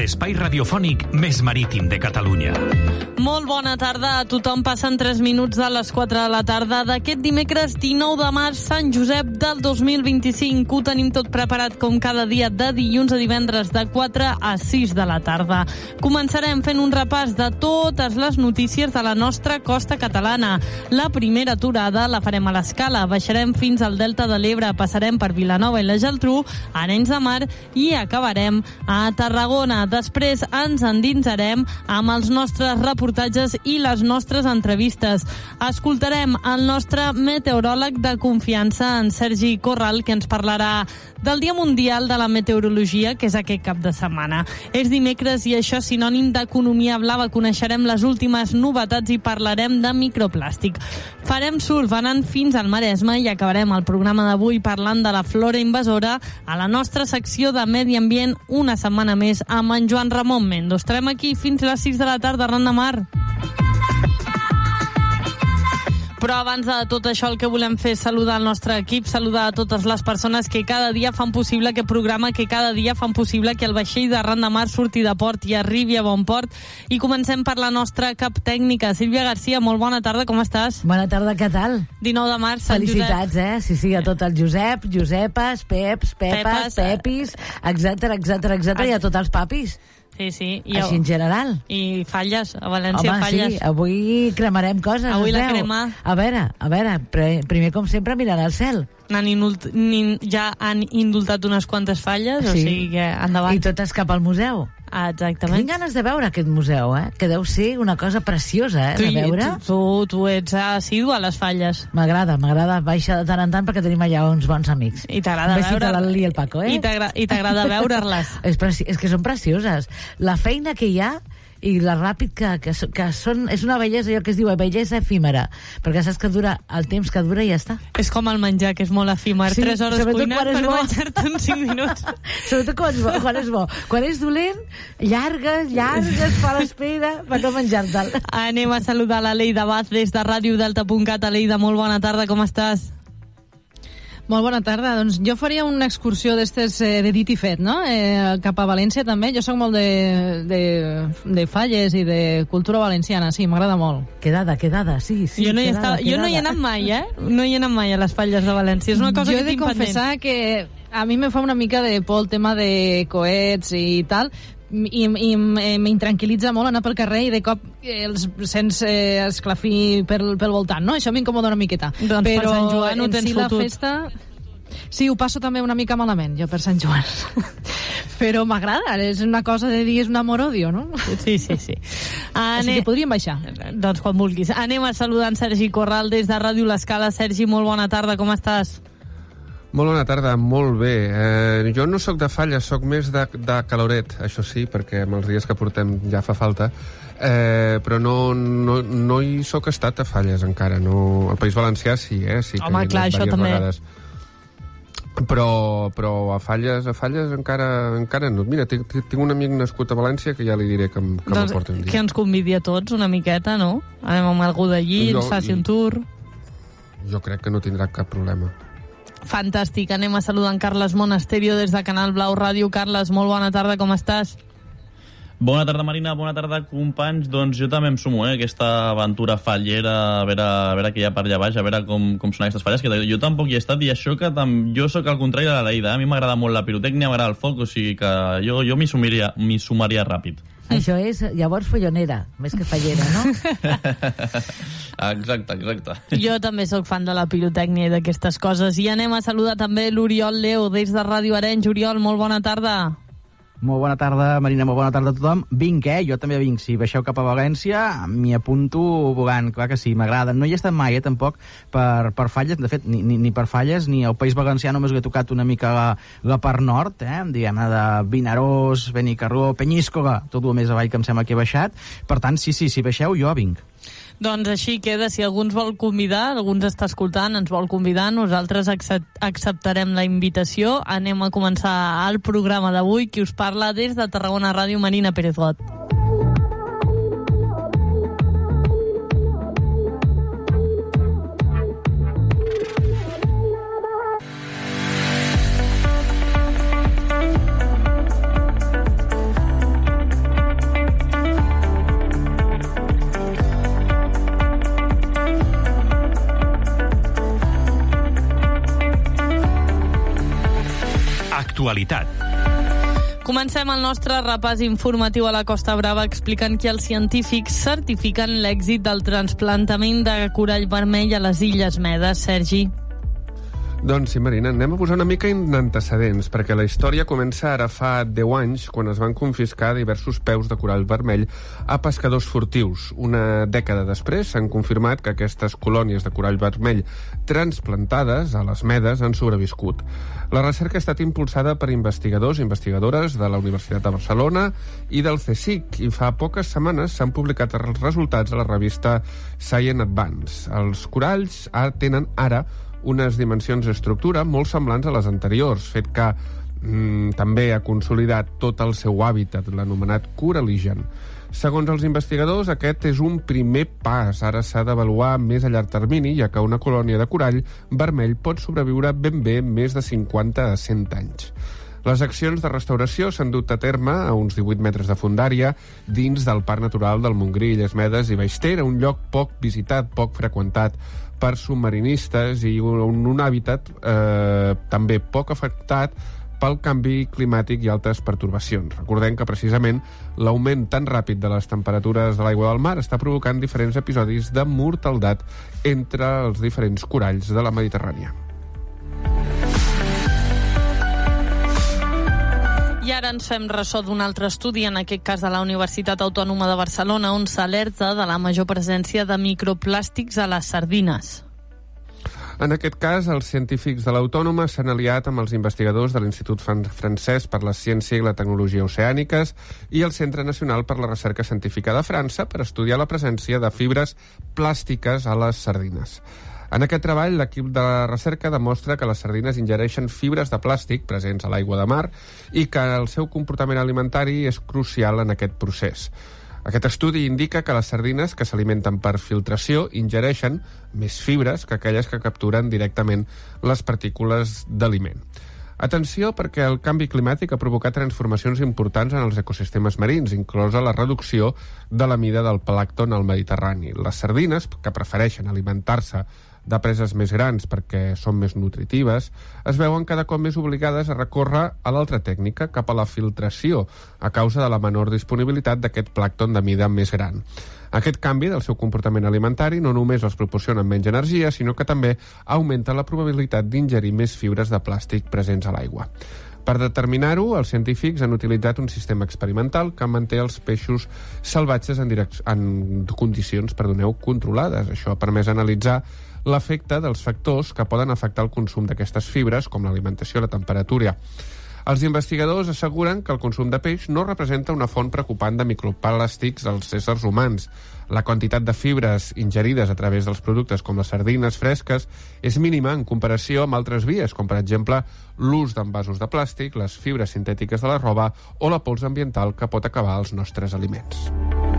l'espai radiofònic més marítim de Catalunya. Molt bona tarda a tothom. Passen 3 minuts de les 4 de la tarda d'aquest dimecres 19 de març, Sant Josep del 2025. Ho tenim tot preparat com cada dia de dilluns a divendres de 4 a 6 de la tarda. Començarem fent un repàs de totes les notícies de la nostra costa catalana. La primera aturada la farem a l'Escala, baixarem fins al Delta de l'Ebre, passarem per Vilanova i la Geltrú, Arenys de Mar i acabarem a Tarragona. Després ens endinsarem amb els nostres reportatges i les nostres entrevistes. Escoltarem el nostre meteoròleg de confiança, en Sergi Corral, que ens parlarà del Dia Mundial de la Meteorologia, que és aquest cap de setmana. És dimecres i això és sinònim d'economia blava. Coneixerem les últimes novetats i parlarem de microplàstic. Farem surf anant fins al Maresme i acabarem el programa d'avui parlant de la flora invasora a la nostra secció de Medi Ambient una setmana més amb en Joan Ramon Mendo. Estarem aquí fins a les 6 de la tarda arran de mar. Però abans de tot això el que volem fer és saludar el nostre equip, saludar a totes les persones que cada dia fan possible aquest programa, que cada dia fan possible que el vaixell d'arran de mar surti de port i arribi a bon port. I comencem per la nostra cap tècnica. Sílvia Garcia, molt bona tarda, com estàs? Bona tarda, què tal? 19 de març, Sant Felicitats, Josep. Sí, a tot el Josep, Josepes, Peps, Pepes, Pepis, etcètera, i a tots els papis. Sí. Així en general. I falles, a València. Home, falles. Sí, avui cremarem coses. Avui la crema. A veure, primer com sempre mirant al cel. Ja han indultat unes quantes falles, sí. O sigui que endavant. I totes cap al museu. Exactament. Tinc ganes de veure aquest museu, que deu ser una cosa preciosa, de veure. Tu ets assidu a les falles. M'agrada baixa de tant en tant perquè tenim allà uns bons amics. I t'agrada veure... a l'Ali i el Paco, I t'agrada veure-les. És que són precioses. La feina que hi ha i la ràpid que són... És una bellesa, allò que es diu bellesa efímera, perquè saps que dura el temps que dura i ja està. És com el menjar, que és molt efímer. Sí, 3 hores cuinant per menjar-te en 5 minuts. Sobretot quan és bo. Quan és dolent, llargues, fa l'espera per no menjar-te'l. Anem a saludar la Leida Baz des de radiodelta.cat. Leida, molt bona tarda, com estàs? Molt bona tarda. Doncs jo faria una excursió d'estes de dit i fet, no? Cap a València també. Jo sóc molt de falles i de cultura valenciana, sí, m'agrada molt. Quedada, sí. Jo no hi he anat mai, No hi he anat mai a les falles de València. És una cosa que tinc pendent. Jo he de confessar que a mi me fa una mica de por el tema de coets i tal, i m'intranquil·litza molt anar pel carrer i de cop els sents esclafir pel voltant, no? Això m'incomoda una miqueta. Doncs però per Sant Joan ho tens fotut. La festa... Sí, ho passo també una mica malament, jo per Sant Joan. Però m'agrada, és una cosa de dir, és un amor-odio, no? Sí. Així que podríem baixar. Doncs quan vulguis. Anem a saludar en Sergi Corral des de Ràdio L'Escala. Sergi, molt bona tarda, com estàs? Molt bona tarda, molt bé. Jo no sóc de falles, sóc més de caloret, això sí, perquè amb els dies que portem ja fa falta, però no hi sóc estat a falles encara. No. Al País Valencià sí, sí. Home, clar, això també. Vegades. Però a falles encara no. Mira, tinc un amic nascut a València que ja li diré que m'aporti un dia. Que ens convidi a tots una miqueta, no? Anem amb algú d'allí, ens faci un tour. Jo crec que no tindrà cap problema. Fantàstic, anem a saludar en Carles Monasterio des de Canal Blau Ràdio. Carles, molt bona tarda, com estàs? Bona tarda, Marina, bona tarda, companys. Doncs jo també em sumo, aquesta aventura fallera, a veure què hi ha per allà baix, a veure com són aquestes falles, que jo tampoc hi he estat, i això que jo sóc al contrari de la Leida, a mi m'agrada molt la pirotècnia, m'agrada el foc, o sigui que jo m'hi sumaria ràpid. Això és, llavors, follonera, més que fallera, no? Exacte. Jo també sóc fan de la pirotècnia i d'aquestes coses. I anem a saludar també l'Oriol Leo des de Ràdio Arenys. Oriol, molt bona tarda. Molt bona tarda, Marina, molt bona tarda a tothom. Vinc, jo també vinc. Si baixeu cap a València, m'hi apunto volant. Clar que sí, m'agrada. No hi he estat mai, tampoc, per falles. De fet, ni per falles, ni al País Valencià només he tocat una mica la part nord, diguem-ne, de Vinaròs, Benicarló, Penyíscola, tot el més avall que em sembla que he baixat. Per tant, sí, si baixeu, jo vinc. Doncs així queda. Si algú ens vol convidar, algú ens està escoltant, ens vol convidar, nosaltres acceptarem la invitació. Anem a començar el programa d'avui. Qui us parla des de Tarragona Ràdio, Marina Pérez Got. l'actualitat. Comencem el nostre repàs informatiu a la Costa Brava explicant que els científics certifiquen l'èxit del trasplantament de corall vermell a les Illes Medes. Sergi. Doncs sí, Marina, anem a posar una mica en antecedents, perquè la història comença ara fa 10 anys, quan es van confiscar diversos peus de corall vermell a pescadors furtius. Una dècada després s'han confirmat que aquestes colònies de corall vermell transplantades a les Medes han sobreviscut. La recerca ha estat impulsada per investigadors i investigadores de la Universitat de Barcelona i del CSIC, i fa poques setmanes s'han publicat els resultats a la revista Science Advance. Els coralls tenen ara unes dimensions d'estructura molt semblants a les anteriors, fet que també ha consolidat tot el seu hàbitat, l'anomenat coralligen. Segons els investigadors, aquest és un primer pas. Ara s'ha d'avaluar més a llarg termini, ja que una colònia de corall vermell pot sobreviure ben bé més de 50 a 100 anys. Les accions de restauració s'han dut a terme a uns 18 metres de fondària dins del Parc Natural del Montgrí, Illes Medes i Baix Ter, un lloc poc visitat, poc freqüentat per submarinistes i un hàbitat també poc afectat pel canvi climàtic i altres pertorbacions. Recordem que precisament l'augment tan ràpid de les temperatures de l'aigua del mar està provocant diferents episodis de mortaldat entre els diferents coralls de la Mediterrània. I ara ens fem ressò d'un altre estudi, en aquest cas de la Universitat Autònoma de Barcelona, on s'alerta de la major presència de microplàstics a les sardines. En aquest cas, els científics de l'Autònoma s'han aliat amb els investigadors de l'Institut Francès per la Ciència i la Tecnologia Oceàniques i el Centre Nacional per la Recerca Científica de França per estudiar la presència de fibres plàstiques a les sardines. En aquest treball, l'equip de recerca demostra que les sardines ingereixen fibres de plàstic presents a l'aigua de mar i que el seu comportament alimentari és crucial en aquest procés. Aquest estudi indica que les sardines que s'alimenten per filtració ingereixen més fibres que aquelles que capturen directament les partícules d'aliment. Atenció, perquè el canvi climàtic ha provocat transformacions importants en els ecosistemes marins, inclosa la reducció de la mida del plàncton al Mediterrani. Les sardines, que prefereixen alimentar-se de preses més grans perquè són més nutritives, es veuen cada cop més obligades a recórrer a l'altra tècnica, cap a la filtració, a causa de la menor disponibilitat d'aquest plàncton de mida més gran. Aquest canvi del seu comportament alimentari no només els proporciona menys energia, sinó que també augmenta la probabilitat d'ingerir més fibres de plàstic presents a l'aigua. Per determinar-ho, els científics han utilitzat un sistema experimental que manté els peixos salvatges en condicions controlades. Això ha permès analitzar l'efecte dels factors que poden afectar el consum d'aquestes fibres, com l'alimentació i la temperatura. Els investigadors asseguren que el consum de peix no representa una font preocupant de microplàstics als éssers humans. La quantitat de fibres ingerides a través dels productes com les sardines fresques és mínima en comparació amb altres vies, com per exemple l'ús d'envasos de plàstic, les fibres sintètiques de la roba o la pols ambiental que pot acabar als nostres aliments.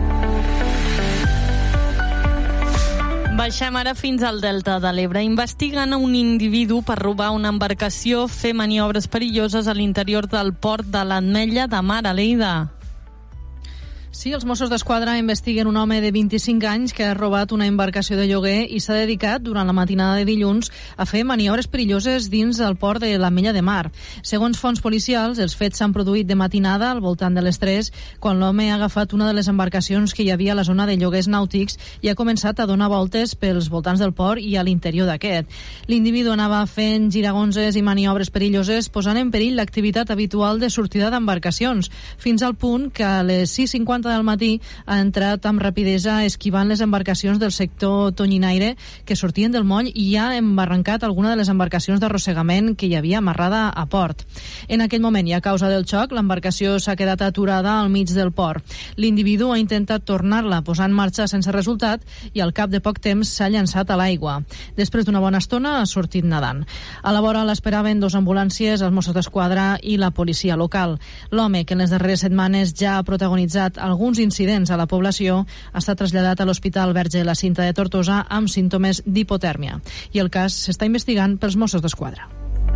Baixem ara fins al Delta de l'Ebre. Investiguen a un individu per robar una embarcació, fer maniobres perilloses a l'interior del port de l'Ametlla de Mar, a Lleida. Sí, els Mossos d'Esquadra investiguen un home de 25 anys que ha robat una embarcació de lloguer i s'ha dedicat, durant la matinada de dilluns, a fer maniobres perilloses dins del port de l'Ametlla de Mar. Segons fonts policials, els fets s'han produït de matinada, al voltant de les 3, quan l'home ha agafat una de les embarcacions que hi havia a la zona de lloguers nàutics i ha començat a donar voltes pels voltants del port i a l'interior d'aquest. L'individu anava fent giragonses i maniobres perilloses, posant en perill l'activitat habitual de sortida d'embarcacions, fins al punt que a les 6:50 del matí ha entrat amb rapidesa esquivant les embarcacions del sector tonyinaire que sortien del moll i ha embarrancat alguna de les embarcacions d'arrossegament que hi havia amarrada a port. En aquell moment i a causa del xoc, l'embarcació s'ha quedat aturada al mig del port. L'individu ha intentat tornar-la, posar en marxa sense resultat, i al cap de poc temps s'ha llançat a l'aigua. Després d'una bona estona ha sortit nedant. A la vora l'esperaven 2 ambulàncies, els Mossos d'Esquadra i la policia local. L'home, que en les darreres setmanes ja ha protagonitzat alguns incidents a la població, ha estat traslladat a l'Hospital Verge la Cinta de Tortosa amb símptomes d'hipotèrmia. I el cas s'està investigant pels Mossos d'Esquadra.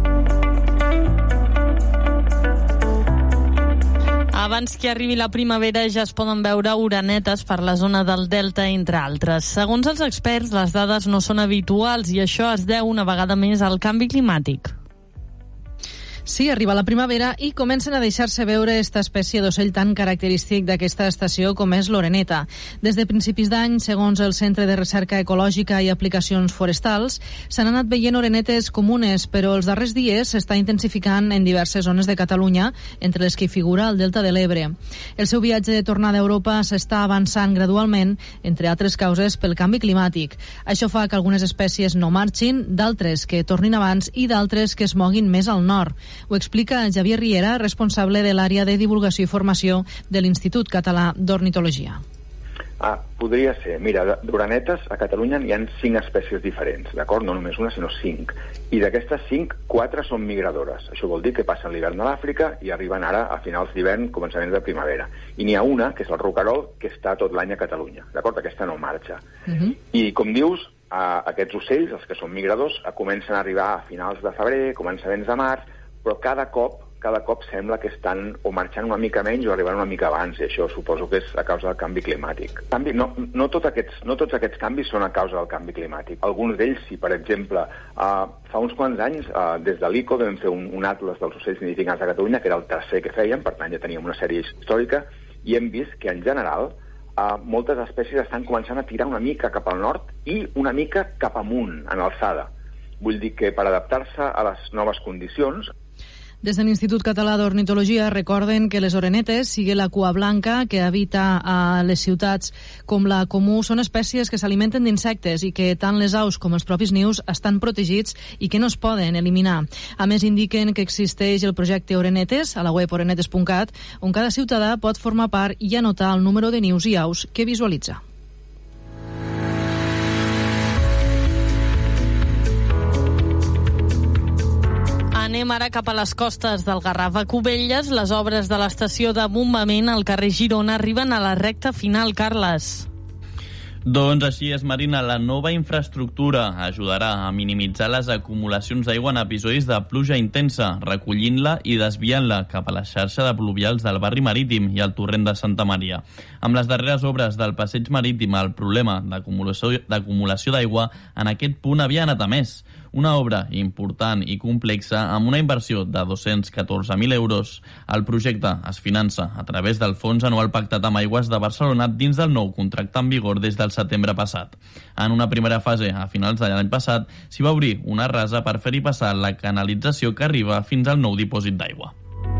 Abans que arribi la primavera ja es poden veure orenetes per la zona del Delta, entre altres. Segons els experts, les dades no són habituals i això es deu una vegada més al canvi climàtic. Sí, arriba la primavera i comencen a deixar-se veure esta espècie d'ocell tan característic d'aquesta estació com és l'oreneta. Des de principis d'any, segons el Centre de Recerca Ecològica i Aplicacions Forestals, s'han anat veient orenetes comunes, però els darrers dies s'està intensificant en diverses zones de Catalunya, entre les que hi figura el Delta de l'Ebre. El seu viatge de tornada a Europa s'està avançant gradualment, entre altres causes pel canvi climàtic. Això fa que algunes espècies no marxin, d'altres que tornin abans i d'altres que es moguin més al nord. Ho explica Javier Riera, responsable de l'àrea de divulgació i formació de l'Institut Català d'Ornitologia. Podria ser. Mira, d'orenetes a Catalunya hi ha 5 espècies diferents, d'acord? No només una, sinó 5. I d'aquestes 5, 4 són migradores. Això vol dir que passen l'hivern a l'Àfrica i arriben ara a finals d'hivern, començaments de primavera. I n'hi ha una, que és el roquerol, que està tot l'any a Catalunya, d'acord? Aquesta no marxa. I, com dius, aquests ocells, els que són migradors, comencen a arribar a finals de febrer, començaments de març, però cada cop sembla que estan o marxant una mica menys o arribant una mica abans, i això suposo que és a causa del canvi climàtic. No tots aquests canvis són a causa del canvi climàtic. Alguns d'ells, sí, per exemple, fa uns quants anys, des de l'ICO vam fer un atles dels ocells nidificants a Catalunya, que era el tercer que fèiem, per tant ja teníem una sèrie històrica, i hem vist que en general moltes espècies estan començant a tirar una mica cap al nord i una mica cap amunt, en alçada. Vull dir que per adaptar-se a les noves condicions. Des de l'Institut Català d'Ornitologia recorden que les orenetes, sigui la cua blanca que habita a les ciutats com la comú, són espècies que s'alimenten d'insectes i que tant les aus com els propis nius estan protegits i que no es poden eliminar. A més, indiquen que existeix el projecte Orenetes a la web orenetes.cat, on cada ciutadà pot formar part i anotar el número de nius i aus que visualitza. Anem ara cap a les costes del Garraf. A Cubelles, les obres de l'estació de bombament al carrer Girona arriben a la recta final, Carles. Doncs així és, Marina. La nova infraestructura ajudarà a minimitzar les acumulacions d'aigua en episodis de pluja intensa, recollint-la i desviant-la cap a la xarxa de pluvials del barri marítim i al torrent de Santa Maria. Amb les darreres obres del passeig marítim, el problema d'acumulació d'aigua en aquest punt havia anat a més. Una obra important i complexa amb una inversió de 214.000 euros. El projecte es finança a través del Fons Anual Pactat amb Aigües de Barcelona dins del nou contracte en vigor des del setembre passat. En una primera fase, a finals de l'any passat, s'hi va obrir una rasa per fer-hi passar la canalització que arriba fins al nou dipòsit d'aigua.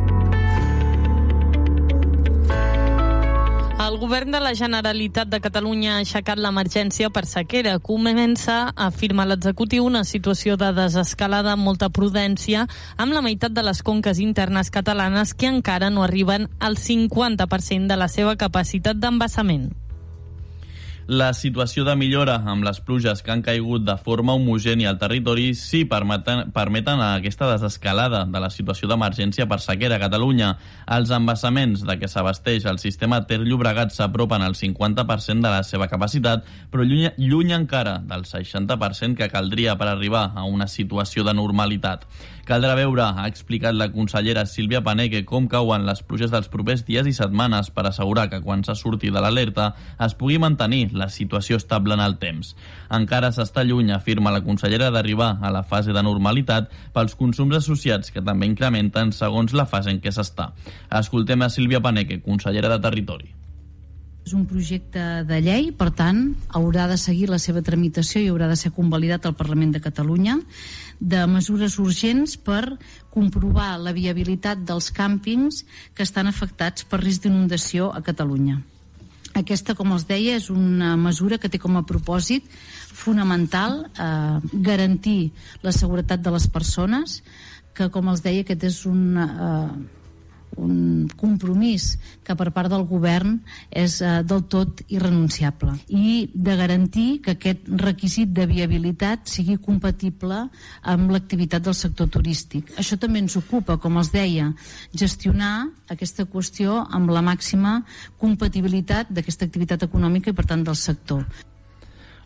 El govern de la Generalitat de Catalunya ha aixecat l'emergència per sequera. Comença, afirma l'executiu, una situació de desescalada amb molta prudència, amb la meitat de les conques internes catalanes que encara no arriben al 50% de la seva capacitat d'embassament. La situació de millora amb les pluges que han caigut de forma homogènia al territori sí permeten aquesta desescalada de la situació d'emergència per sequera a Catalunya. Els embassaments de què s'abasteix el sistema Ter Llobregat s'apropen al 50% de la seva capacitat, però lluny encara del 60% que caldria per arribar a una situació de normalitat. Caldrà veure, ha explicat la consellera Sílvia Paneque, com cauen les pluges dels propers dies i setmanes per assegurar que quan se surti de l'alerta es pugui mantenir la situació estable en el temps. Encara s'està lluny, afirma la consellera, d'arribar a la fase de normalitat pels consums associats que també incrementen segons la fase en què s'està. Escoltem a Sílvia Paneque, consellera de Territori. És un projecte de llei, per tant, haurà de seguir la seva tramitació i haurà de ser convalidat al Parlament de Catalunya, de mesures urgents per comprovar la viabilitat dels càmpings que estan afectats per risc d'inundació a Catalunya. Aquesta, com els deia, és una mesura que té com a propòsit fonamental garantir la seguretat de les persones, que, com els deia, aquest és un compromís que per part del govern és del tot irrenunciable, i de garantir que aquest requisit de viabilitat sigui compatible amb l'activitat del sector turístic. Això també ens ocupa, com els deia, gestionar aquesta qüestió amb la màxima compatibilitat d'aquesta activitat econòmica i, per tant, del sector.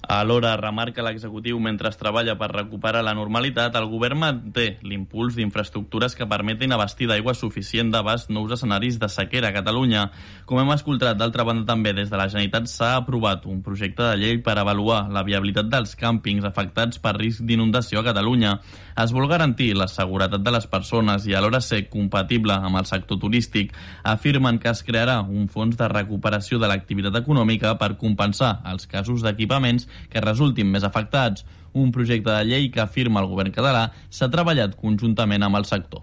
Alhora, remarca l'executiu, mentre es treballa per recuperar la normalitat, el govern manté l'impuls d'infraestructures que permetin abastir d'aigua suficient d'abast nous escenaris de sequera a Catalunya. Com hem escoltat, d'altra banda també, des de la Generalitat s'ha aprovat un projecte de llei per avaluar la viabilitat dels càmpings afectats per risc d'inundació a Catalunya. Es vol garantir la seguretat de les persones i alhora ser compatible amb el sector turístic. Afirmen que es crearà un fons de recuperació de l'activitat econòmica per compensar els casos d'equipaments que resultin més afectats. Un projecte de llei que, afirma el govern català, s'ha treballat conjuntament amb el sector.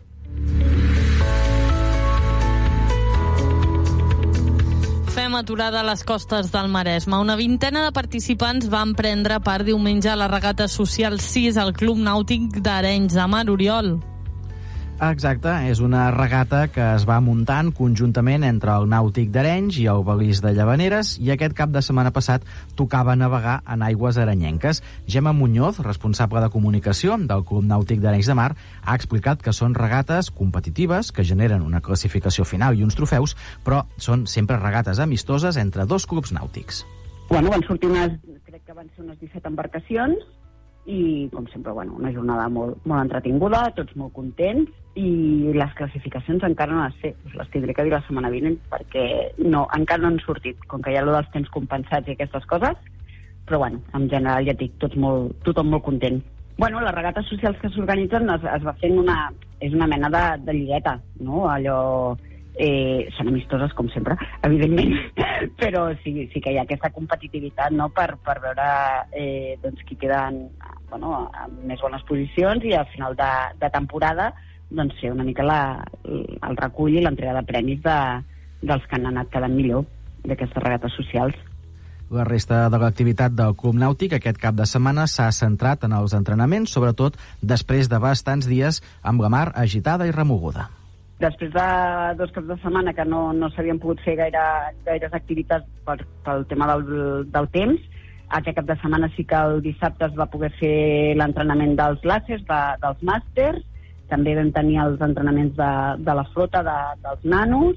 Fem aturada a les costes del Maresme. Una vintena de participants van prendre part diumenge a la regata social 6 al Club Nàutic d'Arenys de Mar. Oriol. Exacte, és una regata que es va muntant conjuntament entre el Nàutic d'Arenys i el Balís de Llavaneres, i aquest cap de setmana passat tocava navegar en aigües arenyenques. Gemma Muñoz, responsable de comunicació del Club Nàutic d'Arenys de Mar, ha explicat que són regates competitives que generen una classificació final i uns trofeus, però són sempre regates amistoses entre dos clubs nàutics. Van sortir crec que van ser unes 17 embarcacions, i, com sempre, una jornada molt entretinguda, tots molt contents, i les classificacions encara no les sé, les tindré que dir la setmana vinent, perquè encara no han sortit, com que hi ha allò dels temps compensats i aquestes coses, però en general ja dic, tothom molt content. Les regates socials que s'organitzen es va fent és una mena de lligueta, no? Allò... són amistoses, com sempre, evidentment, però sí que hi ha aquesta competitivitat, no?, per veure qui queden amb més bones posicions, i al final de temporada fer una mica el recull i l'entrega de premis dels que han anat quedant millor d'aquestes regates socials. La resta de l'activitat del Club Nàutic aquest cap de setmana s'ha centrat en els entrenaments, sobretot després de bastants dies amb la mar agitada i remoguda. Després de 2 caps de setmana que no s'havien pogut fer gaires activitats pel tema del temps, aquest cap de setmana sí que el dissabte es va poder fer l'entrenament dels làsers, dels màsters, també vam tenir els entrenaments de la flota, dels nanos,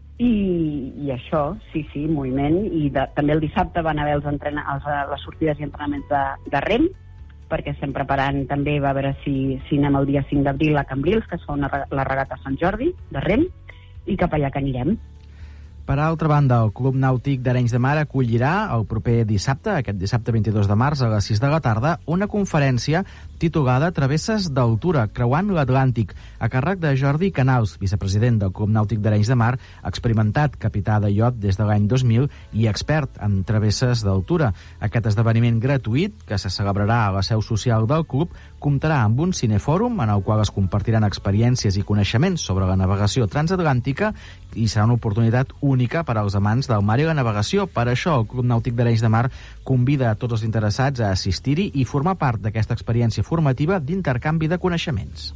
i això, sí, moviment, i també el dissabte van haver les sortides i entrenaments de rem, perquè estem preparant també, a veure si anem el dia 5 d'abril a Cambrils, que es fa la regata Sant Jordi, de rem, i cap allà que anirem. Per altra banda, el Club Nàutic d'Arenys de Mar acollirà el proper dissabte, aquest dissabte 22 de març, a les 6 de la tarda, una conferència titulada Travesses d'Altura, creuant l'Atlàntic, a càrrec de Jordi Canals, vicepresident del Club Nàutic d'Arenys de Mar, experimentat capità de iot des de l'any 2000 i expert en travesses d'altura. Aquest esdeveniment gratuït, que se celebrarà a la seu social del club, comptarà amb un cinefòrum en el qual es compartiran experiències i coneixements sobre la navegació transatlàntica, i serà una oportunitat única per als amants del mar i la navegació. Per això, el Club Nàutic d'Arenys de Mar convida a tots els interessats a assistir-hi i formar part d'aquesta experiència formativa d'intercanvi de coneixements.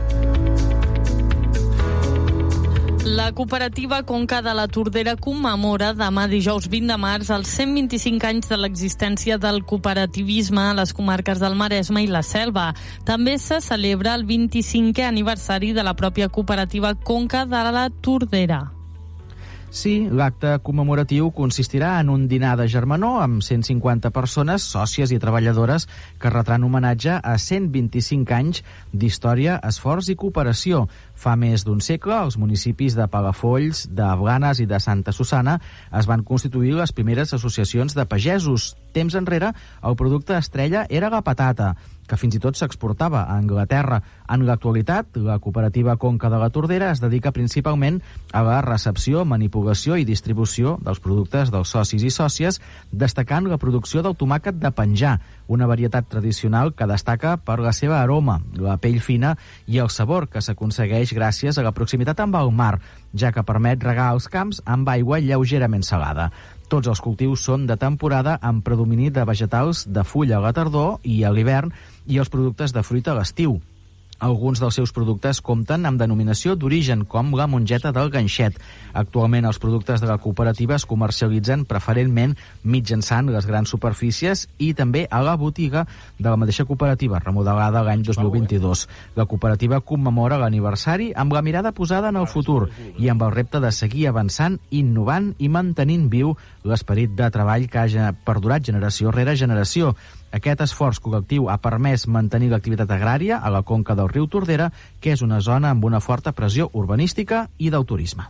La cooperativa Conca de la Tordera commemora demà dijous 20 de març els 125 anys de l'existència del cooperativisme a les comarques del Maresme i la Selva. També se celebra el 25è aniversari de la pròpia cooperativa Conca de la Tordera. Sí, l'acte commemoratiu consistirà en un dinar de germanor amb 150 persones, sòcies i treballadores, que retran homenatge a 125 anys d'història, esforç i cooperació. Fa més d'un segle, els municipis de Palafolls, de Blanes i de Santa Susanna es van constituir les primeres associacions de pagesos. Temps enrere, el producte estrella era la patata, que fins i tot s'exportava a Anglaterra. En l'actualitat, la cooperativa Conca de la Tordera es dedica principalment a la recepció, manipulació i distribució dels productes dels socis i sòcies, destacant la producció del tomàquet de penjar, una varietat tradicional que destaca per la seva aroma, la pell fina i el sabor que s'aconsegueix gràcies a la proximitat amb el mar, ja que permet regar els camps amb aigua lleugerament salada. Tots els cultius són de temporada amb predomini de vegetals de fulla a la tardor i a l'hivern i els productes de fruita a l'estiu. Alguns dels seus productes compten amb denominació d'origen, com la mongeta del ganxet. Actualment, els productes de la cooperativa es comercialitzen preferentment mitjançant les grans superfícies i també a la botiga de la mateixa cooperativa, remodelada l'any 2022. La cooperativa commemora l'aniversari amb la mirada posada en el futur i amb el repte de seguir avançant, innovant i mantenint viu l'esperit de treball que ha perdurat generació rere generació. Aquest esforç col·lectiu ha permès mantenir l'activitat agrària a la conca del riu Tordera, que és una zona amb una forta pressió urbanística i del turisme.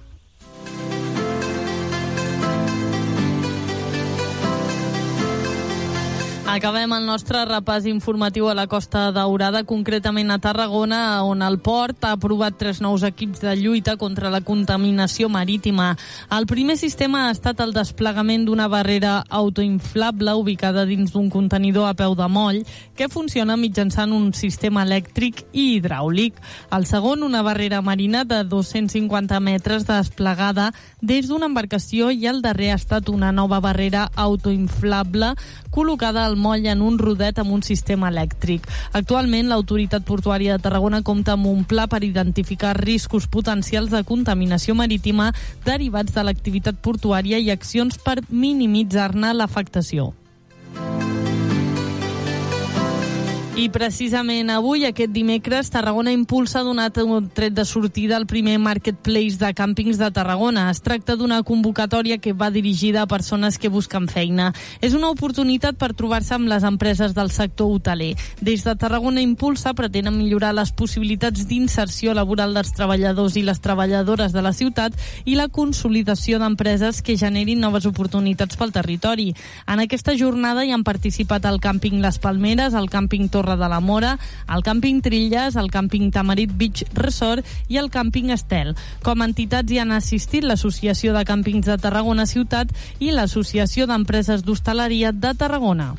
Acabem el nostre repàs informatiu a la Costa Daurada, concretament a Tarragona, on el port ha aprovat 3 nous equips de lluita contra la contaminació marítima. El primer sistema ha estat el desplegament d'una barrera autoinflable ubicada dins d'un contenidor a peu de moll que funciona mitjançant un sistema elèctric i hidràulic. El segon, una barrera marina de 250 metres desplegada des d'una embarcació, i el darrer ha estat una nova barrera autoinflable col·locada al moll en un rodet amb un sistema elèctric. Actualment, l'Autoritat Portuària de Tarragona compta amb un pla per identificar riscos potencials de contaminació marítima derivats de l'activitat portuària i accions per minimitzar-ne l'afectació. I precisament avui, aquest dimecres, Tarragona Impulsa ha donat un tret de sortida al primer Marketplace de càmpings de Tarragona. Es tracta d'una convocatòria que va dirigida a persones que busquen feina. És una oportunitat per trobar-se amb les empreses del sector hoteler. Des de Tarragona Impulsa pretenen millorar les possibilitats d'inserció laboral dels treballadors i les treballadores de la ciutat i la consolidació d'empreses que generin noves oportunitats pel territori. En aquesta jornada hi han participat el càmping Les Palmeres, el càmping Torre de la Mora, el càmping Trilles, el càmping Tamarit Beach Resort i el càmping Estel. Com a entitats hi han assistit l'Associació de Càmpings de Tarragona Ciutat i l'Associació d'Empreses d'Hostaleria de Tarragona.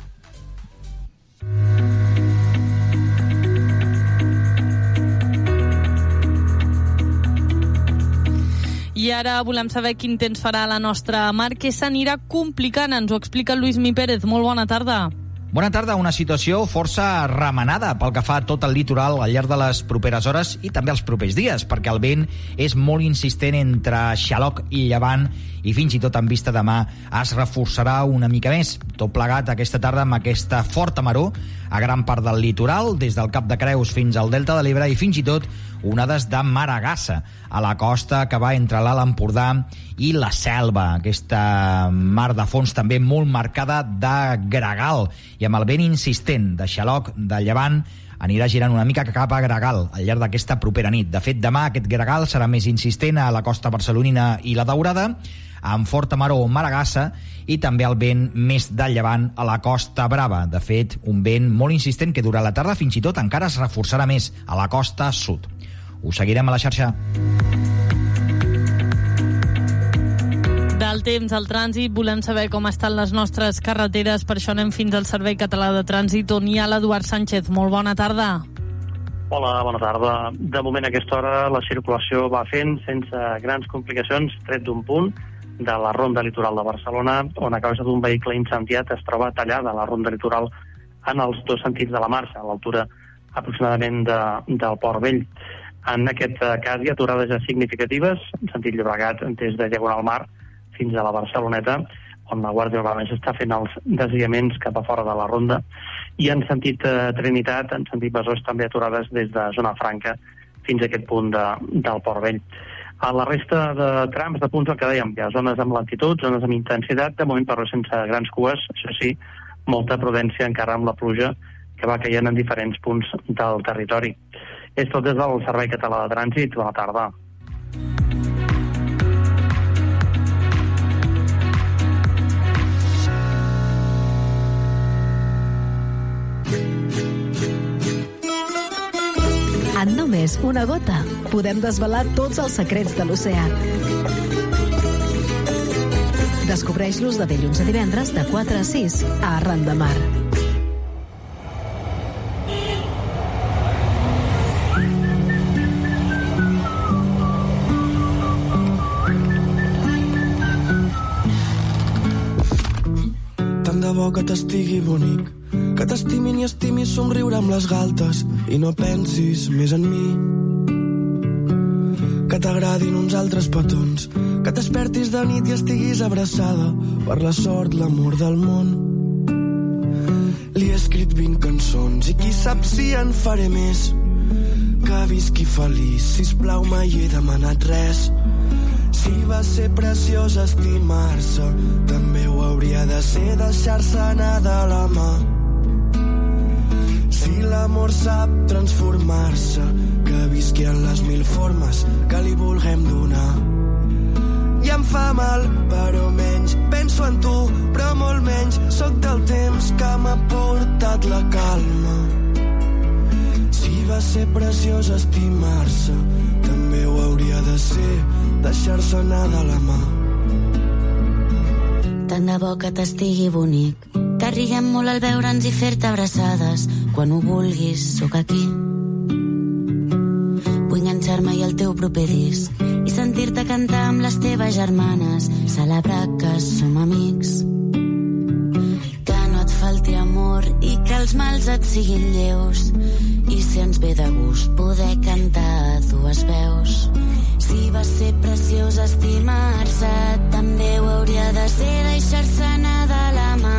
I ara volem saber quin temps farà la nostra mar, que s'anirà complicant. Ens ho explica Lluís Mi Pérez. Molt bona tarda. Bona tarda. Una situació força remenada pel que fa a tot el litoral al llarg de les properes hores i també els propers dies, perquè el vent és molt insistent entre Xaloc i Llevant i fins i tot en vista demà es reforçarà una mica més. Tot plegat aquesta tarda amb aquesta forta maror a gran part del litoral, des del Cap de Creus fins al Delta de l'Ebre, i fins i tot onades de maragassa a la costa que va entre l'Alt Empordà i la Selva. Aquesta mar de fons també molt marcada de gregal i amb el vent insistent de Xaloc, de Llevant, anirà girant una mica cap a gregal al llarg d'aquesta propera nit. De fet, demà aquest gregal serà més insistent a la costa barcelonina i la Daurada, amb forta maror o maragassa, i també el vent més de llevant a la Costa Brava. De fet, un vent molt insistent que durant la tarda fins i tot encara es reforçarà més a la costa sud. Us seguirem a la xarxa. Del temps al trànsit, volem saber com estan les nostres carreteres, per això anem fins al Servei Català de Trànsit, on hi ha l'Eduard Sánchez. Molt bona tarda. Hola, bona tarda. De moment a aquesta hora la circulació va fent sense grans complicacions, tret d'un punt de la ronda litoral de Barcelona, on a causa d'un vehicle incendiat es troba tallada la ronda litoral en els dos sentits de la marxa, a l'altura aproximadament del Port Vell. En aquest cas hi ha aturades ja significatives, en sentit Llobregat, des de Diagonal Mar fins a la Barceloneta, on la Guàrdia Urbana s'està fent els desviaments cap a fora de la ronda, i en sentit Trinitat, en sentit Besòs, també aturades des de Zona Franca fins a aquest punt del Port Vell. A la resta de trams, de punts, el que dèiem, hi ha zones amb lentitud, zones amb intensitat, de moment però sense grans cues, això sí, molta prudència encara amb la pluja que va caient en diferents punts del territori. És tot des del Servei Català de Trànsit. Bona tarda. En només una gota podem desvelar tots els secrets de l'oceà. Descobreix-los de dilluns a divendres de 4 a 6 a Arran de Mar. Tant de bo que t'estigui bonic, que t'estimin i estimis somriure amb les galtes i no pensis més en mi. Que t'agradin uns altres petons, que t'espertis de nit i estiguis abraçada per la sort, l'amor del món. Li he escrit 20 cançons i qui sap si en faré més. Que visqui feliç, sisplau, mai he demanat res. Si va ser preciós estimar-se, també ho hauria de ser deixar-se anar de la mà. Si l'amor sap transformar-se, que visqui en les 1000 formes que li vulguem donar. I em fa mal, però menys penso en tu, però molt menys sóc del temps que m'ha portat la calma. Si va ser preciós estimar-se, també ho hauria de ser deixar-se anar de la mà. Tant de bo que t'estigui bonic, que riguem molt al veure'ns i fer-te abraçades. Quan ho vulguis, sóc aquí. Vull enganxar-me i al teu proper disc i sentir-te cantar amb les teves germanes, celebrar que som amics. Que no et falti amor i que els mals et siguin lleus, i si ens ve de gust poder cantar a dues veus. Si va ser preciós estimar-se, també ho hauria de ser deixar-se anar de la mà.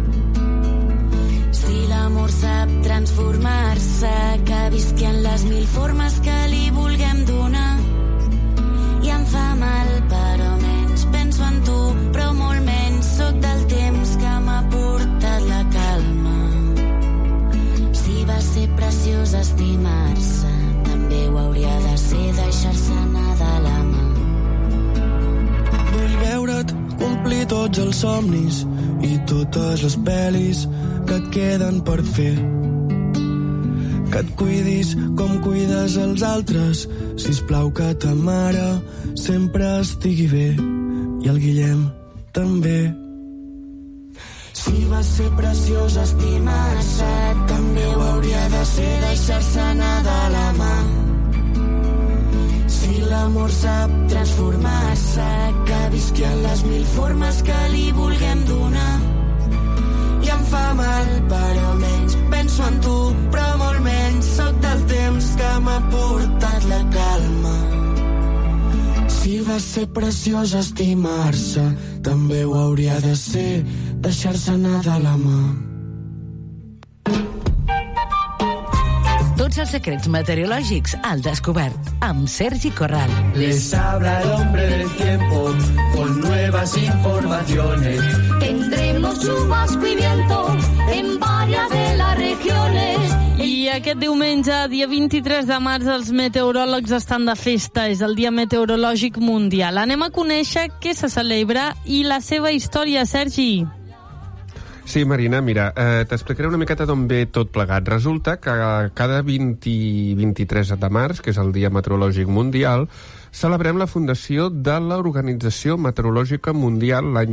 Si l'amor sap transformar-se, que visqui en les 1000 formes que li vulguem donar. I em fa mal, però menys penso en tu, però molt menys sóc del temps que m'ha portat la calma. Si va ser preciós estimar-se, també ho hauria de ser deixar-se anar de la mà. Vull veure't complir tots els somnis i totes les pel·lis que et queden per fer. Que et cuidis com cuides els altres, sisplau, que ta mare sempre estigui bé i el Guillem també. Si va ser preciós estimar-se, també ho hauria de ser deixar-se anar de la mà. Si l'amor sap transformar-se, que visqui en les 1000 formes que li vulguem donar. I em fa mal, però menys penso en tu, però molt menys sóc del temps que m'ha portat la calma. Si va ser preciós estimar-se, també ho hauria de ser deixar-se anar de la mà. Tots els secrets meteorològics al descobert amb Sergi Corral. Les habla el hombre del tiempo con nuevas informaciones. Tendremos chubasco y viento en varias de las regiones. I aquest diumenge, dia 23 de març, els meteoròlegs estan de festa. És el Dia Meteorològic Mundial. Anem a conèixer què se celebra i la seva història, Sergi. Sí, Marina, mira, t'explicaré una miqueta d'on ve tot plegat. Resulta que cada 20 i 23 de març, que és el Dia Meteorològic Mundial, celebrem la fundació de l'Organització Meteorològica Mundial l'any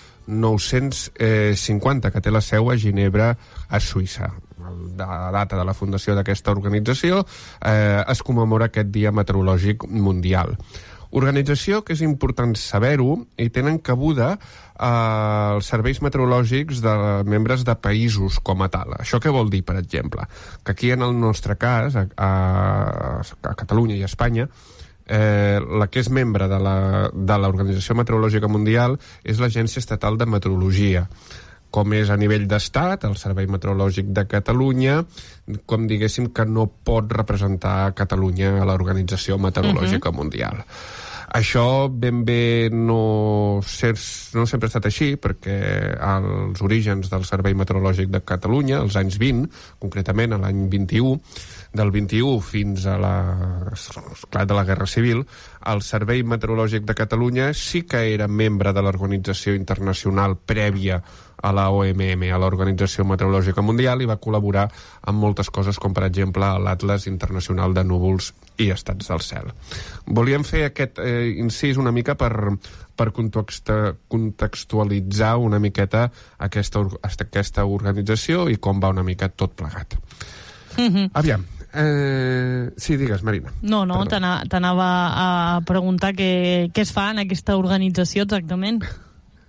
1950, que té la seu a Ginebra, a Suïssa. La data de la fundació d'aquesta organització es commemora aquest Dia Meteorològic Mundial. Organització que és important saber-ho i tenen cabuda els serveis meteorològics de membres de països com a tal. Això què vol dir, per exemple? Que aquí, en el nostre cas, a Catalunya i a Espanya, la que és membre de l'Organització Meteorològica Mundial és l'Agència Estatal de Meteorologia, com és a nivell d'estat, el Servei Meteorològic de Catalunya, com diguéssim que no pot representar Catalunya a l'Organització Meteorològica Mundial. Això ben bé no sempre ha estat així, perquè als orígens del Servei Meteorològic de Catalunya, als anys 20, concretament a l'any 21, del 21 fins a l'esclat de la Guerra Civil, el Servei Meteorològic de Catalunya sí que era membre de l'organització internacional prèvia a la OMM, a l'Organització Meteorològica Mundial, i va col·laborar amb moltes coses, com per exemple l'Atles Internacional de Núvols i Estats del Cel. Volíem fer aquest incís una mica per contextualitzar una miqueta aquesta organització i com va una mica tot plegat. Aviam. Sí, digues, Marina. No, t'anava a preguntar què es fa en aquesta organització exactament.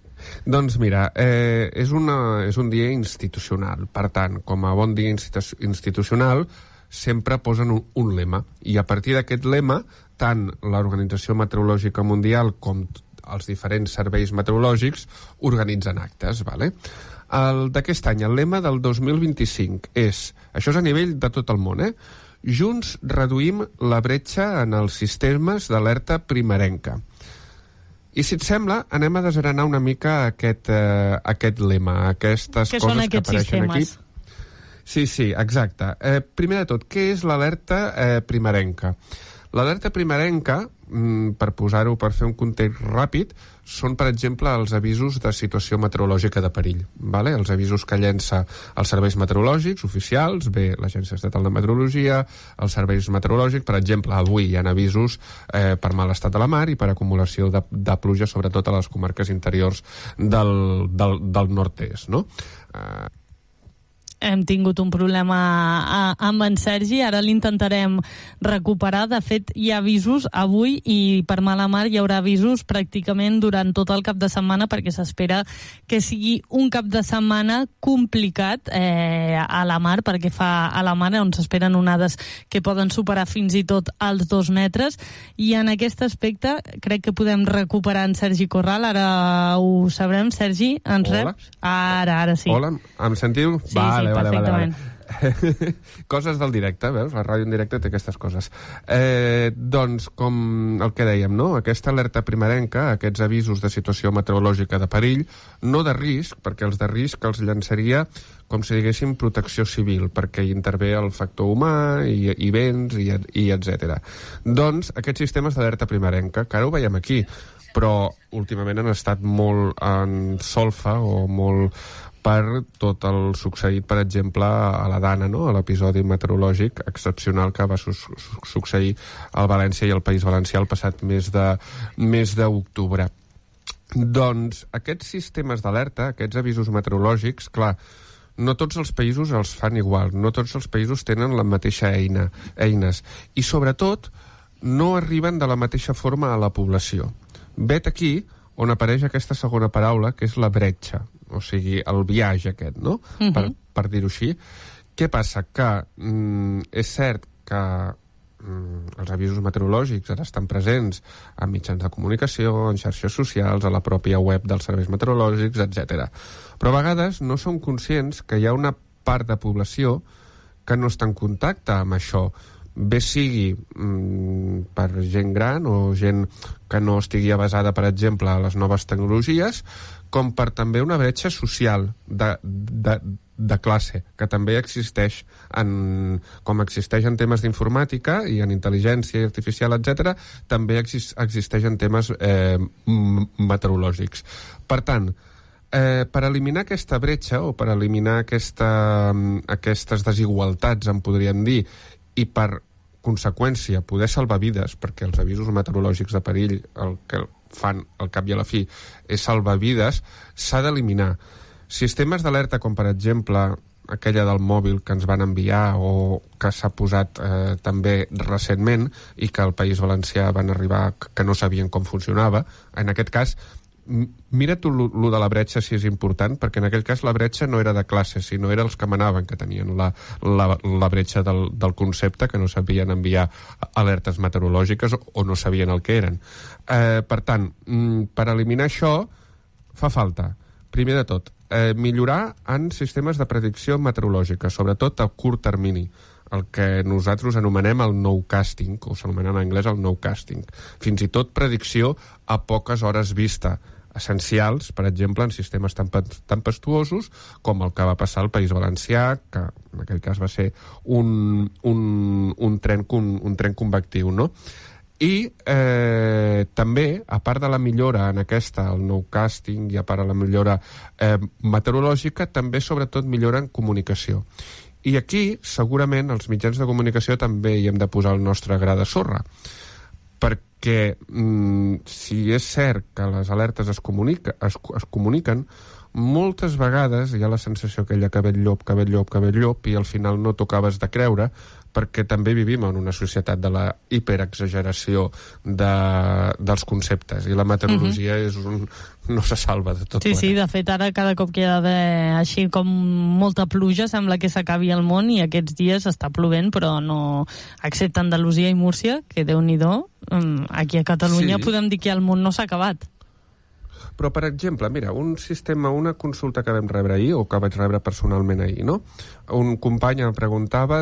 Doncs mira, és un dia institucional. Per tant, com a bon dia institucional, sempre posen un lema. I a partir d'aquest lema, tant l'Organització Meteorològica Mundial com els diferents serveis meteorològics organitzen actes, vale? D'aquest any, el lema del 2025 és, això és a nivell de tot el món, junts reduïm la bretxa en els sistemes d'alerta primerenca. I si et sembla, anem a desgranar una mica aquest lema, aquestes coses que apareixen aquí. Sí, exacte. Primer de tot, què és l'alerta primerenca? L'alerta primerenca, per posar-ho, per fer un context ràpid, són, per exemple, els avisos de situació meteorològica de perill. Vale? Els avisos que llença els serveis meteorològics oficials, l'Agència Estatal de Meteorologia, els serveis meteorològics, per exemple, avui hi ha avisos per mal estat de la mar i per acumulació de pluja, sobretot a les comarques interiors del nord-est, no? Hem tingut un problema amb en Sergi, ara l'intentarem recuperar. De fet, hi ha avisos avui i per mala mar hi haurà avisos pràcticament durant tot el cap de setmana, perquè s'espera que sigui un cap de setmana complicat a la mar, perquè fa a la mar on s'esperen onades que poden superar fins i tot els 2 metres, i en aquest aspecte crec que podem recuperar en Sergi Corral. Ara ho sabrem. Sergi, ens reps? Ara sí. Hola, em sentiu? Sí, vale. Perfectament. Coses del directe, veus? La ràdio en directe té aquestes coses. Doncs, com el que dèiem, no? Aquesta alerta primerenca, aquests avisos de situació meteorològica de perill, no de risc, perquè els de risc els llançaria com si diguéssim protecció civil, perquè hi intervé el factor humà i vents i etc. Doncs aquests sistemes d'alerta primerenca, que ara ho veiem aquí, però últimament han estat molt en solfa o molt per tot el succeït, per exemple, a la Dana, no? A l'episodi meteorològic excepcional que va succeir al València i al País Valencià el passat mes d'octubre. Doncs aquests sistemes d'alerta, aquests avisos meteorològics, clar, no tots els països els fan igual, no tots els països tenen la mateixa eines, i sobretot no arriben de la mateixa forma a la població. Vet aquí on apareix aquesta segona paraula, que és la bretxa, o sigui, el viatge aquest, no? Per dir-ho així. Què passa? Que és cert que els avisos meteorològics ara estan presents en mitjans de comunicació, en xarxes socials, a la pròpia web dels serveis meteorològics, etc. Però a vegades no som conscients que hi ha una part de població que no està en contacte amb això, bé sigui per gent gran o gent que no estigui avesada, per exemple, a les noves tecnologies, com per també una bretxa social de classe, que també existeix com existeix en temes d'informàtica i en intel·ligència artificial, etc., també existeix en temes meteorològics. Per tant, per eliminar aquesta bretxa o per eliminar aquestes desigualtats, en podríem dir, i per conseqüència poder salvar vides, perquè els avisos meteorològics de perill el que fan al cap i a la fi és salvar vides, s'ha d'eliminar. Sistemes d'alerta com per exemple aquella del mòbil que ens van enviar o que s'ha posat també recentment i que al País Valencià van arribar que no sabien com funcionava, en aquest cas mira tu lo de la bretxa si és important, perquè en aquell cas la bretxa no era de classe, sinó era els que manaven que tenien la bretxa del concepte, que no sabien enviar alertes meteorològiques o no sabien el que eren. Per tant, per eliminar això fa falta, primer de tot, millorar en sistemes de predicció meteorològica, sobretot a curt termini, el que nosaltres anomenem el nowcasting, o s'anomena en anglès el nowcasting. Fins i tot predicció a poques hores vista, essencials, per exemple, en sistemes tan tempestuosos com el que va passar al País Valencià, que en aquell cas va ser un tren convectiu, no? I també, a part de la millora en aquesta, el nowcasting, i a part de la millora meteorològica, també sobretot millora en comunicació. I aquí, segurament, els mitjans de comunicació també hi hem de posar el nostre gra de sorra, perquè si és cert que les alertes es comuniquen, moltes vegades hi ha la sensació aquella que ve el llop, i al final no t'acabaves de creure, perquè també vivim en una societat de la hiperexageració dels conceptes, i la meteorologia no se salva de tot. Sí, de fet, ara cada cop que hi ha d'haver així com molta pluja, sembla que s'acabi el món, i aquests dies està plovent, però no, excepte Andalusia i Múrcia, que Déu-n'hi-do, aquí a Catalunya podem dir que el món no s'ha acabat. Però, per exemple, mira, una consulta que vam rebre ahir, o que vaig rebre personalment ahir, no? Un company em preguntava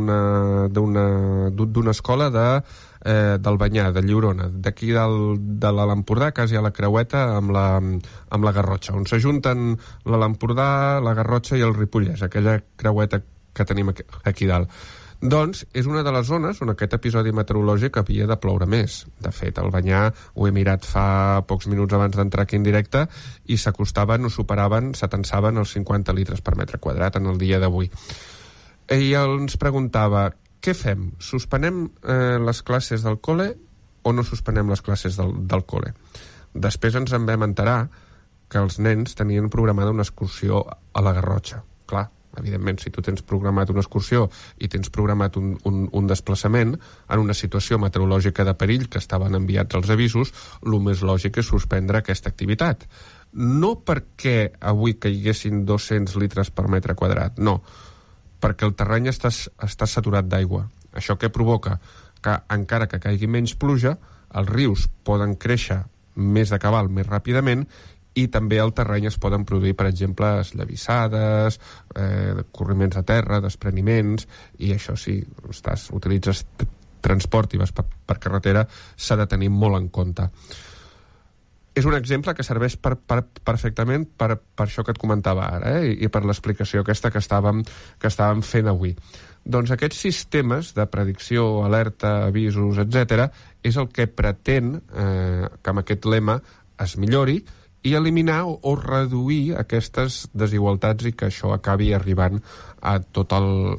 d'una escola del Banyà, de Llorona, d'aquí de l'Empordà, quasi a la creueta amb la Garrotxa, on s'ajunten l'Empordà, la Garrotxa i el Ripollès, aquella creueta que tenim aquí dalt. Doncs és una de les zones on aquest episodi meteorològic havia de ploure més. De fet, al Banyà ho he mirat fa pocs minuts abans d'entrar aquí en directe i s'atansaven els 50 litres per metre quadrat en el dia d'avui. I ens preguntava, què fem? Suspenem les classes del col·le o no suspenem les classes del col·le? Després ens en vam enterar que els nens tenien programada una excursió a la Garrotxa. Clar, evidentment, si tu tens programat una excursió i tens programat un desplaçament en una situació meteorològica de perill que estaven enviats els avisos, el més lògic és suspendre aquesta activitat. No perquè avui caiguessin 200 litres per metre quadrat, no, perquè el terreny està saturat d'aigua. Això què provoca? Que encara que caigui menys pluja, els rius poden créixer més de cabal, més ràpidament, i també al terreny es poden produir, per exemple, esllavissades, corriments de terra, despreniments, i això sí, utilitzes transport i vas per carretera, s'ha de tenir molt en compte. És un exemple que serveix perfectament per això que et comentava ara, i per l'explicació aquesta que estàvem fent avui. Doncs aquests sistemes de predicció, alerta, avisos, etc., és el que pretén que amb aquest lema es millori i eliminar o reduir aquestes desigualtats i que això acabi arribant a tot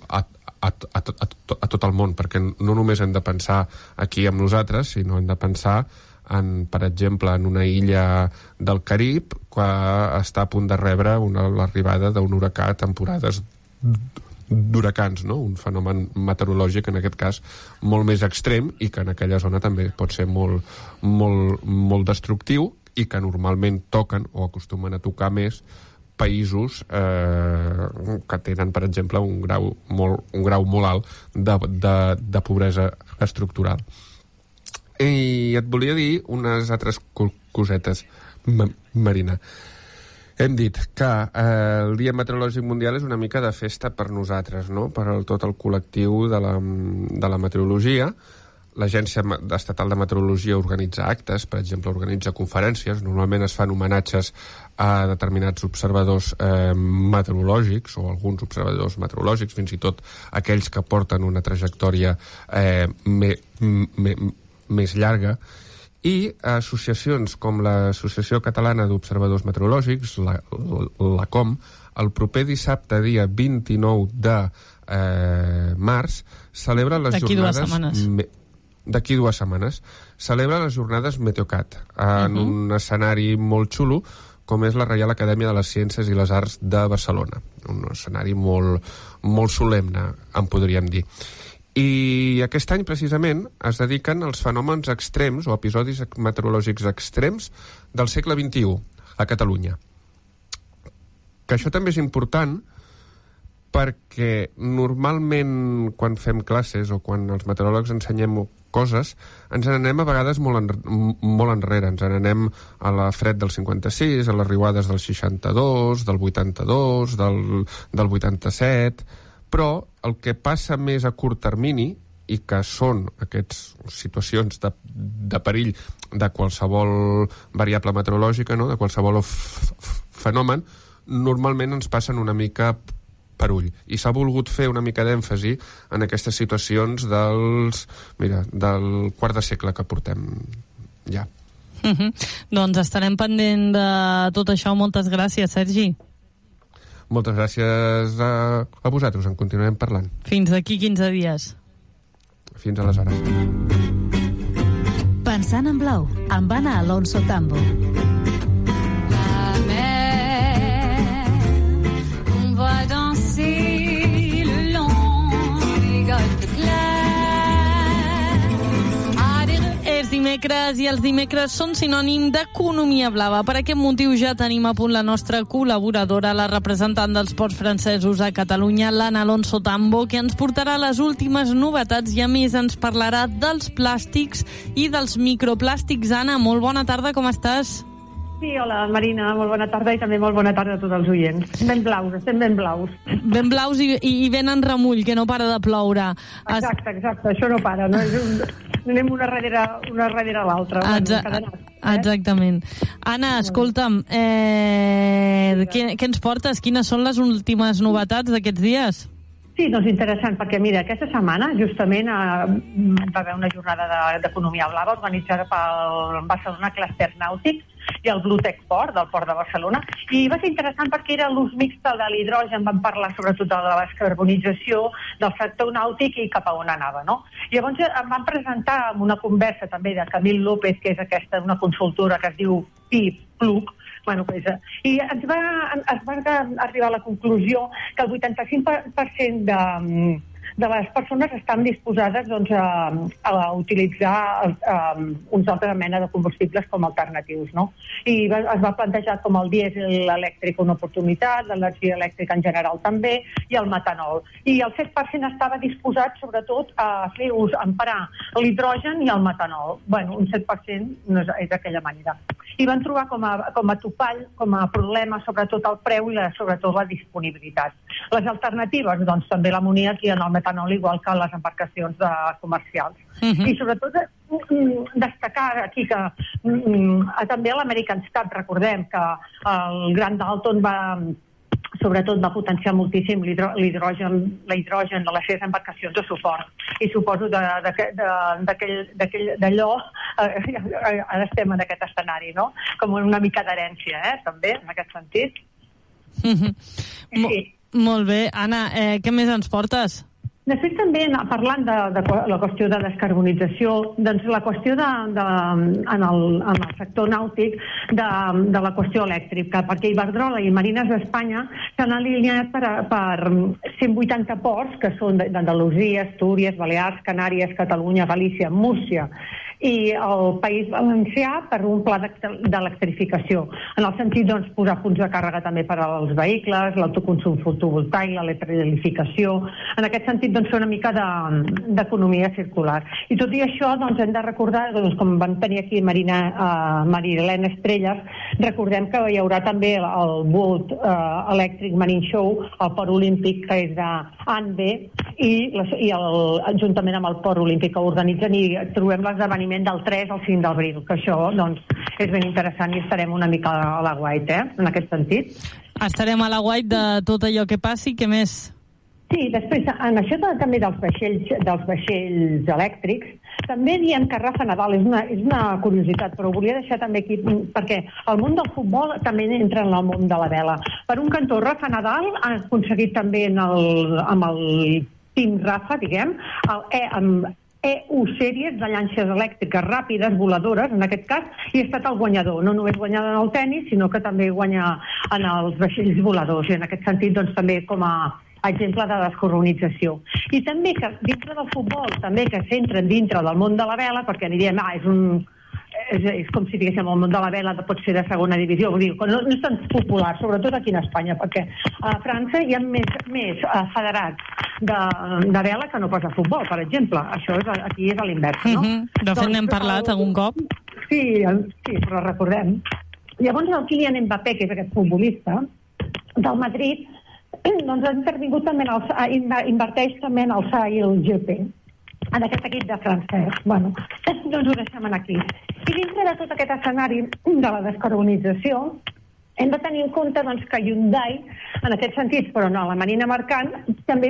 el món, perquè no només hem de pensar aquí amb nosaltres, sinó hem de pensar per exemple, en una illa del Carib que està a punt de rebre l'arribada d'un huracà a temporades d'huracans, no? Un fenomen meteorològic, en aquest cas, molt més extrem i que en aquella zona també pot ser molt, molt, molt destructiu i que normalment toquen o acostumen a tocar més països que tenen, per exemple, un grau molt alt de pobresa estructural. I et volia dir unes altres cosetes, Marina. Hem dit que el Dia Meteorològic Mundial és una mica de festa per nosaltres, no? Per tot el col·lectiu de la meteorologia. L'Agència Estatal de Meteorologia organitza actes, per exemple, organitza conferències. Normalment es fan homenatges a determinats observadors meteorològics o alguns observadors meteorològics, fins i tot aquells que porten una trajectòria més llarga. I associacions com l'Associació Catalana d'Observadors Meteorològics, la COM, el proper dissabte, dia 29 de març, celebra les jornades... D'aquí 2 setmanes. Celebra les jornades Meteocat en un escenari molt xulo com és la Reial Acadèmia de les Ciències i les Arts de Barcelona. Un escenari molt, molt solemne, en podríem dir. I aquest any, precisament, es dediquen als fenòmens extrems o episodis meteorològics extrems del segle XXI a Catalunya. Que això també és important perquè normalment quan fem classes o quan els meteoròlegs ensenyem coses, ens n'anem a vegades molt enrere. Ens n'anem a la fred del 56, a les riuades del 62, del 82, del 87... Però el que passa més a curt termini, i que són aquestes situacions de perill de qualsevol variable meteorològica, no? De qualsevol fenomen, normalment ens passen una mica per ull. I s'ha volgut fer una mica d'èmfasi en aquestes situacions del quart de segle que portem ja. Doncs estarem pendent de tot això. Moltes gràcies, Sergi. Moltes gràcies a vosaltres, en continuarem parlant. Fins d'aquí 15 dies. Fins aleshores. Pensant en blau, amb Anna Alonso Tambo. La mer dimecres i els dimecres són sinònim d'economia blava. Per aquest motiu ja tenim a punt la nostra col·laboradora, la representant dels ports francesos a Catalunya, l'Anna Alonso Tambo, que ens portarà les últimes novetats i a més ens parlarà dels plàstics i dels microplàstics. Anna, molt bona tarda, com estàs? Sí, hola, Marina, molt bona tarda i també molt bona tarda a tots els oients. Ben blaus, estem ben blaus. Ben blaus i ben en remull, que no para de ploure. Exacte, això no para, no? Anem una darrere l'altra. Exactament. Anna, escolta'm, què ens portes? Quines són les últimes novetats d'aquests dies? Sí, doncs interessant, perquè mira, aquesta setmana justament va haver una jornada d'economia blava organitzada pel Barcelona Cluster Nàutic i el Blue Tech Port, del Port de Barcelona, i va ser interessant perquè era l'ús mixte de l'hidrogen, van parlar sobretot de la descarbonització del sector nàutic i cap a on anava, no? Llavors em van presentar amb una conversa també de Camil López, que és una consultora que es diu PIP-Plug, i ens va arribar a la conclusió que el 85% de les persones estan disposades a utilitzar uns altres mena de combustibles com alternatius, no? I es va plantejar com el dièsel elèctric una oportunitat, l'energia elèctrica en general també, i el metanol. I el 7% estava disposat sobretot a fer ús, a emparar l'hidrogen i el metanol. Bueno, un 7% no és d'aquella manera. I van trobar com a topall, com a problema, sobretot el preu i sobretot la disponibilitat. Les alternatives, doncs també l'amoníac i el metanol, igual que les embarcacions comercials. I sobretot destacar aquí que també a l'American Stab, recordem que el Gran Dalton sobretot va potenciar moltíssim l'hidrogen de les seves embarcacions de suport. I suposo d'allò ara estem en aquest escenari, no? Com una mica d'herència, també, en aquest sentit. Molt bé. Anna, què més ens portes? Després també, parlant de la qüestió de descarbonització, doncs la qüestió en el sector nàutic de la qüestió elèctrica, perquè Iberdrola i Marines d'Espanya s'han alineat per 180 ports, que són d'Andalusia, Astúries, Balears, Canàries, Catalunya, Galícia, Múrcia i el País Valencià per un pla d'electrificació. En el sentit, doncs, posar punts de càrrega també per als vehicles, l'autoconsum fotovoltaic, l'electrificació. En aquest sentit, doncs, fer una mica d'economia circular. I tot i això, doncs, hem de recordar, doncs, com van tenir aquí Marilena Estrelles, recordem que hi haurà també el World Electric Marine Show, el Port Olímpic, que és d'ANBE, i juntament amb el Port Olímpic que organitzen, i trobem l'esdeveniment del 3 al 5 d'abril, que això, doncs, és ben interessant i estarem una mica a la guait, en aquest sentit. Estarem a la guait de tot allò que passi, què més? Sí, després, en això també dels vaixells elèctrics, també diem que Rafa Nadal és una curiositat, però ho volia deixar també aquí, perquè el món del futbol també entra en el món de la vela. Per un cantó, Rafa Nadal ha aconseguit també amb el Team Rafa, diguem, amb EU Sèries de llanxes elèctriques ràpides, voladores, en aquest cas, i ha estat el guanyador. No només guanyar en el tennis, sinó que també guanya en els vaixells voladors. I en aquest sentit, doncs, també com a exemple de descarbonització. I també que dintre del futbol, també que s'entren dintre del món de la vela, perquè aniríem, és com si diguéssim el món de la vela pot ser de segona divisió, vull dir, no és tan popular, sobretot aquí en Espanya, perquè a França hi ha més federats de vela que no pas de futbol, per exemple. Això aquí és a l'invers, no? De fet, n'hem parlat algun cop. Sí, però recordem. Llavors el Kylian Mbappé, que és aquest futbolista del Madrid, doncs ha intervingut també, inverteix també en el SAI i el GP, en aquest equip de francès. Bueno, doncs ho deixem aquí. I dintre de tot aquest escenari de la descarbonització, hem de tenir en compte doncs, que Hyundai, en aquest sentit, però no, la Marina Mercant, també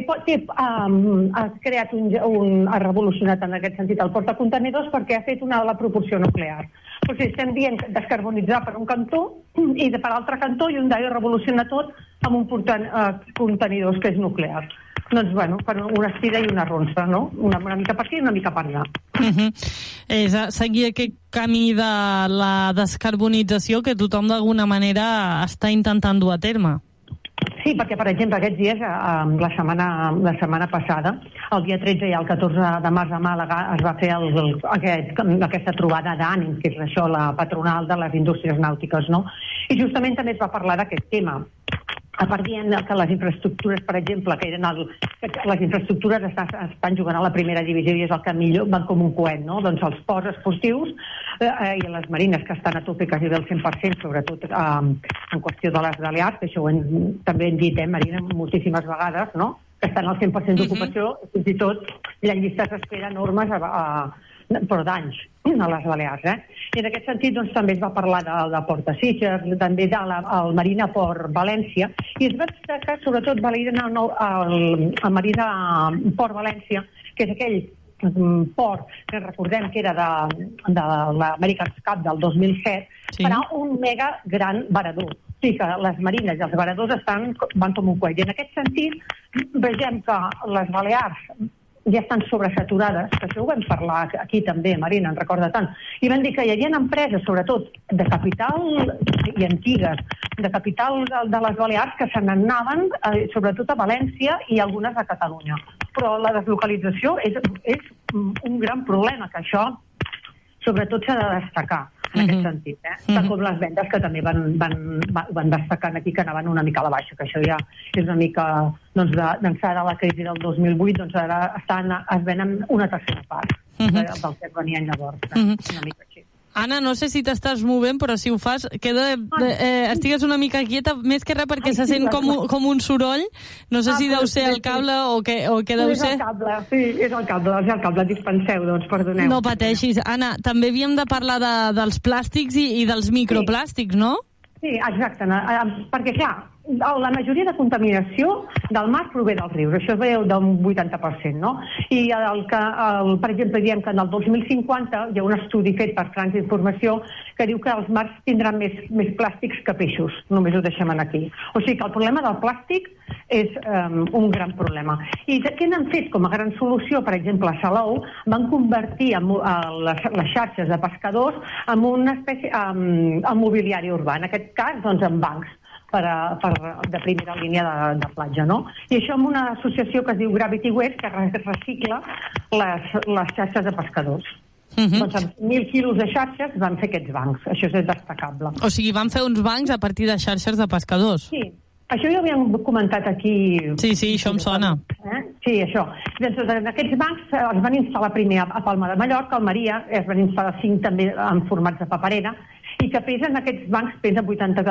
ha creat ha revolucionat en aquest sentit el portacontenidors perquè ha fet la proporció nuclear. O sigui, estem dient descarbonitzar per un cantó i per l'altre cantó Hyundai ho revoluciona tot amb un portacontenidors que és nuclear. Doncs, bueno, per una estira i una ronça, no? Una mica per aquí i una mica per allà. És seguir aquest camí de la descarbonització que tothom d'alguna manera està intentant dur a terme. Sí, perquè, per exemple, aquests dies, la setmana passada, el dia 13 i el 14 de març a Màlaga es va fer aquesta trobada d'ànims, que és això, la patronal de les indústries nàutiques, no? I justament també es va parlar d'aquest tema. A part dient que les infraestructures, per exemple, que les infraestructures estan jugant a la primera divisió i és el que millor van com un coet, no? Doncs els ports esportius i les marines que estan a tope quasi del 100%, sobretot en qüestió de les Balears, que això també hem dit, Marina, moltíssimes vegades, no? Que estan al 100% d'ocupació, fins i tot hi ha llistes d'espera enormes però d'anys a les Balears. I en aquest sentit doncs, també es va parlar de Port de Sitges, també del Marina Port València, i es va destacar sobretot el Marina Port València, que és aquell port que recordem que era de l'America's Cup del 2007, farà un mega gran varador. O sigui que les marines i els varadors van com un coet. I en aquest sentit vegem que les Balears ja estan sobresaturades, que això ho vam parlar aquí també, Marina, en recorda tant, i van dir que hi havia empreses, sobretot de capital i antigues, de capital de les Balears, que se n'anaven sobretot a València i algunes a Catalunya. Però la deslocalització és un gran problema, que això sobretot s'ha de destacar en aquest sentit, tal com les vendes que també van destacar aquí, que anaven una mica a la baixa, que això ja és una mica d'ençà de la crisi del 2008, doncs ara es venen una tercera part del que venien llavors, una mica així. Anna, no sé si t'estàs movent, però si ho fas, estigues una mica quieta, més que res perquè se sent com un soroll. No sé si deu ser el cable o què deu ser. És el cable, sí, és el cable, dispenseu, doncs, perdoneu. No pateixis. Anna, també havíem de parlar dels plàstics i dels microplàstics, no? Sí, exacte, perquè clar, la majoria de contaminació del mar prové dels rius, això veu d'un 80%, no? I per exemple, diem que en el 2050 hi ha un estudi fet per France Informació que diu que els mars tindran més plàstics que peixos, només ho deixem aquí. O sigui que el problema del plàstic és un gran problema. I què n'han fet com a gran solució? Per exemple, a Salou van convertir les xarxes de pescadors en una espècie de mobiliari urbà, en aquest cas, doncs, en bancs de primera línia de platja, no? I això amb una associació que es diu Gravity Waste, que recicla les xarxes de pescadors. Doncs amb 1.000 quilos de xarxes van fer aquests bancs. Això és destacable. O sigui, van fer uns bancs a partir de xarxes de pescadors. Sí. Això ja ho havíem comentat aquí. Sí, això em sona. Sí, això. En aquests bancs es van instal·lar primer a Palma de Mallorca, al Maria, es van instal·lar 5 també en formats de paperera, i que pesen, aquests bancs pesen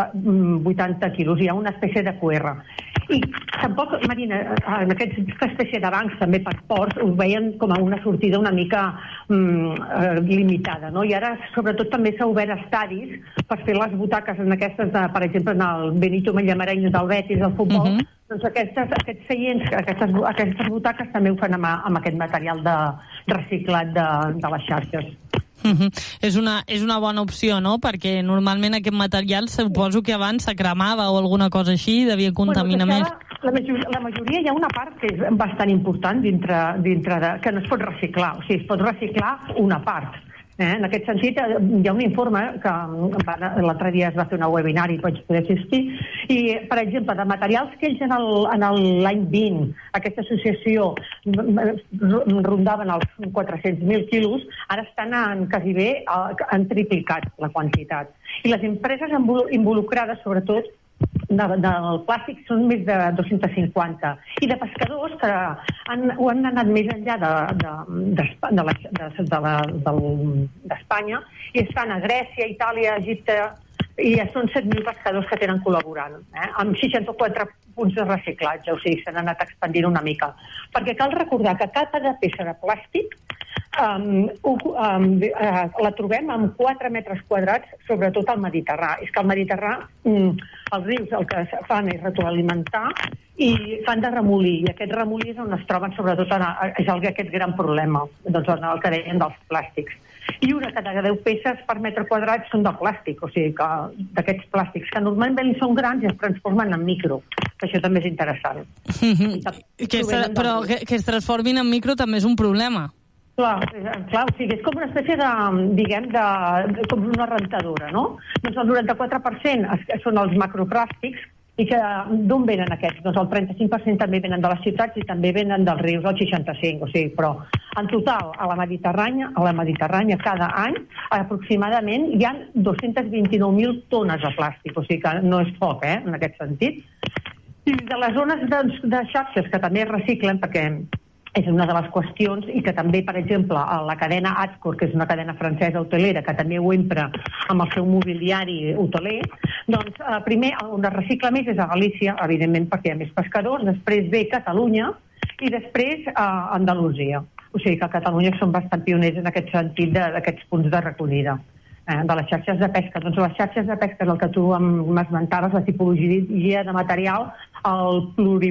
80 quilos, hi ha una espècie de QR. I tampoc, Marina, en aquesta espècie de bancs també per ports ho veien com a una sortida una mica limitada, no? I ara sobretot també s'ha obert estadis per fer les butaques en aquestes, per exemple, en el Benito Villamarín del Betis, del futbol, doncs aquests seients, aquestes butaques també ho fan amb aquest material de reciclat de les xarxes. És una bona opció, no? Perquè normalment aquest material suposo que abans se cremava o alguna cosa així, devia contaminar més. La majoria hi ha una part que és bastant important dintre que no es pot reciclar, o sigui, es pot reciclar una part. En aquest sentit, hi ha un informe que l'altre dia es va fer una webinar i vaig poder assistir, i, per exemple, de materials que ells en l'any 20, aquesta associació rondaven els 400.000 quilos, ara estan quasi bé, han triplicat la quantitat. I les empreses involucrades, sobretot, del plàstic són més de 250, i de pescadors que han anat més enllà d'Espanya i estan a Grècia, Itàlia, Egipte, i són 7.000 pescadors que tenen col·laborant, amb 64 punts de reciclatge, o sigui, s'han anat expandint una mica. Perquè cal recordar que cada peça de plàstic la trobem amb 4 metres quadrats, sobretot al Mediterrani. És que al Mediterrani els rius el que fan és retroalimentar i fan de remolí, i aquest remolí és on es troben, sobretot, és aquest gran problema, doncs el que deien dels plàstics. I una cada 10 peces per metre quadrat són de plàstic, o sigui que d'aquests plàstics que normalment són grans i es transformen en micro, que això també és interessant. Però que es transformin en micro també és un problema. Clar, o sigui, és com una espècie de, diguem, com una rentadora, no? Doncs el 94% són els macroplàstics, I que d'on venen aquests? Doncs el 35% també venen de les ciutats i també venen dels rius, el 65%. O sigui, però en total, a la Mediterrània cada any, aproximadament, hi ha 229.000 tones de plàstic. O sigui que no és poc, en aquest sentit. I de les zones de xarxes que també es reciclen, perquè és una de les qüestions, i que també, per exemple, la cadena Adcor, que és una cadena francesa hotelera, que també ho empra amb el seu mobiliari hoteler, doncs primer on es recicla més és a Galícia, evidentment perquè hi ha més pescadors, després ve Catalunya i després Andalusia. O sigui que a Catalunya són bastant pioners en aquest sentit d'aquests punts de recollida de les xarxes de pesca. Doncs les xarxes de pesca, el que tu m'esmentaves, la tipologia de material, el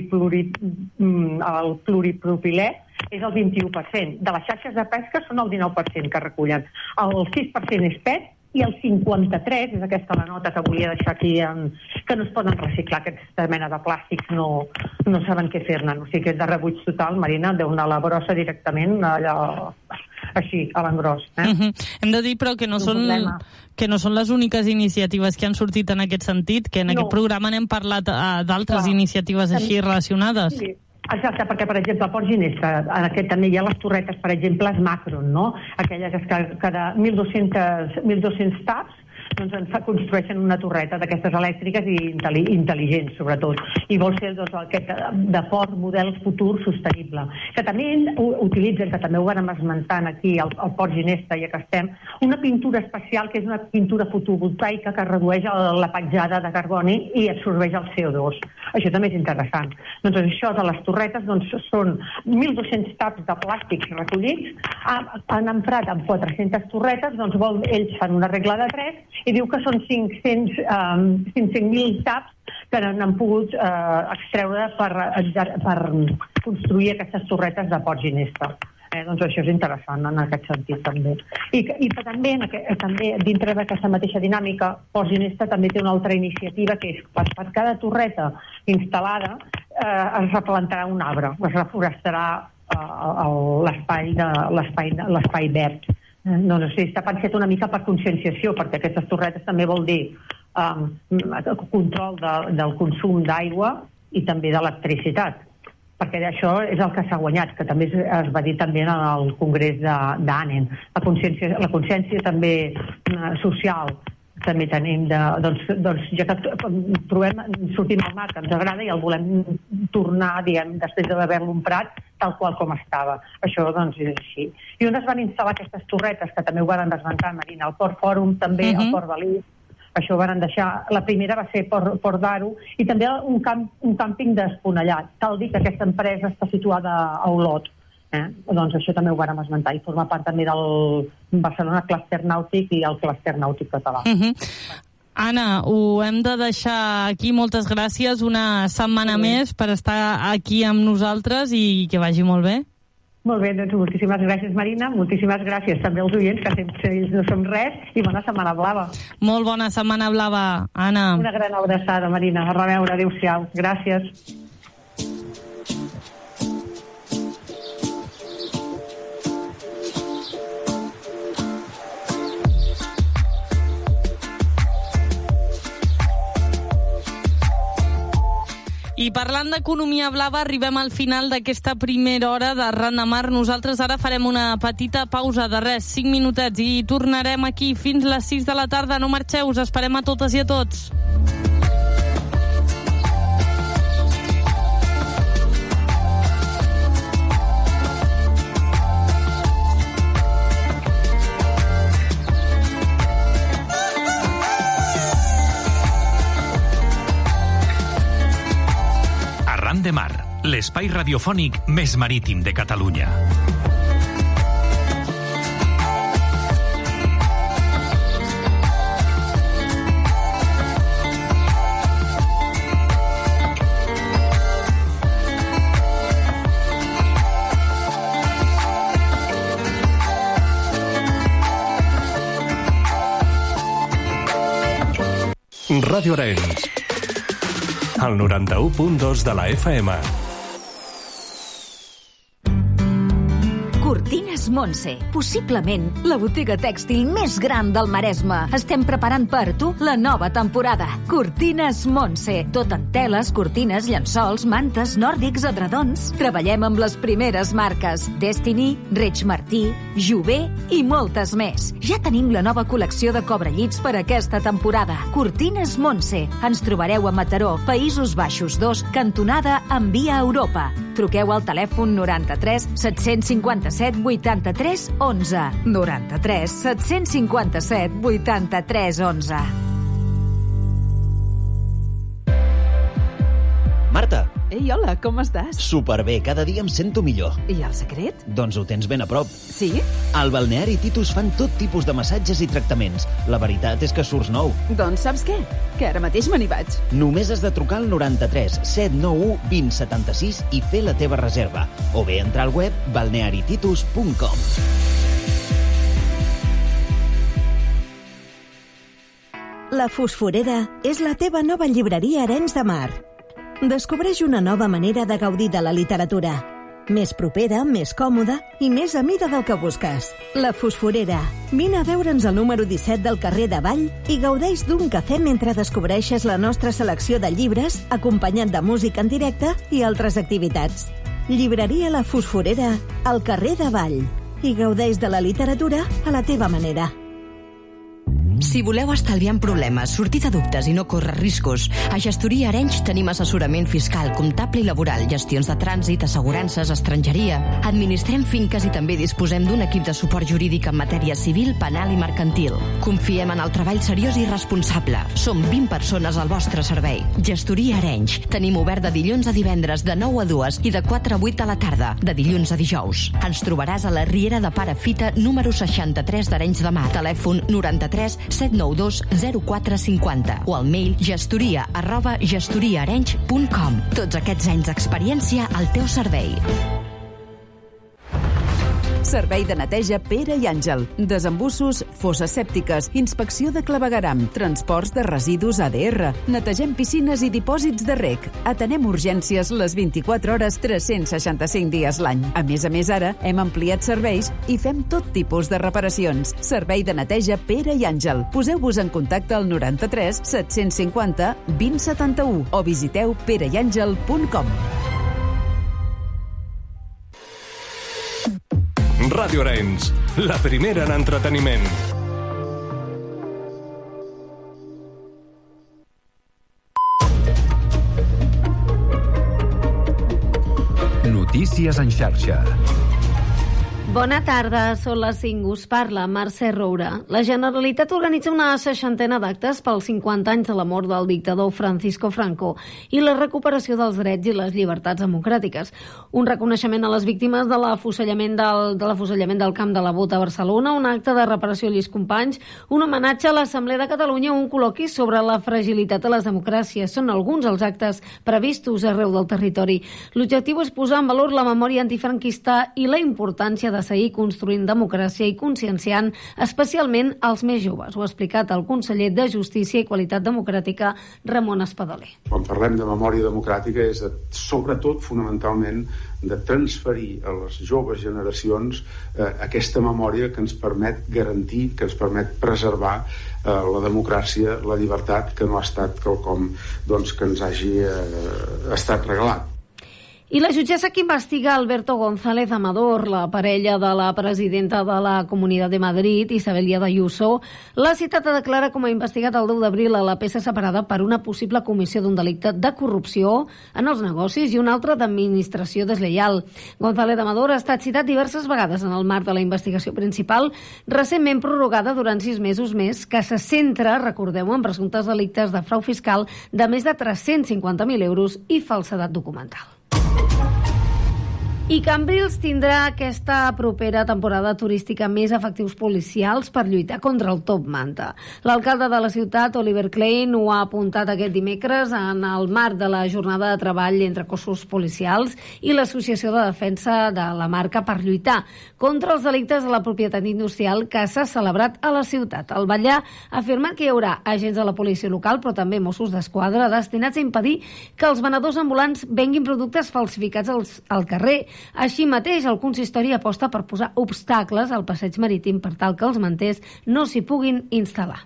pluripropilè és el 21%. De les xarxes de pesca són el 19% que recullen. El 6% és PET i el 53%, és aquesta la nota que volia deixar aquí, que no es poden reciclar aquesta mena de plàstics, no saben què fer-ne. O sigui que és de rebuig total, Marina, d'una a la brossa directament, allò, així, a l'engròs. Hem de dir, però, que no són les úniques iniciatives que han sortit en aquest sentit, que en aquest programa n'hem parlat d'altres iniciatives així relacionades. Sí. Exacte, perquè, per exemple, a Port Ginesta, en aquest també hi ha les torretes, per exemple, les Macron, no? Aquelles que cada 1.200 taps doncs ens construeixen una torreta d'aquestes elèctriques i intel·ligents, sobretot. I vol ser aquest de port model futur sostenible. Que també utilitzen, que també ho vam esmentant aquí al Port Ginesta, ja que estem, una pintura especial que és una pintura fotovoltaica que redueix la petjada de carboni i absorbeix el CO2. Això també és interessant. Doncs això de les torretes són 1.200 taps de plàstics recollits, han emprat amb 400 torretes, doncs ells fan una regla de 3 i diu que són 500.000 taps que n'han pogut extreure per construir aquestes torretes de Port Ginesta. Doncs això és interessant en aquest sentit també. I també dintre d'aquesta mateixa dinàmica, Port Ginesta també té una altra iniciativa que és per cada torreta instal·lada es replantarà un arbre, es reforestarà l'espai verd. No sé, està pensat una mica per conscienciació, perquè aquestes torretes també vol dir control del consum d'aigua i també d'electricitat, perquè això és el que s'ha guanyat, que també es va dir també en el congrés d'Anen. La consciència també social també tenim, doncs ja que sortim al mar, que ens agrada i el volem tornar, diguem, després d'haver-lo emprat tal qual com estava. Això, doncs, és així. I on es van instal·lar aquestes torretes, que també ho van desmentar, Marina, al Port Fòrum, també al Port Dalí, això ho van deixar. La primera va ser Port d'Aro i també un càmping d'Esponellat. Cal dir que aquesta empresa està situada a Olot. Doncs això també ho vam esmentar i forma part també del Barcelona Cluster Nàutic i el Cluster Nàutic català. Anna, ho hem de deixar aquí. Moltes gràcies una setmana més per estar aquí amb nosaltres i que vagi molt bé. Molt bé, doncs moltíssimes gràcies, Marina. Moltíssimes gràcies també als oients, que sempre ells no som res, i bona setmana blava. Molt bona setmana blava, Anna. Una gran abraçada, Marina. A reveure, adéu-siau. Gràcies. I parlant d'economia blava, arribem al final d'aquesta primera hora de Ran de Mar. Nosaltres ara farem una petita pausa de 5 minutets i tornarem aquí fins les 6 de la tarda. No marxeu, us esperem a totes i a tots. De Mar, l'espai radiofònic més marítim de Catalunya. Ràdio Arenys, al 91.2 de la FM. Cortines Montse, possiblement la botiga tèxtil més gran del Maresme. Estem preparant per tu la nova temporada. Cortines Montse, tot en teles, cortines, llençols, mantes, nòrdics, edredons. Treballem amb les primeres marques Destiny, Reig Martí, Jové i moltes més. Ja tenim la nova col·lecció de cobrellits per aquesta temporada. Cortines Montse. Ens trobareu a Mataró, Països Baixos 2, cantonada en Via Europa. Truqueu al telèfon 93 757 83 11. 93 757 83 11. Marta. Ei, hola, com estàs? Superbé, cada dia em sento millor. I el secret? Doncs ho tens ben a prop. Sí? Al Balneari Titus fan tot tipus de massatges i tractaments. La veritat és que surts nou. Doncs saps què? Que ara mateix me n'hi vaig. Només has de trucar al 93 791 2076 i fer la teva reserva. O bé entrar al web balnearititus.com. La Fosforera és la teva nova llibreria Arenys de Mar. Descobreix una nova manera de gaudir de la literatura. Més propera, més còmoda i més a mida del que busques. La Fosforera. Vine a veure'ns al número 17 del carrer de Vall i gaudeix d'un cafè mentre descobreixes la nostra selecció de llibres, acompanyat de música en directe i altres activitats. Llibreria La Fosforera, al carrer de Vall. I gaudeix de la literatura a la teva manera. Si voleu estalviar en problemes, sortir de dubtes i no córrer riscos, a Gestoria Arenys tenim assessorament fiscal, comptable i laboral, gestions de trànsit, assegurances, estrangeria. Administrem finques i també disposem d'un equip de suport jurídic en matèria civil, penal i mercantil. Confiem en el treball seriós i responsable. Som 20 persones al vostre servei. Gestoria Arenys. Tenim obert de dilluns a divendres de 9 a 2 i de 4 a 8 a la tarda, de dilluns a dijous. Ens trobaràs a la Riera de Pare Fita, número 63 d'Arenys de Mar. Telèfon 93 792 0450 o al mail gestoria@gestoriaarenys.com. Tots aquests anys d'experiència al teu servei. Servei de neteja Pere i Àngel. Desembussos, fosses sèptiques, inspecció de clavegueram, transports de residus ADR, netegem piscines i dipòsits de rec. Atenem urgències les 24 hores, 365 dies l'any. A més, ara hem ampliat serveis i fem tot tipus de reparacions. Servei de neteja Pere i Àngel. Poseu-vos en contacte al 93 750 2071 o visiteu pereandgel.com. Ràdio Arenys, la primera en entreteniment. Notícies en xarxa. Bona tarda, són les 5, us parla Mercè Roura. La Generalitat organitza una 60ena d'actes pels 50 anys de la mort del dictador Francisco Franco i la recuperació dels drets i les llibertats democràtiques. Un reconeixement a les víctimes de l'afusellament del Camp de la Bota a Barcelona, un acte de reparació a Lluís Companys, un homenatge a l'Assemblea de Catalunya, un col·loqui sobre la fragilitat de les democràcies. Són alguns els actes previstos arreu del territori. L'objectiu és posar en valor la memòria antifranquista i la importància de seguir construint democràcia i conscienciant especialment els més joves. Ho ha explicat el conseller de Justícia i Qualitat Democràtica, Ramon Espadaler. Quan parlem de memòria democràtica és sobretot, fonamentalment, de transferir a les joves generacions aquesta memòria que ens permet garantir, que ens permet preservar la democràcia, la llibertat, que no ha estat quelcom que ens hagi estat regalat. I la jutgessa que investiga Alberto González Amador, la parella de la presidenta de la Comunitat de Madrid, Isabel Díaz Ayuso, l'ha citat a declarar com a investigat el 10 d'abril a la peça separada per una possible comissió d'un delicte de corrupció en els negocis i un altre d'administració deslleial. González Amador ha estat citat diverses vegades en el marc de la investigació principal, recentment prorrogada durant 6 mesos més, que se centra, recordeu, en presumptes delictes de frau fiscal de més de 350.000 euros i falsedat documental. I Cambrils tindrà aquesta propera temporada turística més efectius policials per lluitar contra el top manta. L'alcalde de la ciutat, Oliver Klein, ho ha apuntat aquest dimecres en el marc de la jornada de treball entre cossos policials i l'Associació de Defensa de la Marca per lluitar contra els delictes de la propietat industrial que s'ha celebrat a la ciutat. El Batllà ha afirmat que hi haurà agents de la policia local, però també Mossos d'Esquadra, destinats a impedir que els venedors ambulants venguin productes falsificats al carrer Així mateix, el consistori aposta per posar obstacles al passeig marítim per tal que els manters no s'hi puguin instal·lar.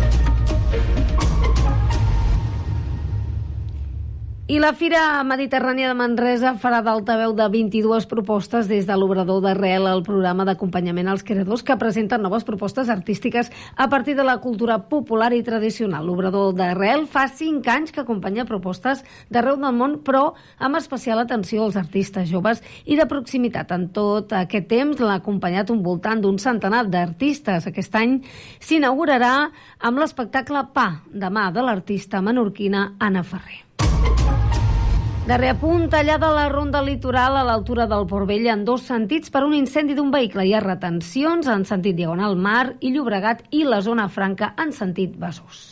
I la Fira Mediterrània de Manresa farà d'altaveu de 22 propostes des de l'Obrador d'Arrel, el programa d'acompanyament als creadors que presenten noves propostes artístiques a partir de la cultura popular i tradicional. L'Obrador d'Arrel fa 5 anys que acompanya propostes d'arreu del món, però amb especial atenció als artistes joves i de proximitat. En tot aquest temps l'ha acompanyat un voltant d'un centenar d'artistes. Aquest any s'inaugurarà amb l'espectacle Pa, de mà de l'artista menorquina Anna Ferrer. Darrer apunt, tallada la ronda litoral a l'altura del Port Vell en 2 sentits per un incendi d'un vehicle. Hi ha retencions en sentit diagonal Mar i Llobregat i la zona franca en sentit Besòs.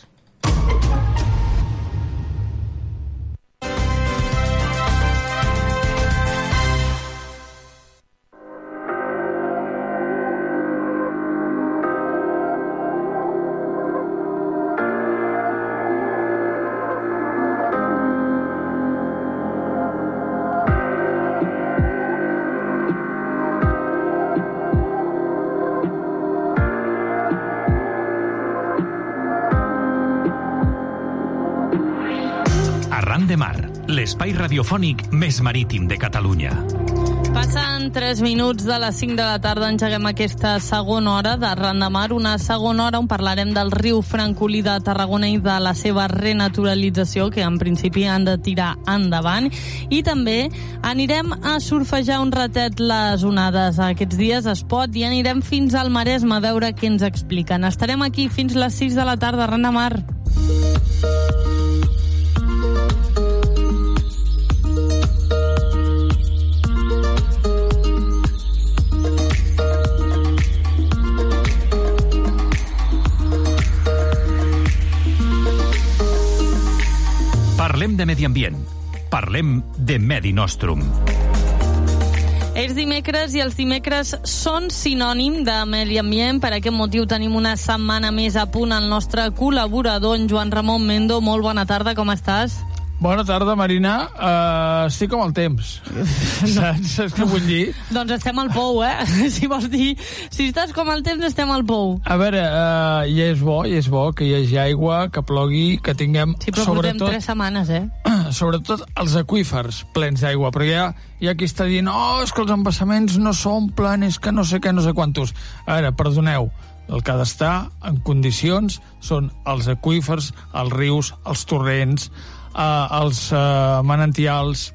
L'espai radiofònic més marítim de Catalunya. Passen 3 minuts de les 5 de la tarda, engeguem aquesta segona hora d'Arran de Mar, una segona hora on parlarem del riu Francolí de Tarragona i de la seva renaturalització, que en principi han de tirar endavant, i també anirem a surfejar un ratet les onades. Aquests dies es pot i anirem fins al Maresme a veure què ens expliquen. Estarem aquí fins les 6 de la tarda, Arran de Mar. Parlem de medi ambient. Parlem de Medi Nostrum. És dimecres i els dimecres són sinònim de medi ambient. Per aquest motiu tenim una setmana més a punt el nostre col·laborador, en Joan Ramon Mendo. Molt bona tarda, com estàs? Bona tarda, Marina. Estic com el temps. Saps què vull dir? Doncs estem al pou, Si vols dir, si estàs com el temps, estem al pou. A veure, ja és bo que hi hagi aigua, que plogui, que tinguem... Sí, però portem 3 setmanes, Sobretot els aqüífers plens d'aigua, perquè hi ha qui està dient és que els embassaments no s'omplen, és que no sé què, no sé quantos. A veure, perdoneu, el que ha d'estar en condicions són els aqüífers, els rius, els torrents, els manantials,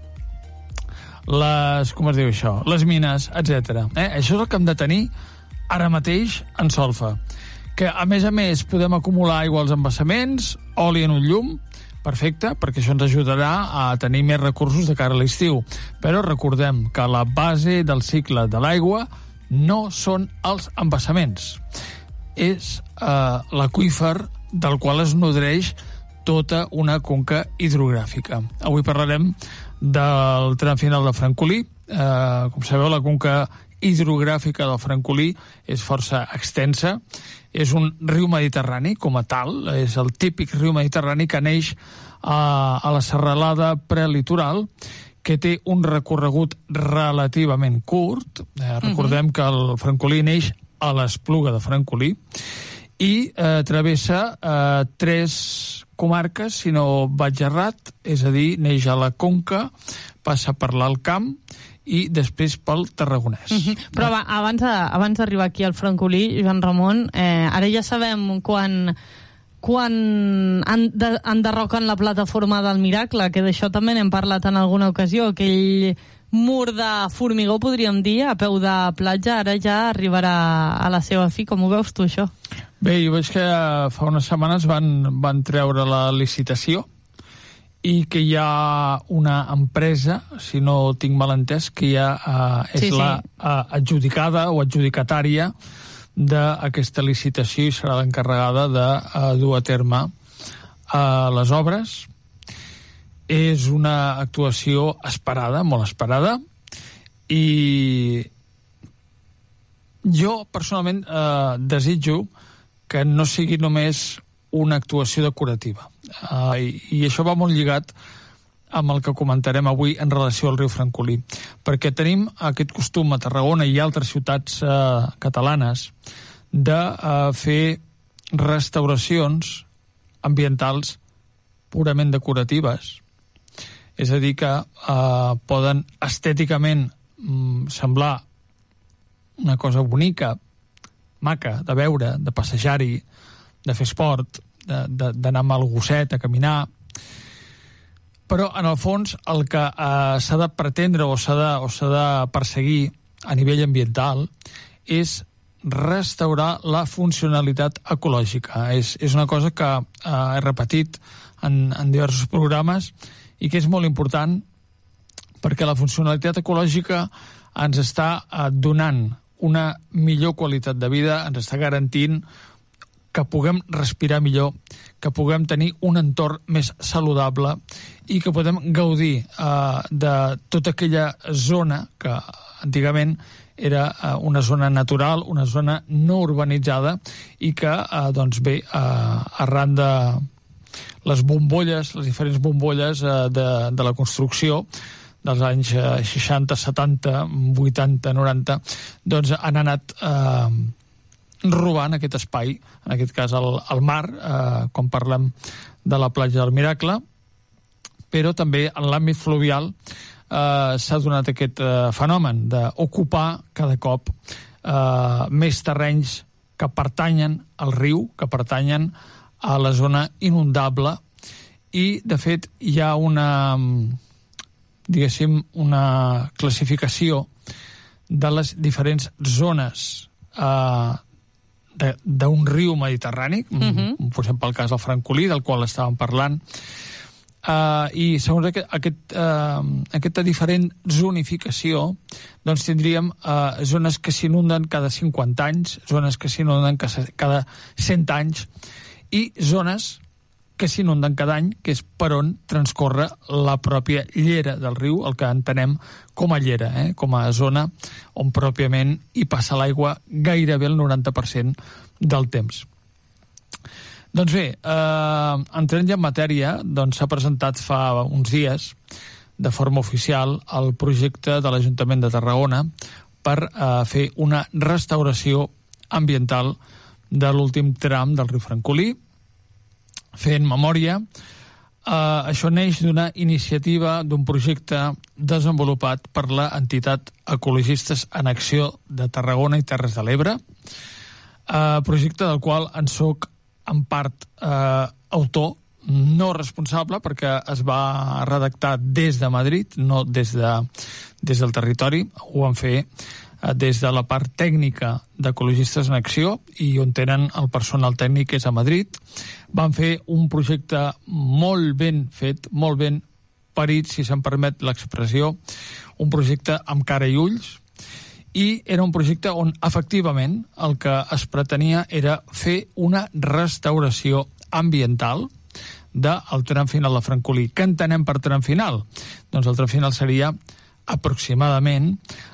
les mines, etc. Això és el que hem de tenir ara mateix en solfa. Que, a més, podem acumular aigua als embassaments, oli en un llum, perfecte, perquè això ens ajudarà a tenir més recursos de cara a l'estiu. Però recordem que la base del cicle de l'aigua no són els embassaments. És l'aqüífer del qual es nodreix tota una conca hidrogràfica. Avui parlarem del tram final de Francolí. Com sabeu, la conca hidrogràfica del Francolí és força extensa. És un riu mediterrani com a tal, és el típic riu mediterrani que neix a la serralada prelitoral, que té un recorregut relativament curt. Recordem que el Francolí neix a l'Espluga de Francolí i travessa 3 comarques, si no vaig errat, és a dir, neix a la Conca, passa per l'Alt Camp i després pel Tarragonès. Però abans d'arribar aquí al Francolí, Joan Ramon, ara ja sabem quan enderroquen la plataforma del Miracle, que d'això també n'hem parlat en alguna ocasió, aquell mur de formigó, podríem dir, a peu de platja, ara ja arribarà a la seva fi. Com ho veus tu, això? Bé, jo veig que fa unes setmanes van treure la licitació i que hi ha una empresa, si no tinc mal entès, que ja és la adjudicada o adjudicatària d'aquesta licitació i serà l'encarregada de dur a terme les obres. És una actuació esperada, molt esperada, i jo personalment desitjo que no sigui només una actuació decorativa. I això va molt lligat amb el que comentarem avui en relació al riu Francolí, perquè tenim aquest costum a Tarragona i altres ciutats catalanes de fer restauracions ambientals purament decoratives. És a dir, que poden estèticament semblar una cosa bonica, maca, de veure, de passejar-hi, de fer esport, d'anar amb el gosset a caminar, però en el fons el que s'ha de pretendre o s'ha de perseguir a nivell ambiental és restaurar la funcionalitat ecològica. És una cosa que he repetit en diversos programes i que és molt important perquè la funcionalitat ecològica ens està donant una millor qualitat de vida, ens està garantint que puguem respirar millor, que puguem tenir un entorn més saludable i que podem gaudir de tota aquella zona que antigament era una zona natural, una zona no urbanitzada i que, doncs bé, arran de les bombolles, les diferents bombolles de la construcció dels anys 60, 70, 80, 90, doncs han anat robant aquest espai, en aquest cas el mar, quan parlem de la platja del Miracle, però també en l'àmbit fluvial s'ha donat aquest fenomen d'ocupar cada cop més terrenys que pertanyen al riu, que pertanyen a la zona inundable, i de fet hi ha una classificació de les diferents zones d'un riu mediterrani, posem pel cas del Francolí, del qual estàvem parlant, i segons aquesta diferent zonificació doncs tindríem zones que s'inunden cada 50 anys, zones que s'inunden cada 100 anys i zones que s'inunden cada any, que és per on transcorre la pròpia llera del riu, el que entenem com a llera, com a zona on pròpiament hi passa l'aigua gairebé el 90% del temps. Doncs bé, entrant ja en matèria, s'ha presentat fa uns dies de forma oficial el projecte de l'Ajuntament de Tarragona per fer una restauració ambiental de l'últim tram del riu Francolí, fent memòria. Això neix d'una iniciativa, d'un projecte desenvolupat per l'entitat Ecologistes en Acció de Tarragona i Terres de l'Ebre, projecte del qual en soc en part autor, no responsable, perquè es va redactar des de Madrid, no des del territori, ho van fer des de la part tècnica d'Ecologistes en Acció, i on tenen el personal tècnic és a Madrid. Van fer un projecte molt ben fet, molt ben parit, si se'm permet l'expressió, un projecte amb cara i ulls, i era un projecte on efectivament el que es pretenia era fer una restauració ambiental del tram final de Francolí. Què entenem per tram final? Doncs el tram final seria aproximadament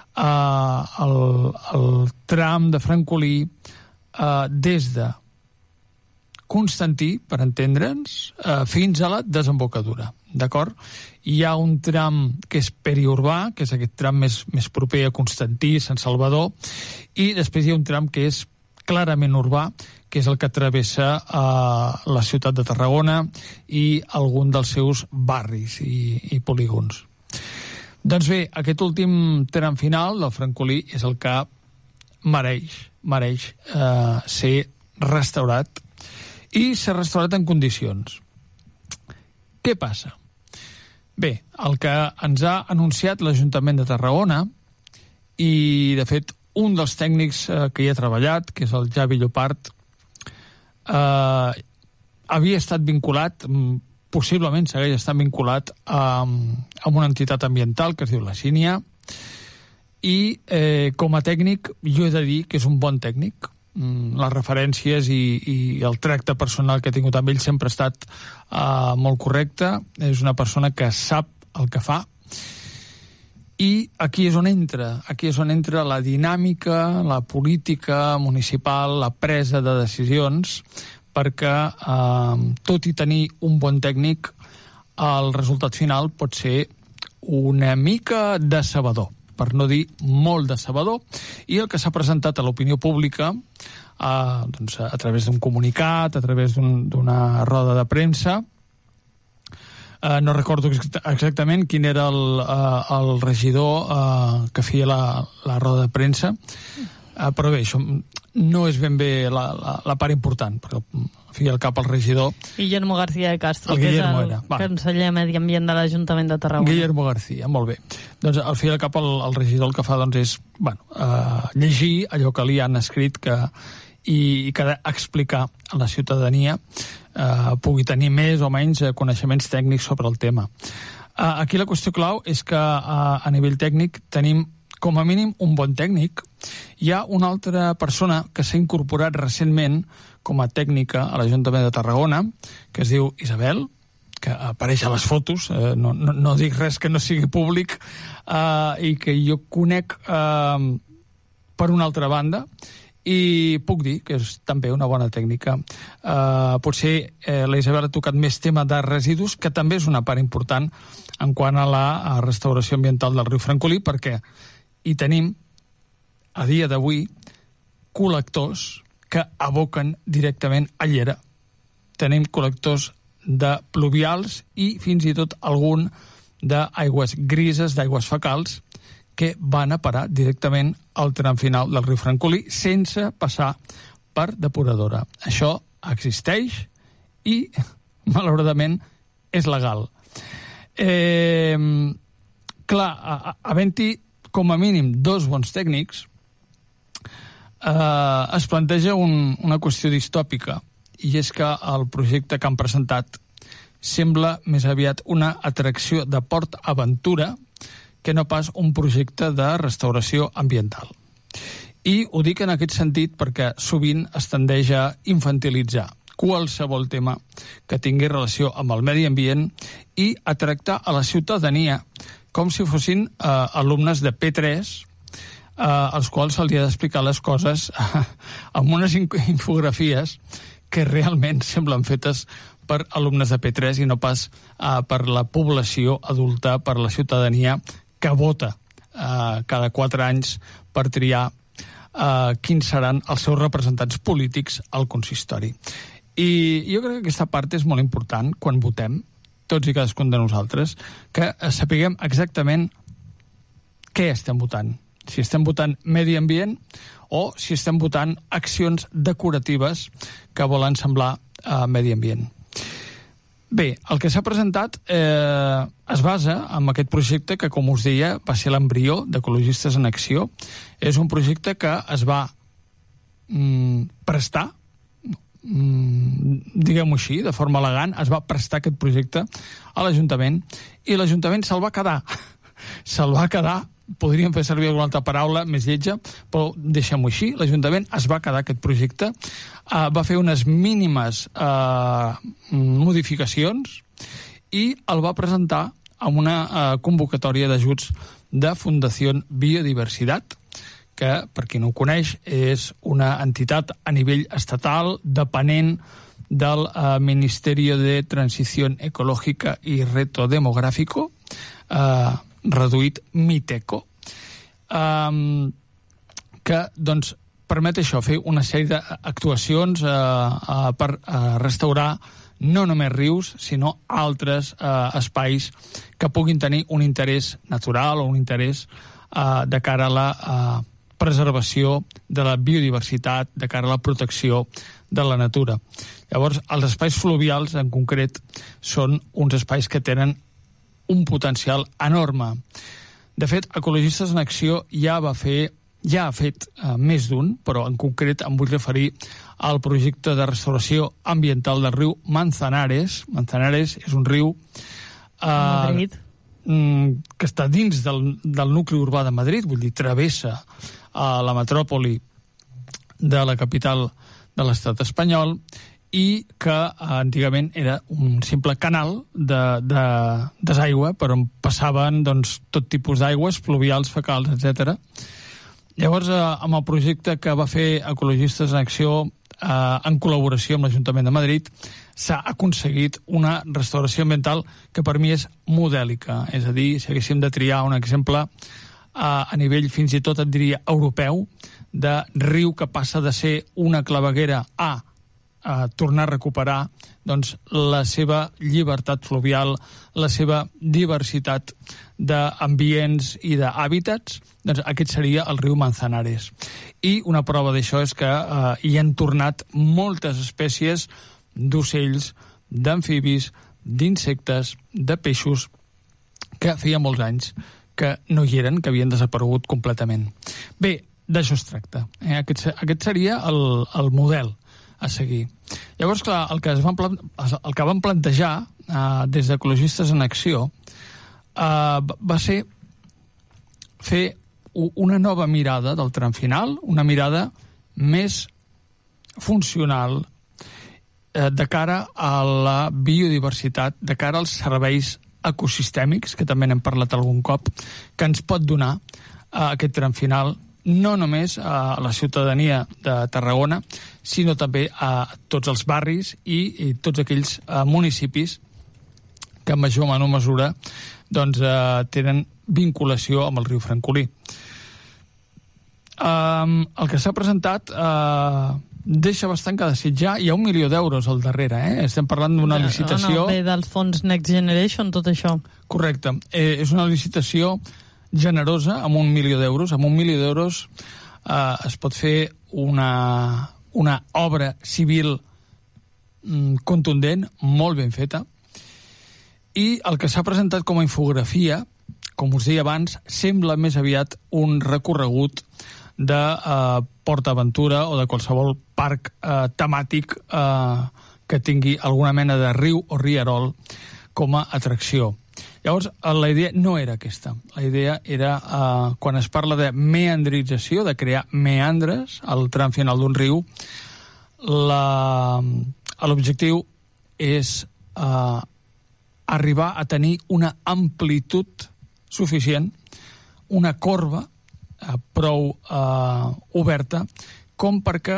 el tram de Francolí des de Constantí, per entendre'ns, fins a la desembocadura, d'acord? Hi ha un tram que és periurbà, que és aquest tram més proper a Constantí, Sant Salvador, i després hi ha un tram que és clarament urbà, que és el que travessa la ciutat de Tarragona i algun dels seus barris i polígons. Doncs bé, aquest últim tram final del Francolí és el que mereix ser restaurat, i s'ha restaurat en condicions. Què passa? Bé, el que ens ha anunciat l'Ajuntament de Tarragona, i de fet un dels tècnics que hi ha treballat, que és el Javi Llopart, havia estat vinculat, possiblement segueix estant vinculat a una entitat ambiental que es diu la Sínia, i com a tècnic jo he de dir que és un bon tècnic. Les referències i el tracte personal que he tingut amb ell sempre ha estat molt correcte. És una persona que sap el que fa, i aquí és on entra la dinàmica, la política municipal, la presa de decisions, perquè tot i tenir un bon tècnic, el resultat final pot ser una mica decebedor, per no dir molt decebedor, i el que s'ha presentat a l'opinió pública doncs a través d'un comunicat, a través d'una roda de premsa, no recordo exactament quin era el regidor que feia la roda de premsa, però bé, això no és ben bé la part important, perquè feia el cap al regidor. Guillermo García de Castro, que és el conseller de Medi Ambient de l'Ajuntament de Tarragona. Guillermo García, molt bé. Doncs al feia el cap al regidor, el que fa doncs, és llegir allò que li han escrit i explicar a la ciutadania pugui tenir més o menys coneixements tècnics sobre el tema. Aquí la qüestió clau és que a nivell tècnic tenim com a mínim un bon tècnic. Hi ha una altra persona que s'ha incorporat recentment com a tècnica a l'Ajuntament de Tarragona, que es diu Isabel, que apareix a les fotos, no dic res que no sigui públic, i que jo conec per una altra banda, i puc dir que és també una bona tècnica. Potser la Isabel ha tocat més tema de residus, que també és una part important en quant a la restauració ambiental del riu Francolí, perquè hi tenim, a dia d'avui, col·lectors que aboquen directament a Llera. Tenim col·lectors de pluvials i fins i tot algun d'aigües grises, d'aigües fecals, que van a parar directament al tram final del riu Francolí sense passar per depuradora. Això existeix i, malauradament, és legal. Clar, havent-hi com a mínim dos bons tècnics, es planteja una qüestió distòpica, i és que el projecte que han presentat sembla més aviat una atracció de Port Aventura que no pas un projecte de restauració ambiental. I ho dic en aquest sentit perquè sovint es tendeix a infantilitzar qualsevol tema que tingui relació amb el medi ambient i a tractar a la ciutadania com si fossin alumnes de P3 als quals se'ls ha d'explicar les coses amb unes infografies que realment semblen fetes per alumnes de P3 i no pas per la població adulta, per la ciutadania que vota cada 4 anys per triar quins seran els seus representants polítics al consistori. I jo crec que aquesta part és molt important quan votem, tots i cadascun de nosaltres, que sapiguem exactament què estem votant. Si estem votant medi ambient o si estem votant accions decoratives que volen semblar medi ambient. Bé, el que s'ha presentat es basa en aquest projecte que, com us deia, va ser l'embrió d'Ecologistes en Acció. És un projecte que es va prestar, diguem-ho així, de forma elegant, es va prestar aquest projecte a l'Ajuntament i l'Ajuntament se'l va quedar. Se'l va quedar, podríem fer servir alguna altra paraula més lletja, però deixem-ho així, l'Ajuntament es va quedar aquest projecte, va fer unes mínimes modificacions i el va presentar amb una convocatòria d'ajuts de Fundació Biodiversitat, que, per qui no ho coneix, és una entitat a nivell estatal depenent del Ministerio de Transición Ecológica y Reto Demográfico, reduït MITECO, que doncs, permet això, fer una sèrie d'actuacions per restaurar no només rius, sinó altres espais que puguin tenir un interès natural o un interès de cara a la preservació de la biodiversitat, de cara a la protecció de la natura. Llavors, els espais fluvials, en concret, són uns espais que tenen un potencial enorme. De fet, Ecologistes en Acció ja ha fet més d'un, però en concret em vull referir al projecte de restauració ambiental del riu Manzanares. Manzanares és un riu que està dins del nucli urbà de Madrid, vull dir, travessa la metròpoli de la capital de l'estat espanyol i que antigament era un simple canal de desaigua per on passaven doncs, tot tipus d'aigües, pluvials, fecals, etc. Llavors, amb el projecte que va fer Ecologistes en Acció en col·laboració amb l'Ajuntament de Madrid, s'ha aconseguit una restauració ambiental que per mi és modèlica. És a dir, si haguéssim de triar un exemple a nivell fins i tot et diria europeu, de riu que passa de ser una claveguera a tornar a recuperar doncs, la seva llibertat fluvial, la seva diversitat d'ambients i d'hàbitats, doncs aquest seria el riu Manzanares. I una prova d'això és que hi han tornat moltes espècies d'ocells, d'amfibis, d'insectes, de peixos, que feia molts anys que no hi eren, que havien desaparegut completament. Bé, d'això es tracta. Aquest seria el model a seguir. Llavors, clar, el que van plantejar des d'Ecologistes en Acció va ser fer una nova mirada del tram final, una mirada més funcional de cara a la biodiversitat, de cara als serveis ecosistèmics, que també n'hem parlat algun cop, que ens pot donar aquest tram final, no només a la ciutadania de Tarragona, sinó també a tots els barris i tots aquells municipis que en major o menor mesura doncs, tenen vinculació amb el riu Francolí. El que s'ha presentat deixa bastant que desitjar. Hi ha 1 milió d'euros al darrere, Estem parlant d'una licitació... No, ve dels fons Next Generation, tot això. Correcte. És una licitació generosa, amb 1 milió d'euros. Amb 1 milió d'euros es pot fer una obra civil contundent, molt ben feta, i el que s'ha presentat com a infografia, com us deia abans, sembla més aviat un recorregut de PortAventura o de qualsevol parc temàtic que tingui alguna mena de riu o rierol com a atracció. Llavors, la idea no era aquesta. La idea era, quan es parla de meandrització, de crear meandres al tram final d'un riu, l'objectiu és arribar a tenir una amplitud suficient, una corba prou oberta, com perquè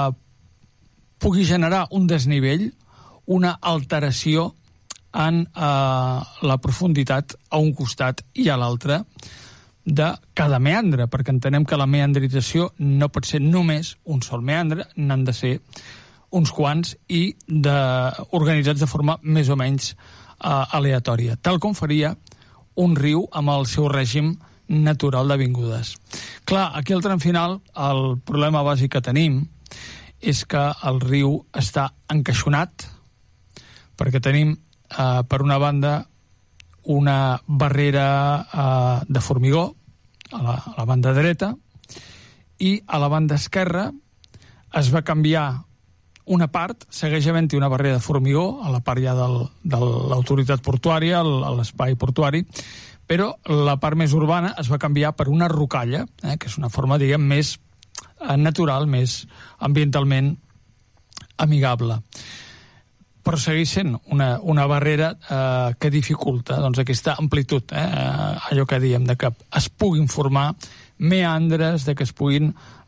pugui generar un desnivell, una alteració en la profunditat a un costat i a l'altre de cada meandre, perquè entenem que la meandrització no pot ser només un sol meandre, n'han de ser uns quants i organitzats de forma més o menys aleatòria, tal com faria un riu amb el seu règim natural d'avingudes. Clar, aquí al tram final el problema bàsic que tenim és que el riu està encaixonat, perquè tenim per una banda una barrera de formigó a la banda dreta i a la banda esquerra es va canviar una part, segueix havent-hi una barrera de formigó a la part ja de l'autoritat portuària, a l'espai portuari, però la part més urbana es va canviar per una rocalla, que és una forma, diguem, més natural, més ambientalment amigable. Però segueix sent una barrera que dificulta doncs, aquesta amplitud, allò que diem, de que es puguin formar meandres, de que es puguin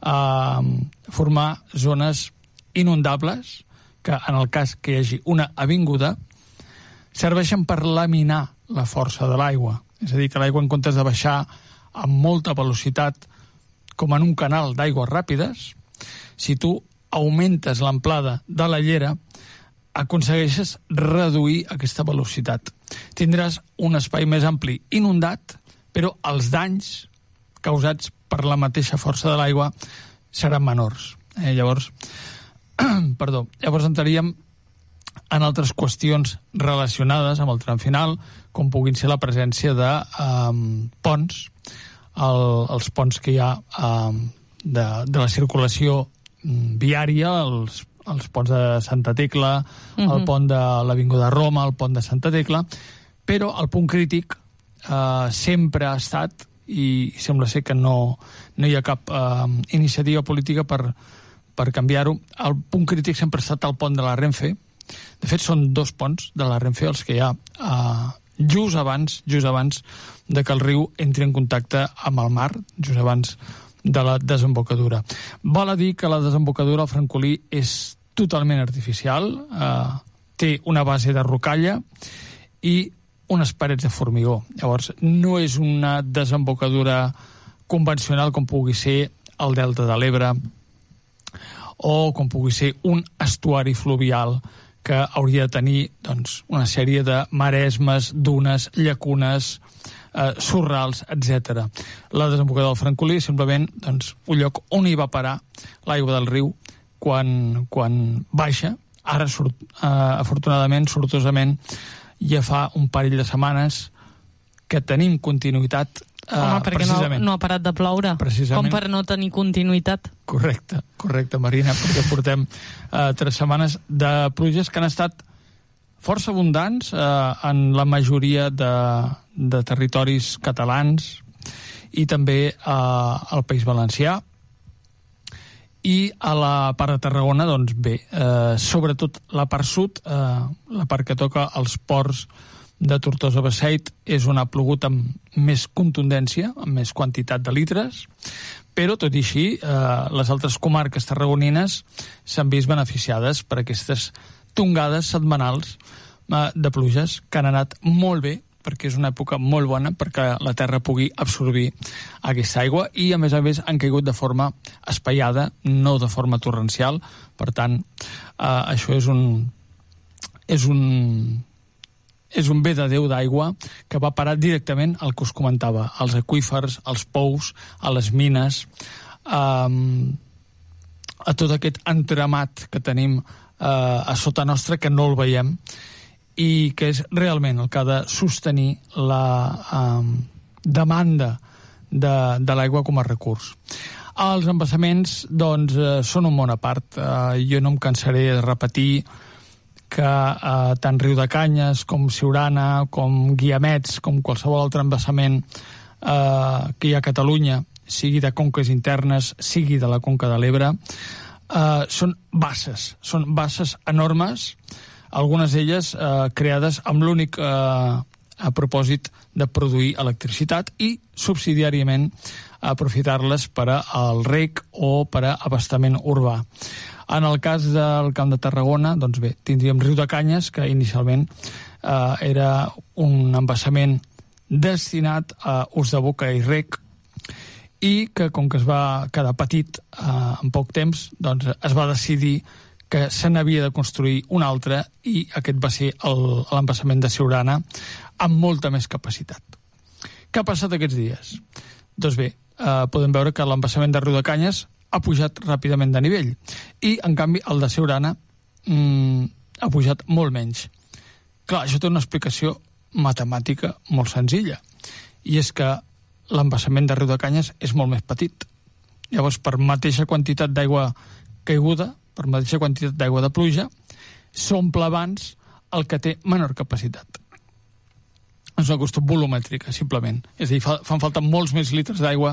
formar zones inundables, que en el cas que hi hagi una avinguda, serveixen per laminar la força de l'aigua. És a dir, que l'aigua, en comptes de baixar amb molta velocitat, com en un canal d'aigües ràpides, si tu augmentes l'amplada de la llera, aconsegueixes reduir aquesta velocitat. Tindràs un espai més ampli inundat, però els danys causats per la mateixa força de l'aigua seran menors. Llavors entraríem en altres qüestions relacionades amb el tram final, com puguin ser la presència de ponts, els ponts que hi ha de la circulació viària, els ponts de Santa Tecla, el pont de l'Avinguda Roma, el pont de Santa Tecla, però el punt crític sempre ha estat, i sembla ser que no hi ha cap iniciativa política per canviar-ho, el punt crític sempre ha estat el pont de la Renfe. De fet, són 2 ponts de la Renfe els que hi ha just abans de que el riu entri en contacte amb el mar, just abans de la desembocadura. Val a dir que la desembocadura al Francolí és totalment artificial, té una base de rocalla i unes parets de formigó. Llavors, no és una desembocadura convencional com pugui ser el Delta de l'Ebre o com pugui ser un estuari fluvial que hauria de tenir doncs, una sèrie de maresmes, dunes, llacunes, sorrals, etc. La desembocadura del Francolí és simplement doncs, un lloc on hi va parar l'aigua del riu quan baixa. Ara, afortunadament, sortosament, ja fa un parell de setmanes que tenim continuïtat. Home, perquè no ha parat de ploure, com per no tenir continuïtat. Correcte, Marina, perquè portem 3 setmanes de pluges que han estat força abundants en la majoria de territoris catalans i també al País Valencià. I a la part de Tarragona, doncs bé, sobretot la part sud, la part que toca els ports de Tortosa-Beseit, és on ha plogut amb més contundència, amb més quantitat de litres, però tot i així les altres comarques tarragonines s'han vist beneficiades per aquestes tongades setmanals de pluges que han anat molt bé, perquè és una època molt bona perquè la terra pugui absorbir aquesta aigua i, a més, han caigut de forma espaiada, no de forma torrencial. Per tant, això és un bé de Déu d'aigua que va parar directament al que us comentava, als aqüífers, als pous, a les mines, a tot aquest entramat que tenim a sota nostra que no el veiem i que és realment el que ha de sostenir la demanda de l'aigua com a recurs. Els embassaments, doncs, són un món a part. Jo no em cansaré de repetir que tant Riudecanyes com Siurana, com Guiamets, com qualsevol altre embassament que hi ha a Catalunya, sigui de conques internes, sigui de la conca de l'Ebre, són basses enormes, algunes d'elles creades amb l'únic propòsit de produir electricitat i subsidiàriament aprofitar-les per al reg o per a abastament urbà. En el cas del Camp de Tarragona, doncs bé, tindríem Riudecanyes, que inicialment era un embassament destinat a ús de boca i reg, i que, com que es va quedar petit en poc temps, doncs es va decidir que se n'havia de construir un altre i aquest va ser l'embassament de Siurana amb molta més capacitat. Què ha passat aquests dies? Doncs bé, podem veure que l'embassament de Riudecanyes ha pujat ràpidament de nivell i, en canvi, el de Siurana ha pujat molt menys. Clar, això té una explicació matemàtica molt senzilla i és que l'embassament de Riudecanyes és molt més petit. Llavors, per mateixa quantitat d'aigua caiguda, per mateixa quantitat d'aigua de pluja, s'omple abans el que té menor capacitat. És una qüestió volumètrica, simplement. És a dir, fan falta molts més litres d'aigua,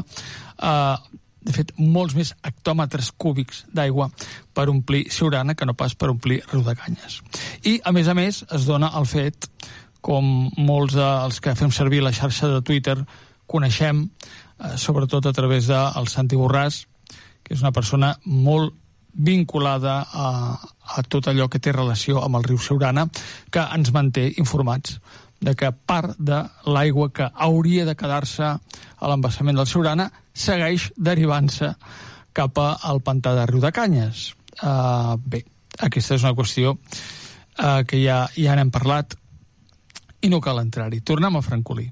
de fet, molts més hectòmetres cúbics d'aigua per omplir Siurana que no pas per omplir Riudecanyes. I, a més, es dona el fet, com molts dels que fem servir la xarxa de Twitter coneixem, sobretot a través del Santi Borràs, que és una persona molt vinculada a tot allò que té relació amb el riu Siurana, que ens manté informats de que part de l'aigua que hauria de quedar-se a l'embassament del Siurana segueix derivant-se cap al pantà de Riudecanyes. Bé, aquesta és una qüestió que ja n'hem parlat i no cal entrar-hi. Tornem a Francolí.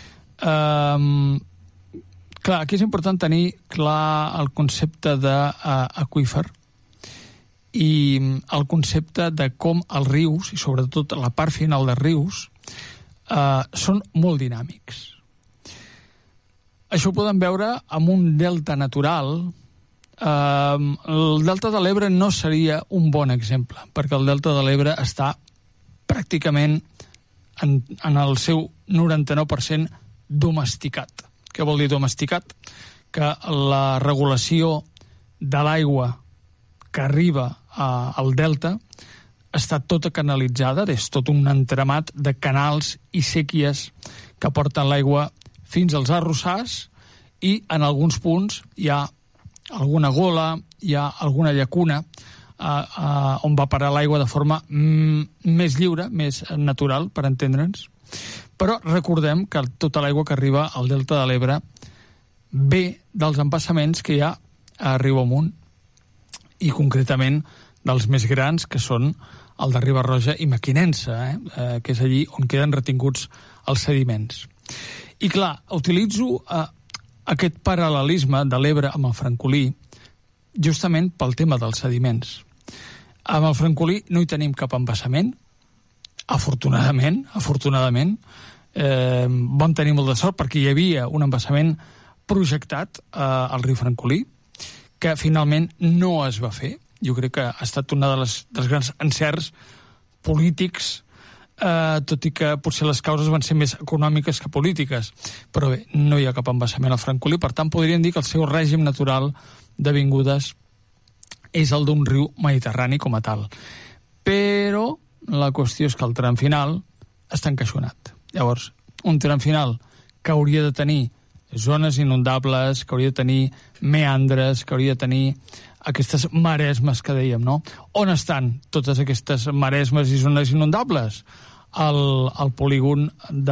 Clar, aquí és important tenir clar el concepte d'aqüífer i el concepte de com els rius, i sobretot la part final dels rius, són molt dinàmics. Això ho podem veure amb un delta natural. El delta de l'Ebre no seria un bon exemple, perquè el delta de l'Ebre està pràcticament en el seu 99% domesticat. Què vol dir domesticat? Que la regulació de l'aigua que arriba al delta està tota canalitzada, és tot un entramat de canals i séquies que porten l'aigua fins als arrossars i en alguns punts hi ha alguna gola, hi ha alguna llacuna on va parar l'aigua de forma més lliure, més natural, per entendre'ns. Però recordem que tota l'aigua que arriba al Delta de l'Ebre ve dels embassaments que hi ha a riu amunt, i concretament dels més grans, que són el de Riba-roja i Mequinensa, que és allí on queden retinguts els sediments. I clar, utilitzo aquest paral·lelisme de l'Ebre amb el francolí justament pel tema dels sediments. Amb el francolí no hi tenim cap embassament, afortunadament, vam tenir molt de sort perquè hi havia un embassament projectat al riu Francolí, que finalment no es va fer. Jo crec que ha estat una dels grans encerts polítics, tot i que potser les causes van ser més econòmiques que polítiques. Però bé, no hi ha cap embassament al Francolí, per tant podríem dir que el seu règim natural de vingudes és el d'un riu mediterrani com a tal. Però la qüestió és que el tram final està encaixonat. Llavors, un tram final que hauria de tenir zones inundables, que hauria de tenir meandres, que hauria de tenir aquestes maresmes que dèiem, no? On estan totes aquestes maresmes i zones inundables? Al polígon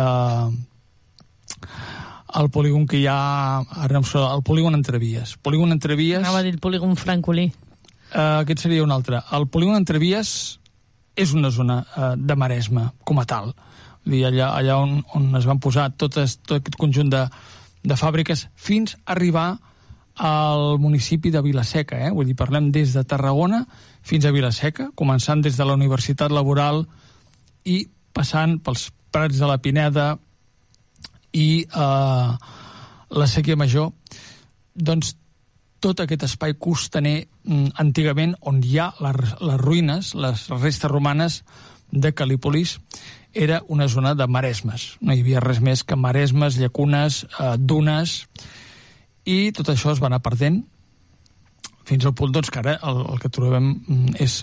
el polígon que hi ha el polígon Entrevies. Anava a dir el polígon Francolí. Aquest seria un altre. El polígon Entrevies és una zona de maresma com a tal. Allà on es van posar tot aquest conjunt de fàbriques fins a arribar al municipi de Vila-seca. Vull dir, parlem des de Tarragona fins a Vila-seca, començant des de la Universitat Laboral i passant pels Prats de la Pineda i la Sèquia Major. Doncs tot aquest espai costaner antigament on hi ha les ruïnes, les restes romanes de Cal·lípolis, era una zona de maresmes. No hi havia res més que maresmes, llacunes, dunes, i tot això es va anar perdent fins al punt que ara el que trobem és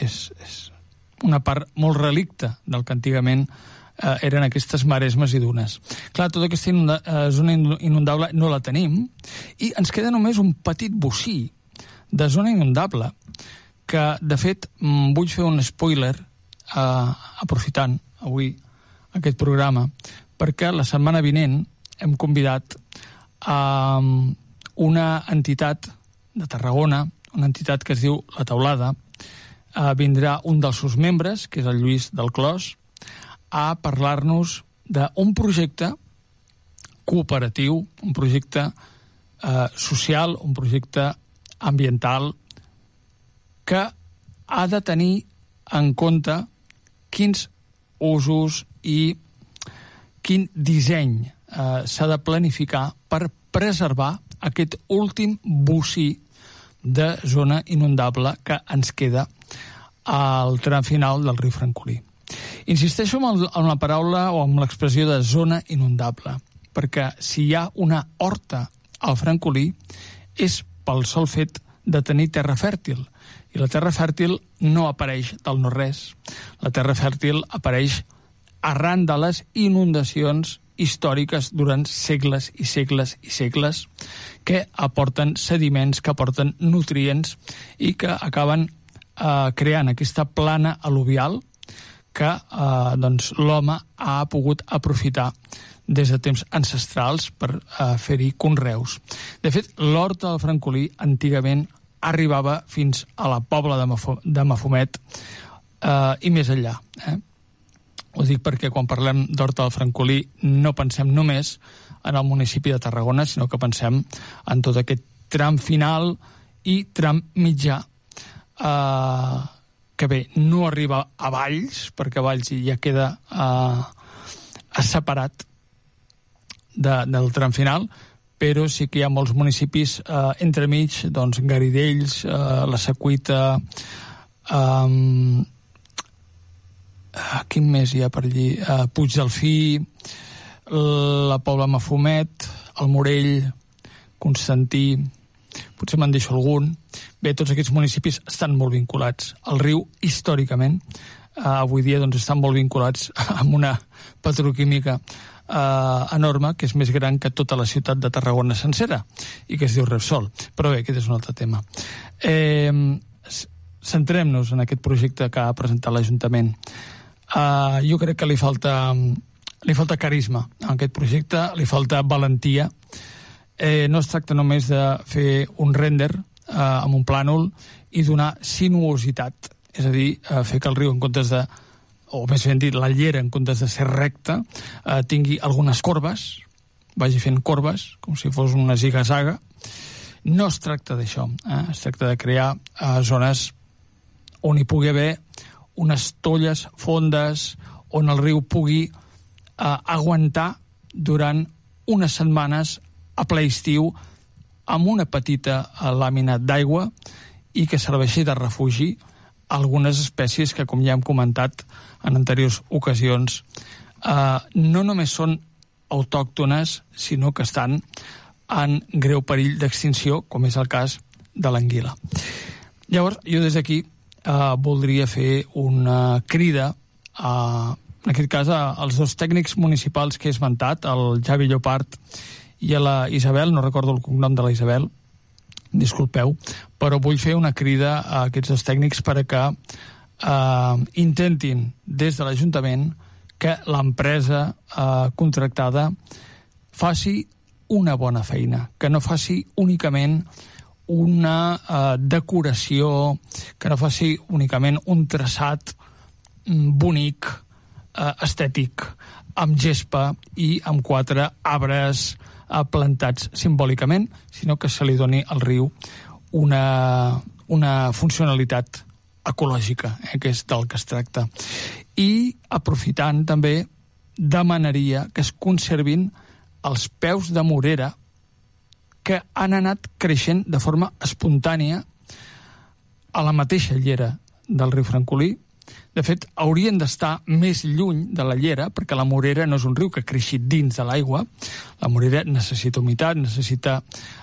una part molt relicte del que antigament eren aquestes maresmes i dunes. Clar, tota aquesta zona inundable no la tenim i ens queda només un petit bocí de zona inundable que, de fet, vull fer un spoiler aprofitant avui aquest programa perquè la setmana vinent hem convidat a una entitat de Tarragona, una entitat que es diu La Teulada. Vindrà un dels seus membres, que és el Lluís del Clos, a parlar-nos d'un projecte cooperatiu, un projecte social, un projecte ambiental que ha de tenir en compte quins usos i quin disseny s'ha de planificar per preservar aquest últim bocí de zona inundable que ens queda al tram final del riu Francolí. Insisteixo en la paraula o en l'expressió de zona inundable, perquè si hi ha una horta al Francolí és pel sol fet de tenir terra fèrtil, i la terra fèrtil no apareix del no-res. La terra fèrtil apareix arran de les inundacions històriques durant segles i segles i segles que aporten sediments, que aporten nutrients i que acaben creant aquesta plana al·luvial que l'home ha pogut aprofitar des de temps ancestrals per fer-hi conreus. De fet, l'horta del Francolí antigament arribava fins a la Pobla de Mafumet i més enllà. Ho dic perquè quan parlem d'horta del Francolí no pensem només en el municipi de Tarragona, sinó que pensem en tot aquest tram final i tram mitjà que bé, no arriba a Valls, perquè Valls ja queda separat del tram final, però sí que hi ha molts municipis entremig, doncs Garidells, la Secuita, quin més hi ha per allí? Puigdelfí, la Pobla Mafumet, el Morell, Constantí, potser me'n deixo algun. Bé, tots aquests municipis estan molt vinculats al riu històricament. Avui dia doncs, estan molt vinculats amb una petroquímica enorme, que és més gran que tota la ciutat de Tarragona sencera, i que es diu Repsol. Però bé, aquest és un altre tema. centrem-nos en aquest projecte que ha presentat l'Ajuntament. Jo crec que li falta carisma a aquest projecte, li falta valentia. No es tracta només de fer un render amb un plànol i donar sinuositat, és a dir, fer que el riu, en comptes de, o més ben dit, la llera, en comptes de ser recta, tingui algunes corbes, vagi fent corbes, com si fos una ziga-zaga. No es tracta d'això, es tracta de crear zones on hi pugui haver unes tolles fondes, on el riu pugui aguantar durant unes setmanes a ple estiu amb una petita làmina d'aigua i que serveixi de refugi a algunes espècies que, com ja hem comentat en anteriors ocasions, no només són autòctones, sinó que estan en greu perill d'extinció, com és el cas de l'anguila. Llavors, jo des d'aquí voldria fer una crida, en aquest cas, als dos tècnics municipals que he esmentat, el Javi Llopart i a la Isabel, no recordo el cognom de la Isabel, disculpeu, però vull fer una crida a aquests dos tècnics perquè intentin, des de l'Ajuntament, que l'empresa contractada faci una bona feina, que no faci únicament una decoració, que no faci únicament un traçat bonic, estètic, amb gespa i amb 4 arbres plantats simbòlicament, sinó que se li doni al riu una funcionalitat ecològica, que és del que es tracta. I, aprofitant també, demanaria que es conservin els peus de morera que han anat creixent de forma espontània a la mateixa llera del riu Francolí. De fet, haurien d'estar més lluny de la llera, perquè la morera no és un riu que creixi dins de l'aigua. La morera necessita humitat, necessita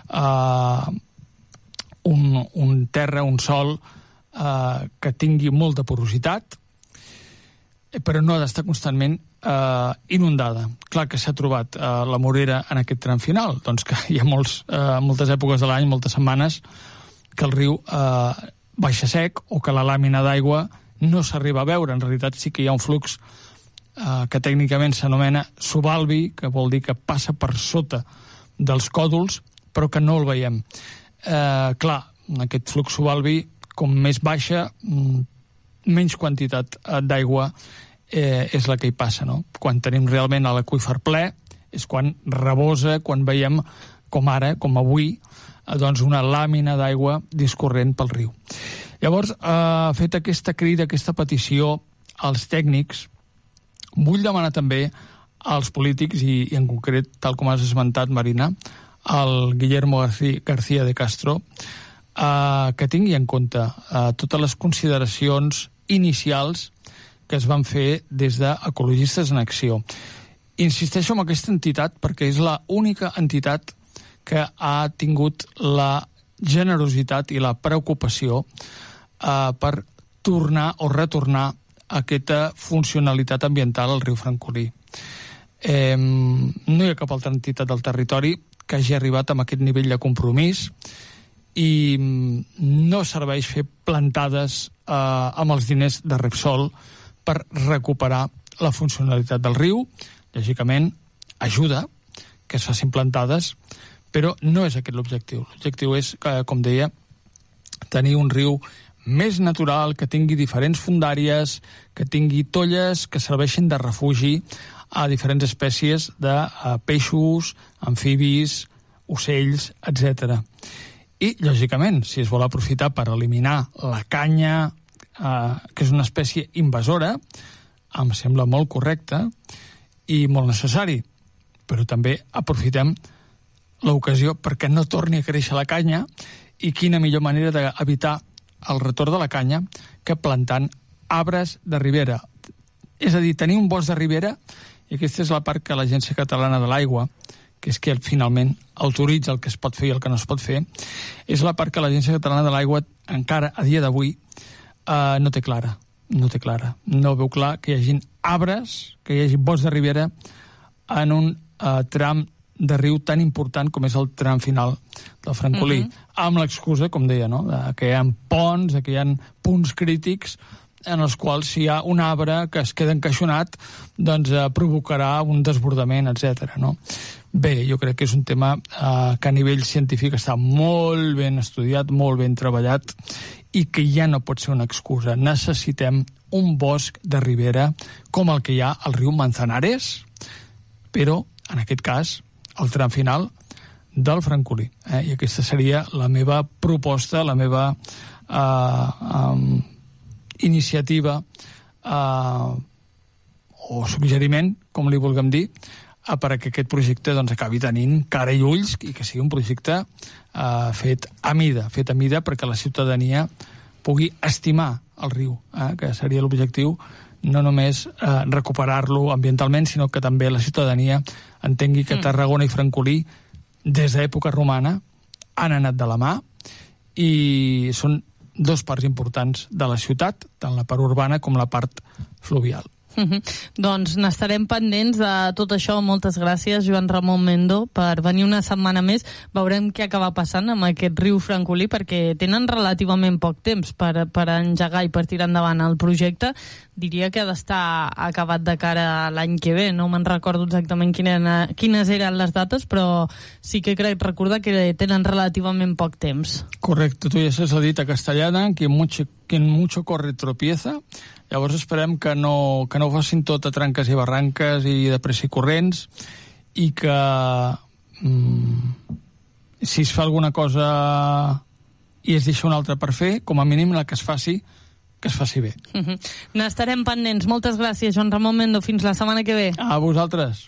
un terra, un sòl que tingui molta porositat, però no ha d'estar constantment inundada. Clar que s'ha trobat la morera en aquest tram final, doncs que hi ha moltes èpoques de l'any, moltes setmanes, que el riu baixa sec o que la làmina d'aigua no s'arriba a veure. En realitat sí que hi ha un flux que tècnicament s'anomena subalbi, que vol dir que passa per sota dels còdols, però que no el veiem. Clar, aquest flux subalbi, com més baixa, menys quantitat d'aigua és la que hi passa, no? Quan tenim realment l'aqüífer ple és quan rebosa, quan veiem, com ara, com avui, doncs una làmina d'aigua discorrent pel riu. Llavors, fet aquesta crida, aquesta petició als tècnics, vull demanar també als polítics, i en concret, tal com has esmentat, Marina, al Guillermo García de Castro, que tingui en compte totes les consideracions inicials que es van fer des d'Ecologistes en Acció. Insisteixo en aquesta entitat perquè és l'única entitat que ha tingut la generositat i la preocupació per tornar o retornar aquesta funcionalitat ambiental al riu Francolí. No hi ha cap altra entitat del territori que hagi arribat amb aquest nivell de compromís i no serveix fer plantades amb els diners de Repsol per recuperar la funcionalitat del riu. Lògicament, ajuda que es facin plantades, però no és aquest l'objectiu. L'objectiu és, com deia, tenir un riu més natural, que tingui diferents fondàries, que tingui tolles que serveixin de refugi a diferents espècies de peixos, amfibis, ocells, etc. I, lògicament, si es vol aprofitar per eliminar la canya, que és una espècie invasora, em sembla molt correcte i molt necessari, però també aprofitem l'ocasió perquè no torni a créixer la canya, i quina millor manera d'evitar el retorn de la canya que plantant arbres de ribera. És a dir, tenir un bosc de ribera, i aquesta és la part que l'Agència Catalana de l'Aigua, que és que finalment autoritza el que es pot fer i el que no es pot fer, és la part que l'Agència Catalana de l'Aigua encara a dia d'avui no té clara. No veu clar que hi hagi arbres, que hi hagi bosc de ribera en un tram de riu tan important com és el tram final del Francolí, amb l'excusa, com deia, no? Que hi ha ponts, que hi ha punts crítics en els quals si hi ha un arbre que es queda encaixonat, doncs provocarà un desbordament, etc. No? Bé, jo crec que és un tema que a nivell científic està molt ben estudiat, molt ben treballat, i que ja no pot ser una excusa. Necessitem un bosc de ribera com el que hi ha al riu Manzanares, però, en aquest cas, el tram final del Francolí. I aquesta seria la meva proposta, la meva iniciativa o suggeriment, com li vulguem dir, perquè aquest projecte doncs, acabi tenint cara i ulls i que sigui un projecte fet a mida perquè la ciutadania pugui estimar el riu, que seria l'objectiu, no només recuperar-lo ambientalment, sinó que també la ciutadania entengui que Tarragona i Francolí, des d'època romana, han anat de la mà i són dos parts importants de la ciutat, tant la part urbana com la part fluvial. Doncs n'estarem pendents de tot això. Moltes gràcies, Joan Ramon Mendo, per venir una setmana més. Veurem què acaba passant amb aquest riu Francolí, perquè tenen relativament poc temps per engegar i per tirar endavant el projecte. Diria que ha d'estar acabat de cara a l'any que ve. No me'n recordo exactament quines eren les dates, però sí que crec recordar que tenen relativament poc temps. Correcte, tu ja saps la dita castellana, que en mucho corre tropieza. Llavors esperem que no ho facin tot a tranques i barranques i de pressa i corrents, i que si es fa alguna cosa i es deixa una altra per fer, com a mínim la que es faci bé. N'estarem pendents. Moltes gràcies, Joan Ramon Mendo. Fins la setmana que ve. A vosaltres.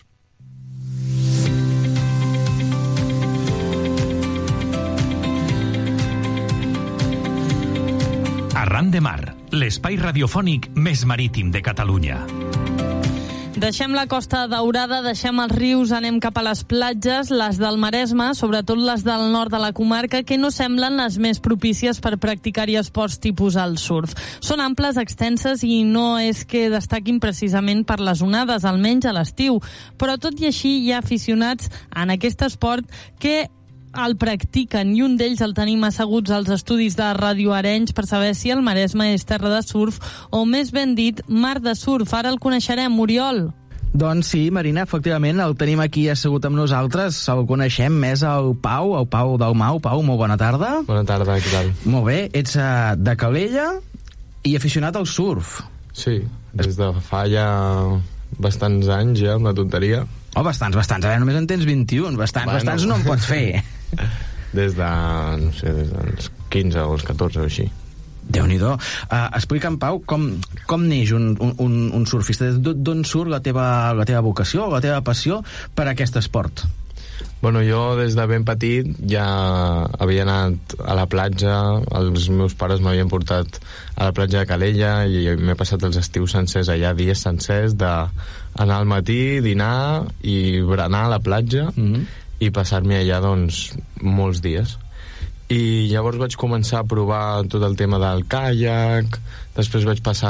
Arran de Mar, l'espai radiofònic més marítim de Catalunya. Deixem la Costa Daurada, deixem els rius, anem cap a les platges, les del Maresme, sobretot les del nord de la comarca, que no semblen les més propícies per practicar-hi esports tipus el surf. Són amples, extenses i no és que destaquin precisament per les onades, almenys a l'estiu. Però tot i així hi ha aficionats en aquest esport que el practiquen, i un d'ells el tenim asseguts als estudis de Ràdio Arenys per saber si el Maresme és terra de surf o, més ben dit, mar de surf. Ara el coneixerem, Oriol. Doncs sí, Marina, efectivament, el tenim aquí assegut amb nosaltres. El coneixem més el Pau Dalmau. Pau, molt bona tarda. Bona tarda, què tal? Molt bé, ets de Calella i aficionat al surf. Sí, des de fa ja bastants anys, ja, una tonteria. Oh, bastants. A veure, només en tens 21. Bastants no en pots fer. Des dels 15 o els 14 o així. Déu-n'hi-do. Explica'm, Pau, com neix un surfista? D'on surt la teva vocació, la teva passió per aquest esport? Bueno, jo des de ben petit ja havia anat a la platja, els meus pares m'havien portat a la platja de Calella i m'he passat els estius sencers allà, dies sencers d'anar al matí, dinar i berenar a la platja i passar-m'hi allà, doncs, molts dies. I llavors vaig començar a provar tot el tema del caiac, després vaig passar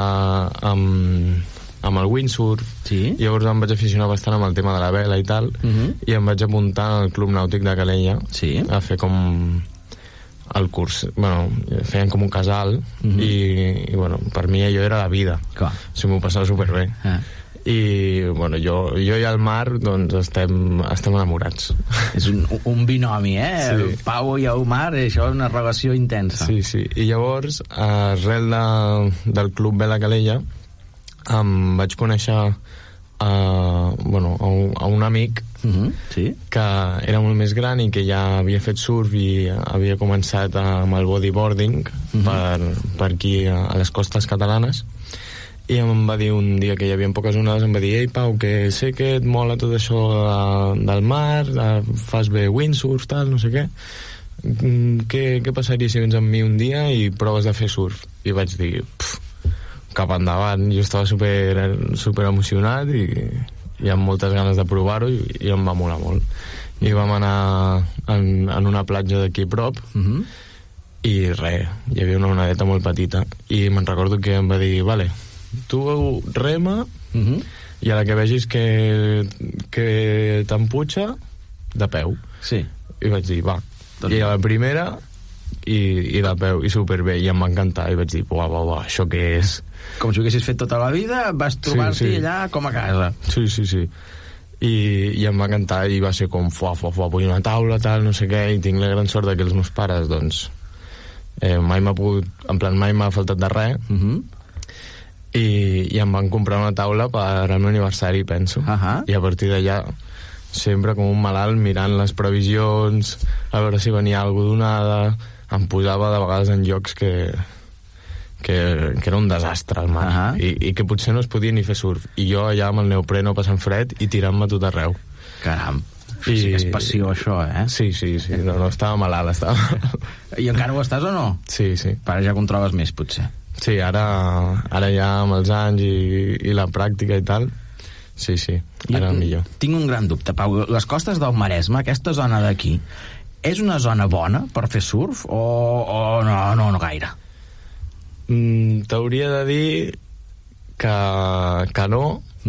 amb el windsurf, i llavors em vaig aficionar bastant amb el tema de la vela i tal, i em vaig apuntar al Club Nàutic de Calella a fer com el curs. Bueno, feien com un casal i bueno, per mi allò era la vida. Si m'ho passava superbé. I bueno, jo i el mar doncs estem enamorats. És un binomi, Sí. El Pau i el mar, això és una relació intensa. Sí. I llavors, arrel del Club Vela Calella, em vaig conèixer a un amic que era molt més gran i que ja havia fet surf i havia començat amb el bodyboarding per aquí a les costes catalanes, i em va dir un dia que hi havia poques onades, em va dir: ei, Pau, que sé que et mola tot això del mar, fas bé windsurf, tal, no sé què, què passaria si vens amb mi un dia i proves de fer surf? I vaig dir, cap endavant. Jo estava super emocionat i amb moltes ganes de provar-ho, i em va molar molt. I vam anar en una platja d'aquí a prop, i res, hi havia una onadeta molt petita, i me'n recordo que em va dir: vale, tu rema, i a la que vegis que t'emputxa, de peu. Sí. I vaig dir, va. I a la primera i de peu, i superbé, i em va encantar, i vaig dir, uah, això què és? Com si ho haguessis fet tota la vida, vas trobar-t'hi allà com a casa. Sí. I em va encantar, i va ser com, vull una taula, tal, no sé què, i tinc la gran sort que els meus pares, doncs, mai m'ha faltat de res, i em van comprar una taula per al meu aniversari, penso, i a partir d'allà sempre com un malalt mirant les previsions, a veure si venia alguna donada, em posava de vegades en llocs que era un desastre al mar, i que potser no es podia ni fer surf, i jo allà amb el neopreno passant fred i tirant-me tot arreu. Caram, sí que és passió això, eh? Sí, no, estava malalt, I encara ho estàs o no? Sí. Però ja controles més, potser. Sí, ara ja amb els anys i la pràctica i tal, sí, ara millor. Tinc un gran dubte, Pau. Les costes del Maresme, aquesta zona d'aquí, és una zona bona per fer surf o no gaire? T'hauria de dir que no,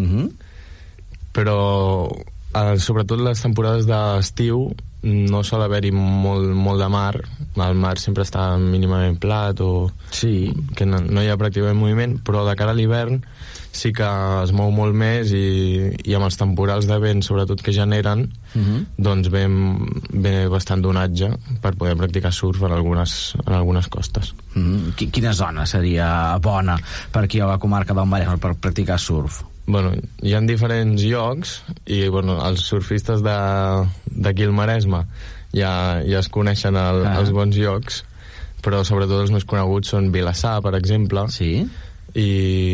però sobretot les temporades d'estiu no sol haver-hi molt de mar, el mar sempre està mínimament plat o que no hi ha pràcticament moviment, però de cara a l'hivern sí que es mou molt més i amb els temporals de vent sobretot que generen doncs ve bastant d'onatge per poder practicar surf en algunes costes. Quina zona seria bona per aquí a la comarca del Maresme per practicar surf? Bueno, hi ha diferents llocs i els surfistes d'aquí al Maresme ja es coneixen els bons llocs, però sobretot els més coneguts són Vilassar, per exemple, i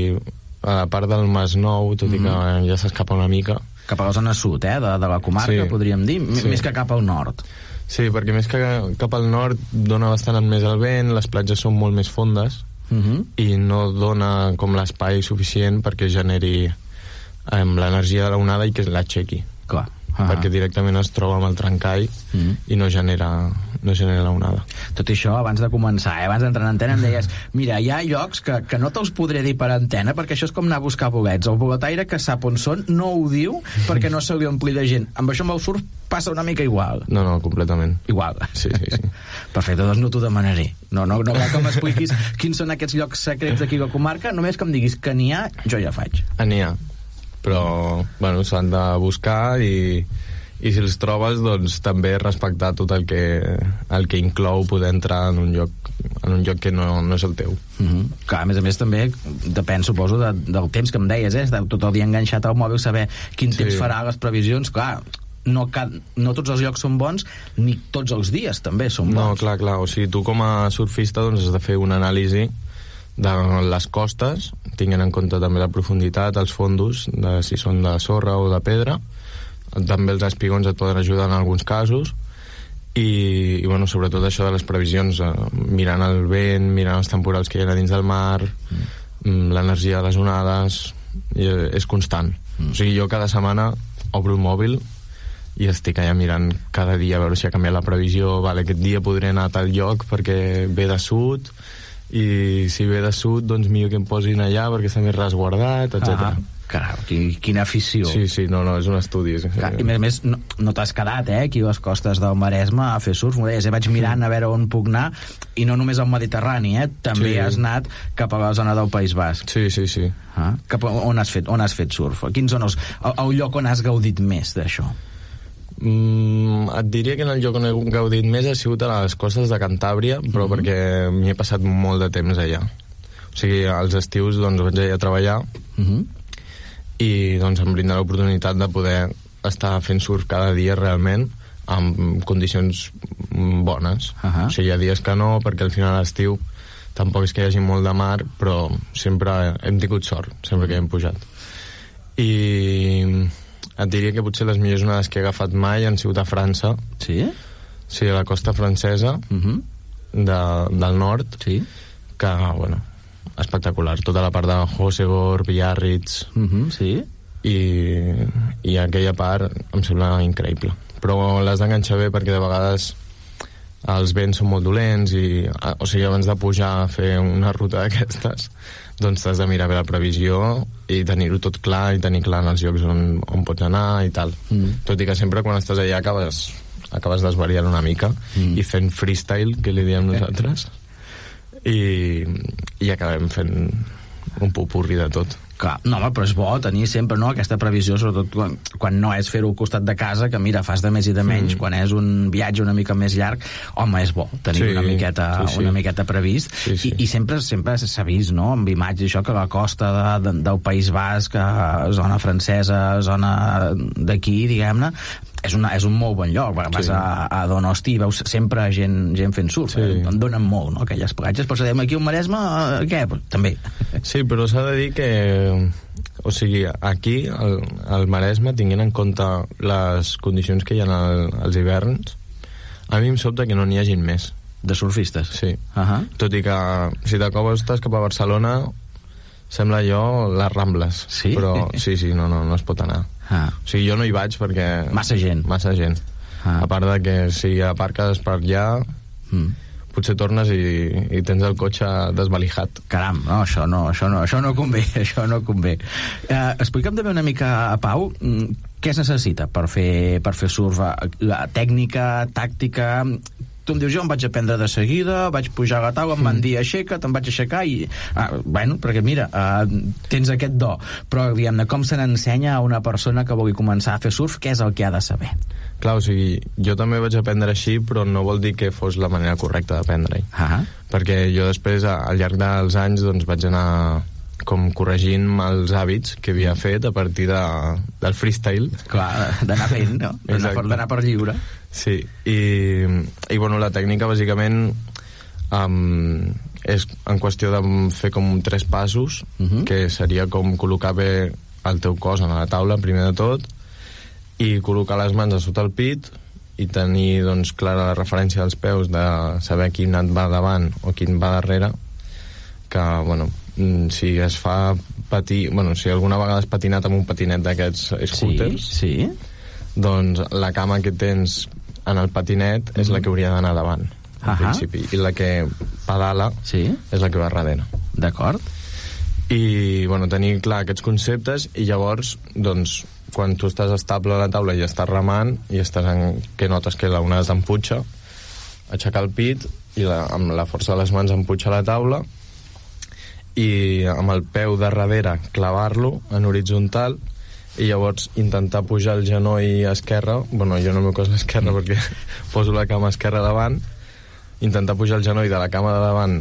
a la part del Masnou, tot i que ja s'escapa una mica. Cap a la zona sud, de la comarca, podríem dir, més que cap al nord. Sí, perquè més que cap al nord dona bastant més el vent, les platges són molt més fondes i no dona com l'espai suficient perquè generi l'energia de l'onada i que l'aixequi. Clar. Perquè directament es troba amb el trencall i no genera l'onada. Tot això abans de començar, abans d'entrar en antena em deies, mira, hi ha llocs que no te'ls podré dir per antena perquè això és com anar a buscar bolets. El boletaire que sap on són no ho diu perquè no se li ompli de gent. Amb això amb el surf passa una mica igual. No, completament. Igual. Sí. Perfecte, doncs no t'ho demanaré. No cal que m'expliquis quins són aquests llocs secrets d'aquí a la comarca, només que em diguis que n'hi ha, jo ja faig. N'hi ha, però s'han de buscar i si els trobes doncs també respectar tot el que inclou poder entrar en un lloc que no és el teu. Clar, a més també depèn, suposo, del temps que em deies, de tot el dia enganxat al mòbil, saber quin temps farà les previsions. Clar, no tots els llocs són bons ni tots els dies també són bons. No, clar, o sigui, tu com a surfista doncs has de fer una anàlisi de les costes, tinguent en compte també la profunditat, els fondos, si són de sorra o de pedra, també els espigons et poden ajudar en alguns casos i sobretot això de les previsions, mirant el vent, mirant els temporals que hi ha dins del mar, l'energia de les onades, és constant. O sigui, jo cada setmana obro el mòbil i estic allà mirant cada dia a veure si ha canviat la previsió, aquest dia podré anar a tal lloc perquè ve de sud, i si ve de sud doncs millor que em posin allà perquè està més resguardat, etc. Caram, quina afició. Sí, no, és un estudi. Clar, i a més no t'has quedat aquí a les costes del Maresme a fer surf, m'ho deies, vaig mirant a veure on puc anar, i no només al Mediterrani, també has anat cap a la zona del País Basc. Sí. Cap a on has fet surf? Quins són el lloc on has gaudit més d'això? Et diria que en el lloc on he gaudit més ha sigut a les costes de Cantàbria, però perquè m'hi he passat molt de temps allà. O sigui, als estius vaig allà a treballar i em brinda l'oportunitat de poder estar fent surf cada dia realment amb condicions bones. O sigui, hi ha dies que no, perquè al final a l'estiu tampoc és que hi hagi molt de mar, però sempre hem tingut sort, sempre que hem pujat. I et diria que potser les millors onades que he agafat mai han sigut a França. Sí? Sí, a la costa francesa del nord, que, espectacular. Tota la part de Hossegor, Biarritz, i aquella part em sembla increïble. Però l'has d'enganxar bé perquè de vegades els vents són molt dolents i, o sigui, abans de pujar a fer una ruta d'aquestes, doncs t'has de mirar bé la previsió i tenir-ho tot clar i tenir clar en els llocs on pots anar i tal. Tot i que sempre quan estàs allà acabes desvariant una mica i fent freestyle, que li diem nosaltres, i acabem fent un popurri de tot. Clar, no, home, però és bo tenir sempre, no, aquesta previsió, sobretot quan no és fer-ho al costat de casa, que mira, fas de més i de menys, quan és un viatge una mica més llarg, home, és bo tenir una miqueta previst, I sempre s'ha vist, no?, amb imatges, això, que la costa del País Basc, zona francesa, zona d'aquí, diguem-ne, és un molt bon lloc. Vas a Donosti i veus sempre gent fent surf, en donen molt, no?, aquelles platges, però si dèiem aquí un Maresme, què? Pues, també. Sí, però s'ha de dir que o sigui, aquí al Maresme, tinguent en compte les condicions que hi ha als hiverns, a mi em sobta que no n'hi hagin més de surfistes. Sí. Tot i que si t'acostes cap a Barcelona sembla allò les Rambles. Sí? Però sí, no es pot anar. O sigui, jo no hi vaig perquè... Massa gent. A part de que si aparques per allà potser tornes i tens el cotxe desvalijat. Caram, no, això no convé, això no convé. Explica'm també una mica, a Pau, què es necessita per fer surf? La tècnica, tàctica... Tu em dius, jo em vaig aprendre de seguida, vaig pujar a la taula, em van dir aixeca't, em vaig aixecar i... bueno, perquè mira, tens aquest do, però diguem-ne, com se n'ensenya a una persona que vulgui començar a fer surf, què és el que ha de saber? Clar, o sigui, jo també vaig aprendre així, però no vol dir que fos la manera correcta d'aprendre-hi. Perquè jo després, al llarg dels anys, doncs vaig anar com corregint els hàbits que havia fet a partir del freestyle. Clar, d'anar fent, no? D'anar per lliure. Sí, i bueno, la tècnica bàsicament és en qüestió de fer com 3 passos, que seria com col·locar bé el teu cos a la taula, primer de tot, i col·locar les mans a sota el pit i tenir doncs clara la referència dels peus, de saber quin et va davant o quin va darrere, que bueno, si es fa patir, bueno, si alguna vegada has patinat amb un patinet d'aquests scooters, doncs la cama que tens en el patinet és la que hauria d'anar davant al principi, i la que pedala és la que va darrere. D'acord. I bueno, tenir clar aquests conceptes, i llavors doncs quan tu estàs estable a la taula i estàs remant i que notes que la onada t'emputxa, aixecar el pit i amb la força de les mans emputxar la taula i amb el peu de darrere clavar-lo en horitzontal, i llavors intentar pujar el genoll esquerre, bueno, jo no el meu cos l'esquerra perquè poso la cama esquerra davant, intentar pujar el genoll de la cama de davant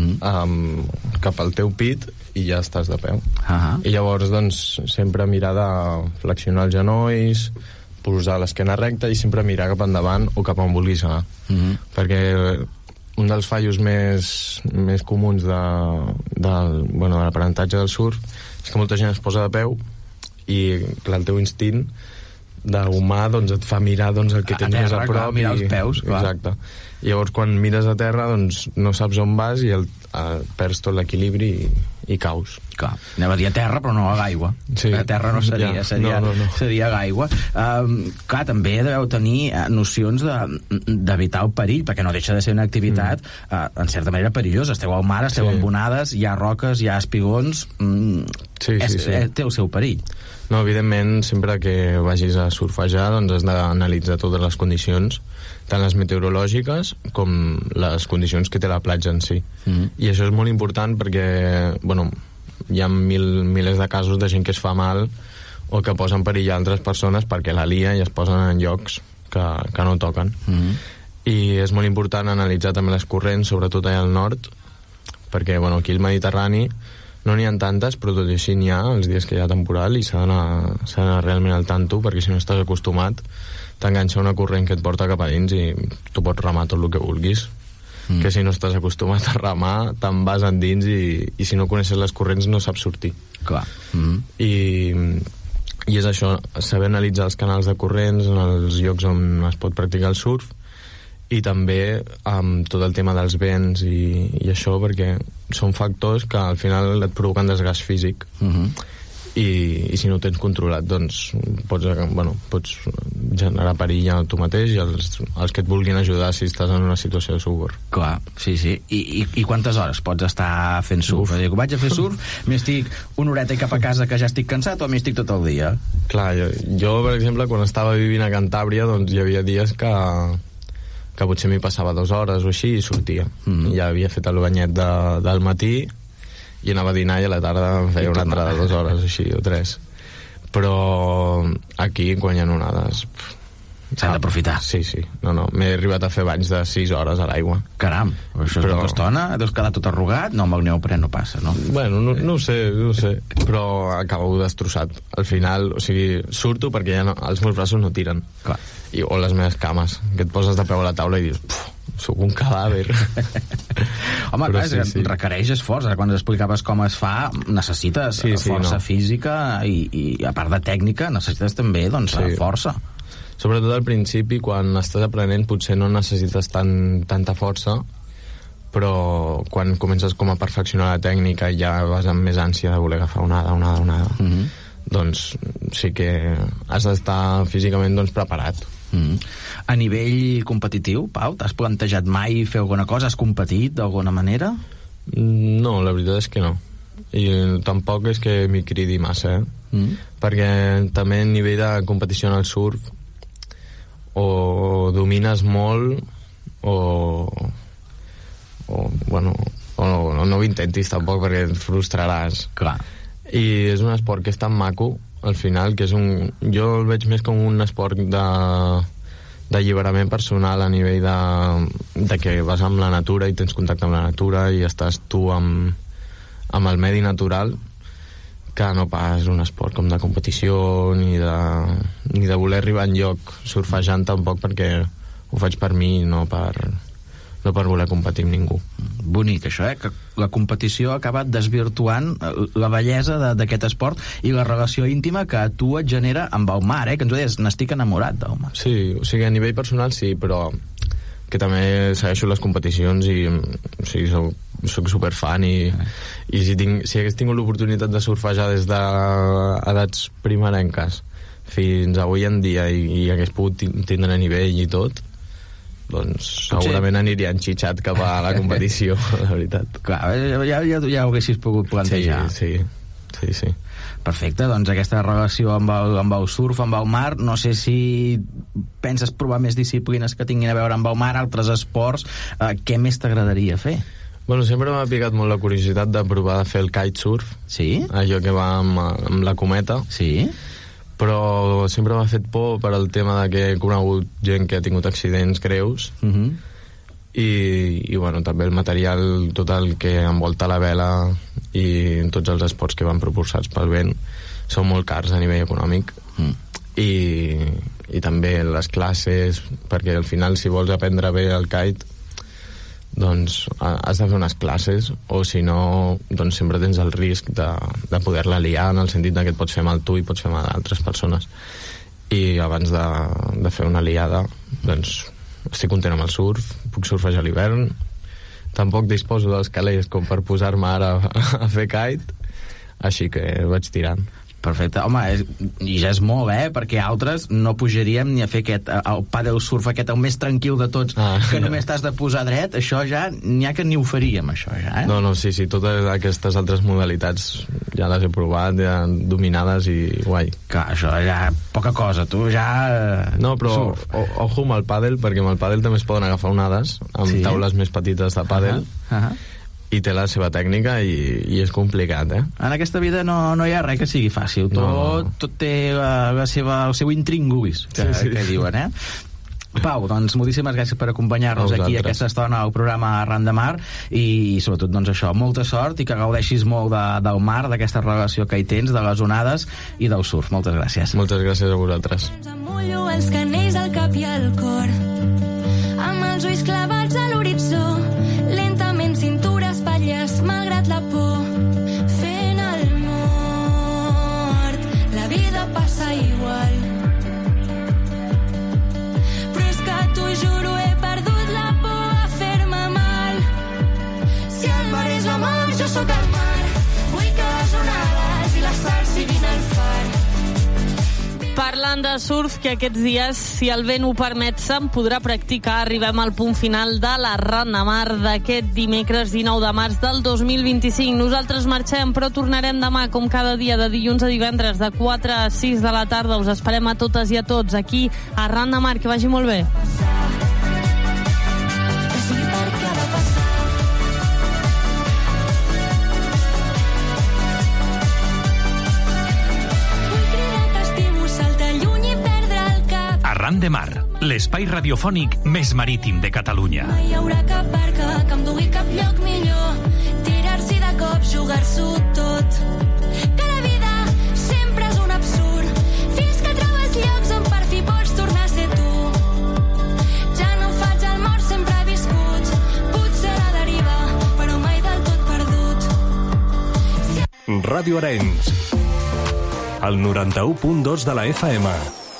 cap al teu pit i ja estàs de peu. I llavors doncs sempre mirar de flexionar els genolls, posar l'esquena recta i sempre mirar cap endavant o cap on vulguis anar. Perquè un dels fallos més comuns de l'aprenentatge del surf és que molta gent es posa de peu i clar, el teu instint d'humà doncs et fa mirar doncs, el que tens més a prop, clar, mirar els peus, clar. Exacte. I llavors quan mires a terra doncs no saps on vas i perds tot l'equilibri i caus. Clar, anava a dir a terra però no a l'aigua. A terra no seria, seria a l'aigua. Clar, també deveu tenir nocions d'evitar el perill, perquè no deixa de ser una activitat en certa manera perillosa. Esteu al mar, esteu en onades, hi ha roques, hi ha espigons, té el seu perill. No, evidentment, sempre que vagis a surfejar doncs has d'analitzar totes les condicions, tant les meteorològiques com les condicions que té la platja en si. I això és molt important perquè, bueno, hi ha milers de casos de gent que es fa mal o que posa en perill a altres persones perquè la lia i es posen en llocs que no toquen. I és molt important analitzar també les corrents, sobretot allà al nord, perquè, bueno, aquí al Mediterrani no n'hi ha tantes, però tot i així n'hi ha els dies que hi ha temporal i s'ha d'anar realment al tanto, perquè si no estàs acostumat t'enganxa una corrent que et porta cap a dins i tu pots remar tot el que vulguis, que si no estàs acostumat a remar te'n vas endins i si no coneixes les corrents no saps sortir. Clar. I és això, saber analitzar els canals de corrents en els llocs on es pot practicar el surf, i també amb tot el tema dels vents i això, perquè són factors que al final et provoquen desgast físic i si no ho tens controlat doncs pots generar perill a tu mateix i els que et vulguin ajudar si estàs en una situació de socor. Clar, sí. I quantes hores pots estar fent surf? Vaig a fer surf, m'estic una horeta i cap a casa que ja estic cansat o m'hi estic tot el dia? Clar, jo per exemple, quan estava vivint a Cantàbria, doncs hi havia dies que potser m'hi passava 2 hores o així i sortia. Ja havia fet el banyet del matí i anava a dinar i a la tarda em feia una altra de 2 hores així, o 3. Però aquí, quan hi ha onades, s'han d'aprofitar. Sí. No, m'he arribat a fer banys de 6 hores a l'aigua. Caram, això és molta estona? Deus quedar tot arrugat? No, amb el neoprè no passa, no? Bueno, no ho sé, però acabo destrossat. Al final, o sigui, surto perquè ja els meus braços no tiren. Clar. O les meves cames, que et poses de peu a la taula i dius, sóc un cadàver. Home, clar, sí. Requereix esforç. Quan ens explicaves com es fa, necessites força física i a part de tècnica, necessites també força. Sobretot al principi, quan estàs aprenent, potser no necessites tanta força, però quan comences com a perfeccionar la tècnica i ja vas amb més ànsia de voler agafar onada, doncs sí que has d'estar físicament preparat. A nivell competitiu, Pau, t'has plantejat mai fer alguna cosa? Has competit d'alguna manera? No, la veritat és que no. I tampoc és que m'hi cridi massa, perquè també a nivell de competició en el surf o domines molt o no ho intentis tampoc perquè et frustraràs. Clar. I és un esport que és tan maco al final, que jo el veig més com un esport d'alliberament personal a nivell de que vas amb la natura i tens contacte amb la natura i estàs tu amb el medi natural, que no pas un esport com de competició ni de voler arribar enlloc surfejant tampoc, perquè ho faig per mi, no per voler competir amb ningú. Bonic això, que la competició ha acabat desvirtuant la bellesa d'aquest esport i la relació íntima que tu et genera amb el mar, que ens ho deies, n'estic enamorat del mar. Sí, o sigui, a nivell personal sí, però que també segueixo les competicions i soc superfan i si hagués tingut l'oportunitat de surfejar des d'edats primerenques fins avui en dia i hagués pogut tindre nivell i tot, doncs segurament aniria enxitxat cap a la competició, la veritat. Clar, ja ho haguessis pogut plantejar. Sí. Perfecte, doncs aquesta relació amb el surf, amb el mar, no sé si penses provar més disciplines que tinguin a veure amb el mar, altres esports, què més t'agradaria fer? Bueno, sempre m'ha picat molt la curiositat de provar de fer el kitesurf. Sí? Allò que va amb la cometa. Sí? Però sempre m'ha fet por per al tema de que he conegut gent que ha tingut accidents greus i bueno, també el material, tot el que envolta la vela i tots els esports que van propulsats pel vent són molt cars a nivell econòmic i també les classes, perquè al final si vols aprendre bé el kite doncs has de fer unes classes, o si no doncs sempre tens el risc de poder-la liar, en el sentit que et pots fer mal tu i pots fer mal a altres persones, i abans de fer una liada doncs estic content amb el surf, puc surfejar a l'hivern, tampoc disposo dels calés com per posar-me ara a fer kite, així que vaig tirant. Perfecte, home, i ja és molt, perquè altres no pujaríem ni a fer el paddle surf aquest, el més tranquil de tots, que només t'has de posar dret, això ja n'hi ha que ni ho faríem, això ja, No, sí, totes aquestes altres modalitats ja les he provat, ja dominades i guai. Clar, això ja poca cosa, tu ja... No, però ojo amb el pàdel, perquè amb el pàdel també es poden agafar onades, amb taules més petites de pàdel, i té la seva tècnica i és complicat, En aquesta vida no hi ha res que sigui fàcil, tot té el seu intríngulis, que diuen, Pau, doncs moltíssimes gràcies per acompanyar-nos aquí aquesta estona al programa Arran de Mar i sobretot doncs això, molta sort i que gaudeixis molt del mar, d'aquesta relació que hi tens, de les onades i del surf. Moltes gràcies. Moltes gràcies a vosaltres. Amullo els canells al cap i al cor, amb els ulls clavats a l'horitzó, lentament cintura, espatlles, malgrat la por, fent el mort. La vida passa igual, però és que t'ho juro, he perdut la por a fer-me mal. Si el mar és l'amor, jo sóc el mar, vull que les onades i la sal siguin el far. Parlant de surf, que aquests dies, si el vent ho permet, se'n podrà practicar. Arribem al punt final de la Ran de Mar d'aquest dimecres 19 de març del 2025. Nosaltres marxem, però tornarem demà, com cada dia, de dilluns a divendres, de 4 a 6 de la tarda. Us esperem a totes i a tots aquí a Ran de Mar. Que vagi molt bé. Arran de Mar, l'espai radiofònic més marítim de Catalunya. No hi haurà cap barca que em dugui cap lloc millor. Tirar-s'hi de cop, jugar-s'ho tot. Que la vida sempre és un absurd. Fins que trobes llocs on per fi pots tornar a ser tu. Ja no faig el mort, sempre he viscut. Potser a la deriva, però mai del tot perdut. Ràdio Arenys, el 91.2 de la FM.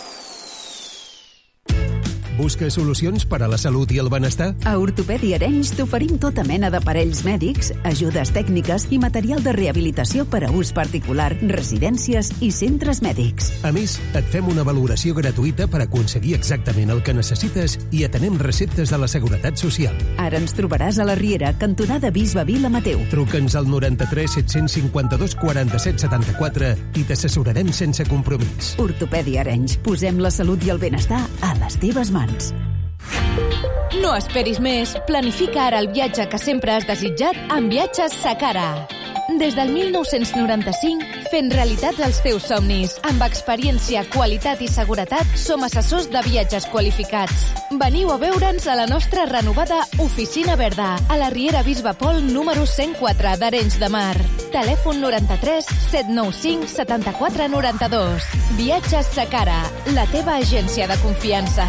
Busca solucions per a la salut i el benestar? A Ortopèdia Arenys t'oferim tota mena d'aparells mèdics, ajudes tècniques i material de rehabilitació per a ús particular, residències i centres mèdics. A més, et fem una valoració gratuïta per aconseguir exactament el que necessites i atenem receptes de la Seguretat Social. Ara ens trobaràs a la Riera, cantonada Bisbe Vila Mateu. Truca'ns al 93 752 47 74 i t'assessorarem sense compromís. Ortopèdia Arenys. Posem la salut i el benestar a les teves mans. No esperis més. Planifica ara el viatge que sempre has desitjat amb Viatges Sacara. Des del 1995, fent realitats els teus somnis. Amb experiència, qualitat i seguretat, som assessors de viatges qualificats. Veniu a veure'ns a la nostra renovada Oficina Verda, a la Riera Bisbe Pol número 104 d'Arenys de Mar. Telèfon 93 795 74 92. Viatges Sacara, la teva agència de confiança.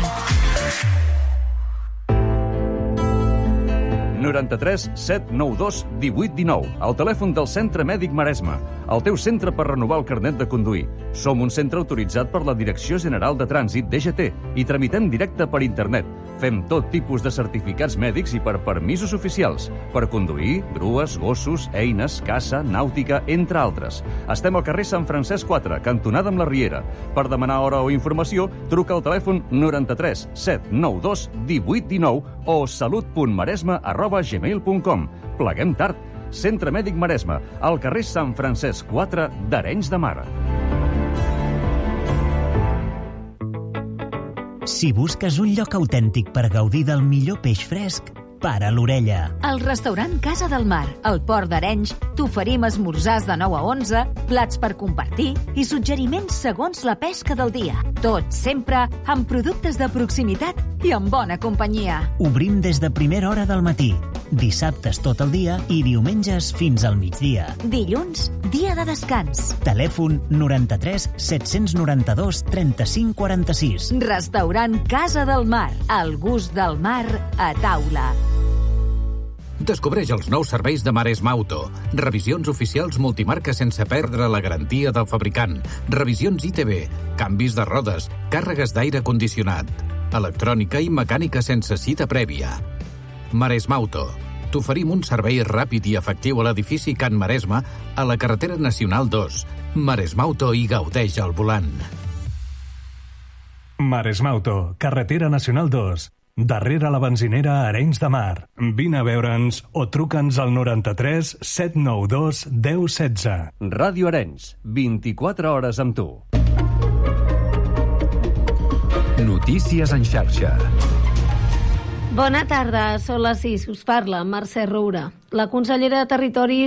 93 792 18 19, el telèfon del Centre Mèdic Maresme, el teu centre per renovar el carnet de conduir. Som un centre autoritzat per la Direcció General de Trànsit, DGT, i tramitem directe per internet. Fem tot tipus de certificats mèdics i per permisos oficials, per conduir, grues, gossos, eines, caça, nàutica, entre altres. Estem al carrer Sant Francesc 4, cantonada amb la Riera. Per demanar hora o informació, truca al telèfon 93 792 18 19 o salut.maresme@gmail.com. Pleguem tard. Centre Mèdic Maresme, al carrer Sant Francesc 4 d'Arenys de Mar. Si busques un lloc autèntic per gaudir del millor peix fresc, para l'orella. Al restaurant Casa del Mar, al Port d'Arenys, t'oferim esmorzars de 9 a 11, plats per compartir i suggeriments segons la pesca del dia. Tot sempre amb productes de proximitat i amb bona companyia. Obrim des de primera hora del matí, dissabtes tot el dia i diumenges fins al migdia. Dilluns, dia de descans. Telèfon 93 792 35 46. Restaurant Casa del Mar, el gust del mar a taula. Descobreix els nous serveis de Maresme Auto. Revisions oficials multimarca sense perdre la garantia del fabricant. Revisions ITV, canvis de rodes, càrregues d'aire condicionat, electrònica i mecànica sense cita prèvia. Maresme Auto. T'oferim un servei ràpid i efectiu a l'edifici Can Maresme, a la carretera nacional 2. Maresme Auto i gaudeix al volant. Maresme Auto, carretera nacional 2. Darrere la benzinera Arenys de Mar. Vine a veure'ns o truca'ns al 93 792 10 16. Ràdio Arenys, 24 hores amb tu. Notícies en xarxa. Bona tarda, són les 6. Us parla Mercè Roura. La consellera de Territori